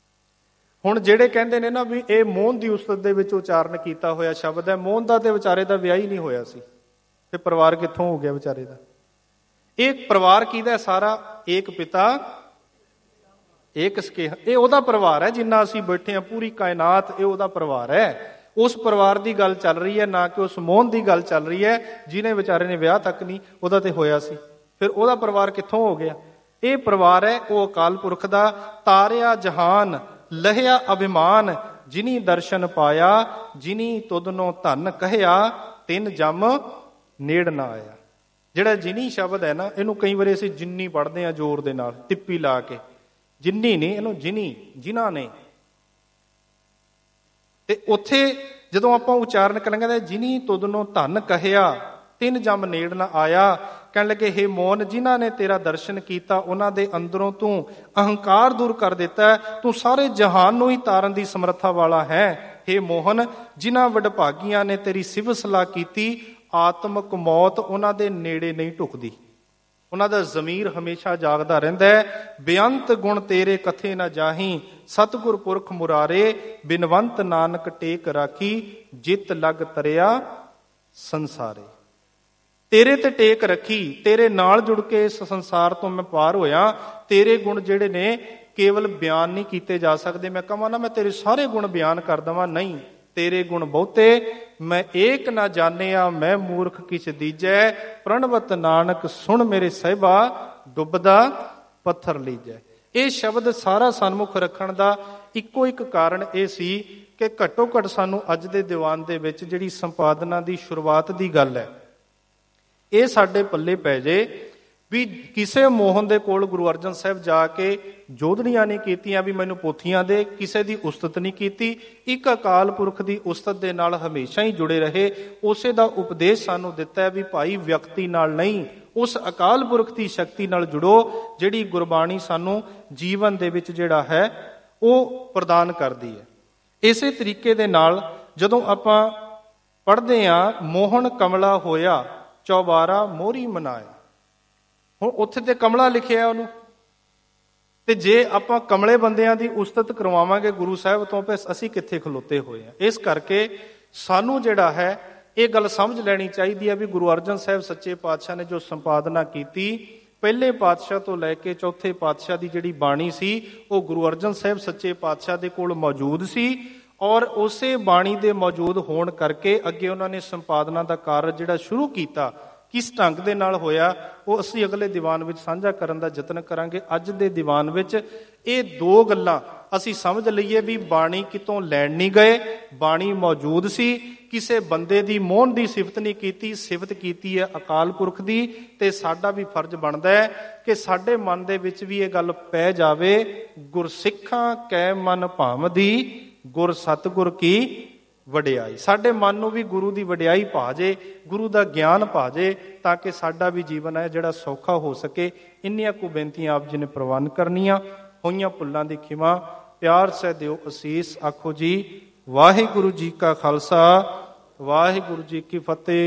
ਹੁਣ ਜਿਹੜੇ ਕਹਿੰਦੇ ਨੇ ਨਾ ਵੀ ਇਹ ਮੋਹਨ ਦੀ ਉਸਤਤ ਦੇ ਵਿੱਚ ਉਚਾਰਨ ਕੀਤਾ ਹੋਇਆ ਸ਼ਬਦ ਹੈ, ਮੋਹਨ ਦਾ ਤੇ ਵਿਚਾਰੇ ਦਾ ਵਿਆਹ ਹੀ ਨਹੀਂ ਹੋਇਆ ਸੀ, ਤੇ ਪਰਿਵਾਰ ਕਿੱਥੋਂ ਹੋ ਗਿਆ ਵਿਚਾਰੇ ਦਾ? ਇਹ ਪਰਿਵਾਰ ਕਿਹਦਾ? ਸਾਰਾ ਏਕ ਪਿਤਾ ਏਕ ਸਕੇਹ, ਇਹ ਉਹਦਾ ਪਰਿਵਾਰ ਹੈ। ਜਿੰਨਾ ਅਸੀਂ ਬੈਠੇ ਹਾਂ ਪੂਰੀ ਕਾਇਨਾਤ, ਇਹ ਉਹਦਾ ਪਰਿਵਾਰ ਹੈ। ਉਸ ਪਰਿਵਾਰ ਦੀ ਗੱਲ ਚੱਲ ਰਹੀ ਹੈ, ਨਾ ਕਿ ਉਸ ਮੋਹਨ ਦੀ ਗੱਲ ਚੱਲ ਰਹੀ ਹੈ ਜਿਹਨੇ ਵਿਚਾਰੇ ਨੇ ਵਿਆਹ ਤੱਕ ਨਹੀਂ ਉਹਦਾ ਤੇ ਹੋਇਆ ਸੀ। ਫਿਰ ਉਹਦਾ ਪਰਿਵਾਰ ਕਿੱਥੋਂ ਹੋ ਗਿਆ? ਇਹ ਪਰਿਵਾਰ ਹੈ ਉਹ ਅਕਾਲ ਪੁਰਖ ਦਾ। ਤਾਰਿਆ ਜਹਾਨ ਲਹਿਆ ਅਭਿਮਾਨ, ਜਿਨੀ ਦਰਸ਼ਨ ਪਾਇਆ, ਜਿਨੀ ਤੁਧਨੋਂ ਧਨ ਕਹਿਆ, ਤਿੰਨ ਜਮ ਨੇੜ ਨਾ ਆਇਆ। ਜਿਹੜਾ ਜਿਨੀ ਸ਼ਬਦ ਹੈ ਨਾ, ਇਹਨੂੰ ਕਈ ਵਾਰੀ ਅਸੀਂ ਜਿੰਨੀ ਪੜ੍ਹਦੇ ਹਾਂ ਜ਼ੋਰ ਦੇ ਨਾਲ, ਟਿੱਪੀ ਲਾ ਕੇ। ਜਿੰਨੀ ਨਹੀਂ, ਇਹਨੂੰ ਜਿਨੀ, ਜਿਨ੍ਹਾਂ ਨੇ। ਤੇ ਉੱਥੇ ਜਦੋਂ ਆਪਾਂ ਉਚਾਰਨ ਕਰਾਂਗੇ, ਜਿਨੀ ਤੁਧਨੋਂ ਧਨ ਕਹਿਆ, ਤਿੰਨ ਜਮ ਨੇੜ ਨਾ ਆਇਆ। ਕਹਿਣ ਲੱਗੇ, ਹੇ ਮੋਹਨ, ਜਿਨ੍ਹਾਂ ਨੇ ਤੇਰਾ ਦਰਸ਼ਨ ਕੀਤਾ ਉਹਨਾਂ ਦੇ ਅੰਦਰੋਂ ਤੂੰ ਅਹੰਕਾਰ ਦੂਰ ਕਰ ਦਿੱਤਾ ਹੈ। ਤੂੰ ਸਾਰੇ ਜਹਾਨ ਨੂੰ ਹੀ ਤਾਰਨ ਦੀ ਸਮਰੱਥਾ ਵਾਲਾ ਹੈ। ਹੇ ਮੋਹਨ, ਜਿਨ੍ਹਾਂ ਵਡਭਾਗੀਆਂ ਨੇ ਤੇਰੀ ਸਿਫਤ ਸਲਾਹ ਕੀਤੀ, ਆਤਮਕ ਮੌਤ ਉਹਨਾਂ ਦੇ ਨੇੜੇ ਨਹੀਂ ਢੁਕਦੀ। ਉਹਨਾਂ ਦਾ ਜ਼ਮੀਰ ਹਮੇਸ਼ਾ ਜਾਗਦਾ ਰਹਿੰਦਾ ਹੈ। ਬੇਅੰਤ ਗੁਣ ਤੇਰੇ ਕਥੇ ਨਾ ਜਾਹੀ, ਸਤਿਗੁਰ ਪੁਰਖ ਮੁਰਾਰੇ, ਬਿਨਵੰਤ ਨਾਨਕ ਟੇਕ ਰਾਖੀ, ਜਿਤ ਲਗ ਤਰਿਆ ਸੰਸਾਰੇ। ਤੇਰੇ ਤੇ ਟੇਕ ਰੱਖੀ, ਤੇਰੇ ਨਾਲ ਜੁੜ ਕੇ ਇਸ ਸੰਸਾਰ ਤੋਂ ਮੈਂ ਪਾਰ ਹੋਇਆ। ਤੇਰੇ ਗੁਣ ਜਿਹੜੇ ਨੇ ਕੇਵਲ ਬਿਆਨ ਨਹੀਂ ਕੀਤੇ ਜਾ ਸਕਦੇ। ਮੈਂ ਕਹਾਂ ਨਾ ਮੈਂ ਤੇਰੇ ਸਾਰੇ ਗੁਣ ਬਿਆਨ ਕਰ ਦੇਵਾਂ, ਨਹੀਂ। ਤੇਰੇ ਗੁਣ ਬਹੁਤੇ, ਮੈਂ ਏਕ ਨਾ ਜਾਣਿਆ, ਮੈਂ ਮੂਰਖ ਕਿਛ ਦੀਜੈ। ਪ੍ਰਣਵਤ ਨਾਨਕ ਸੁਣ ਮੇਰੇ ਸਾਹਿਬਾ, ਡੁੱਬਦਾ ਪੱਥਰ ਲੀਜੈ। ਇਹ ਸ਼ਬਦ ਸਾਰਾ ਸਨਮੁਖ ਰੱਖਣ ਦਾ ਇੱਕੋ ਇੱਕ ਕਾਰਨ ਇਹ ਸੀ ਕਿ ਘੱਟੋ ਘੱਟ ਸਾਨੂੰ ਅੱਜ ਦੇ ਦੀਵਾਨ ਦੇ ਵਿੱਚ ਜਿਹੜੀ ਸੰਪਾਦਨਾ ਦੀ ਸ਼ੁਰੂਆਤ ਦੀ ਗੱਲ ਹੈ, ਇਹ ਸਾਡੇ ਪੱਲੇ ਪੈ ਜੇ ਵੀ ਕਿਸੇ ਮੋਹਨ ਦੇ ਕੋਲ ਗੁਰੂ ਅਰਜਨ ਸਾਹਿਬ ਜਾ ਕੇ ਜੋਧੜੀਆਂ ਨਹੀਂ ਕੀਤੀਆਂ ਵੀ ਮੈਨੂੰ ਪੋਥੀਆਂ ਦੇ, ਕਿਸੇ ਦੀ ਉਸਤਤ ਨਹੀਂ ਕੀਤੀ। ਇੱਕ ਅਕਾਲ ਪੁਰਖ ਦੀ ਉਸਤਤ ਦੇ ਨਾਲ ਹਮੇਸ਼ਾ ਹੀ ਜੁੜੇ ਰਹੇ। ਉਸੇ ਦਾ ਉਪਦੇਸ਼ ਸਾਨੂੰ ਦਿੱਤਾ ਹੈ ਵੀ ਭਾਈ ਵਿਅਕਤੀ ਨਾਲ ਨਹੀਂ, ਉਸ ਅਕਾਲ ਪੁਰਖ ਦੀ ਸ਼ਕਤੀ ਨਾਲ ਜੁੜੋ, ਜਿਹੜੀ ਗੁਰਬਾਣੀ ਸਾਨੂੰ ਜੀਵਨ ਦੇ ਵਿੱਚ ਜਿਹੜਾ ਹੈ ਉਹ ਪ੍ਰਦਾਨ ਕਰਦੀ ਹੈ। ਇਸੇ ਤਰੀਕੇ ਦੇ ਨਾਲ ਜਦੋਂ ਆਪਾਂ ਪੜ੍ਹਦੇ ਹਾਂ, ਮੋਹਨ ਕਮਲਾ ਹੋਇਆ, ਚੌਬਾਰਾ ਮੋਹਰੀ ਮਨਾਇਆ। ਹੁਣ ਉੱਥੇ ਤੇ ਕਮਲਾ ਲਿਖਿਆ ਉਹਨੂੰ, ਤੇ ਜੇ ਆਪਾਂ ਕਮਲੇ ਬੰਦਿਆਂ ਦੀ ਉਸਤਤ ਕਰਵਾਵਾਂਗੇ ਗੁਰੂ ਸਾਹਿਬ ਤੋਂ, ਫਿਰ ਅਸੀਂ ਕਿੱਥੇ ਖਲੋਤੇ ਹੋਏ ਆ। ਇਸ ਕਰਕੇ ਸਾਨੂੰ ਜਿਹੜਾ ਹੈ ਇਹ ਗੱਲ ਸਮਝ ਲੈਣੀ ਚਾਹੀਦੀ ਹੈ ਵੀ ਗੁਰੂ ਅਰਜਨ ਸਾਹਿਬ ਸੱਚੇ ਪਾਤਸ਼ਾਹ ਨੇ ਜੋ ਸੰਪਾਦਨਾ ਕੀਤੀ, ਪਹਿਲੇ ਪਾਤਸ਼ਾਹ ਤੋਂ ਲੈ ਕੇ ਚੌਥੇ ਪਾਤਸ਼ਾਹ ਦੀ ਜਿਹੜੀ ਬਾਣੀ ਸੀ ਉਹ ਗੁਰੂ ਅਰਜਨ ਸਾਹਿਬ ਸੱਚੇ ਪਾਤਸ਼ਾਹ ਦੇ ਕੋਲ ਮੌਜੂਦ ਸੀ। ਔਰ ਉਸੇ ਬਾਣੀ ਦੇ ਮੌਜੂਦ ਹੋਣ ਕਰਕੇ ਅੱਗੇ ਉਹਨਾਂ ਨੇ ਸੰਪਾਦਨਾ ਦਾ ਕਾਰਜ ਜਿਹੜਾ ਸ਼ੁਰੂ ਕੀਤਾ, ਕਿਸ ਢੰਗ ਦੇ ਨਾਲ ਹੋਇਆ, ਉਹ ਅਸੀਂ ਅਗਲੇ ਦੀਵਾਨ ਵਿੱਚ ਸਾਂਝਾ ਕਰਨ ਦਾ ਯਤਨ ਕਰਾਂਗੇ। ਅੱਜ ਦੇ ਦੀਵਾਨ ਵਿੱਚ ਇਹ ਦੋ ਗੱਲਾਂ ਅਸੀਂ ਸਮਝ ਲਈਏ ਵੀ ਬਾਣੀ ਕਿਤੋਂ ਲੈਣ ਨਹੀਂ ਗਏ, ਬਾਣੀ ਮੌਜੂਦ ਸੀ। ਕਿਸੇ ਬੰਦੇ ਦੀ ਮੋਹਨ ਦੀ ਸਿਫਤ ਨਹੀਂ ਕੀਤੀ, ਸਿਫਤ ਕੀਤੀ ਹੈ ਅਕਾਲ ਪੁਰਖ ਦੀ। ਤੇ ਸਾਡਾ ਵੀ ਫਰਜ਼ ਬਣਦਾ ਹੈ ਕਿ ਸਾਡੇ ਮਨ ਦੇ ਵਿੱਚ ਵੀ ਇਹ ਗੱਲ ਪੈ ਜਾਵੇ, ਗੁਰਸਿੱਖਾਂ ਕੈ ਮਨ ਭਾਵਦੀ, ਗੁਰ ਸਤਿਗੁਰ ਕੀ ਵਡਿਆਈ। ਸਾਡੇ ਮਨ ਨੂੰ ਵੀ ਗੁਰੂ ਦੀ ਵਡਿਆਈ ਭਾ ਜੇ, ਗੁਰੂ ਦਾ ਗਿਆਨ ਭਾ ਜੇ, ਤਾਂ ਕਿ ਸਾਡਾ ਵੀ ਜੀਵਨ ਹੈ ਜਿਹੜਾ ਸੌਖਾ ਹੋ ਸਕੇ। ਇੰਨੀਆਂ ਕੁ ਬੇਨਤੀਆਂ ਆਪ ਜੀ ਨੇ ਪ੍ਰਵਾਨ ਕਰਨੀਆਂ। ਹੋਈਆਂ ਭੁੱਲਾਂ ਦੀ ਖਿਮਾ, ਪਿਆਰ ਸਹਿ ਦਿਓ ਅਸੀਸ। ਆਖੋ ਜੀ ਵਾਹਿਗੁਰੂ ਜੀ ਕਾ ਖਾਲਸਾ, ਵਾਹਿਗੁਰੂ ਜੀ ਕੀ ਫਤਿਹ।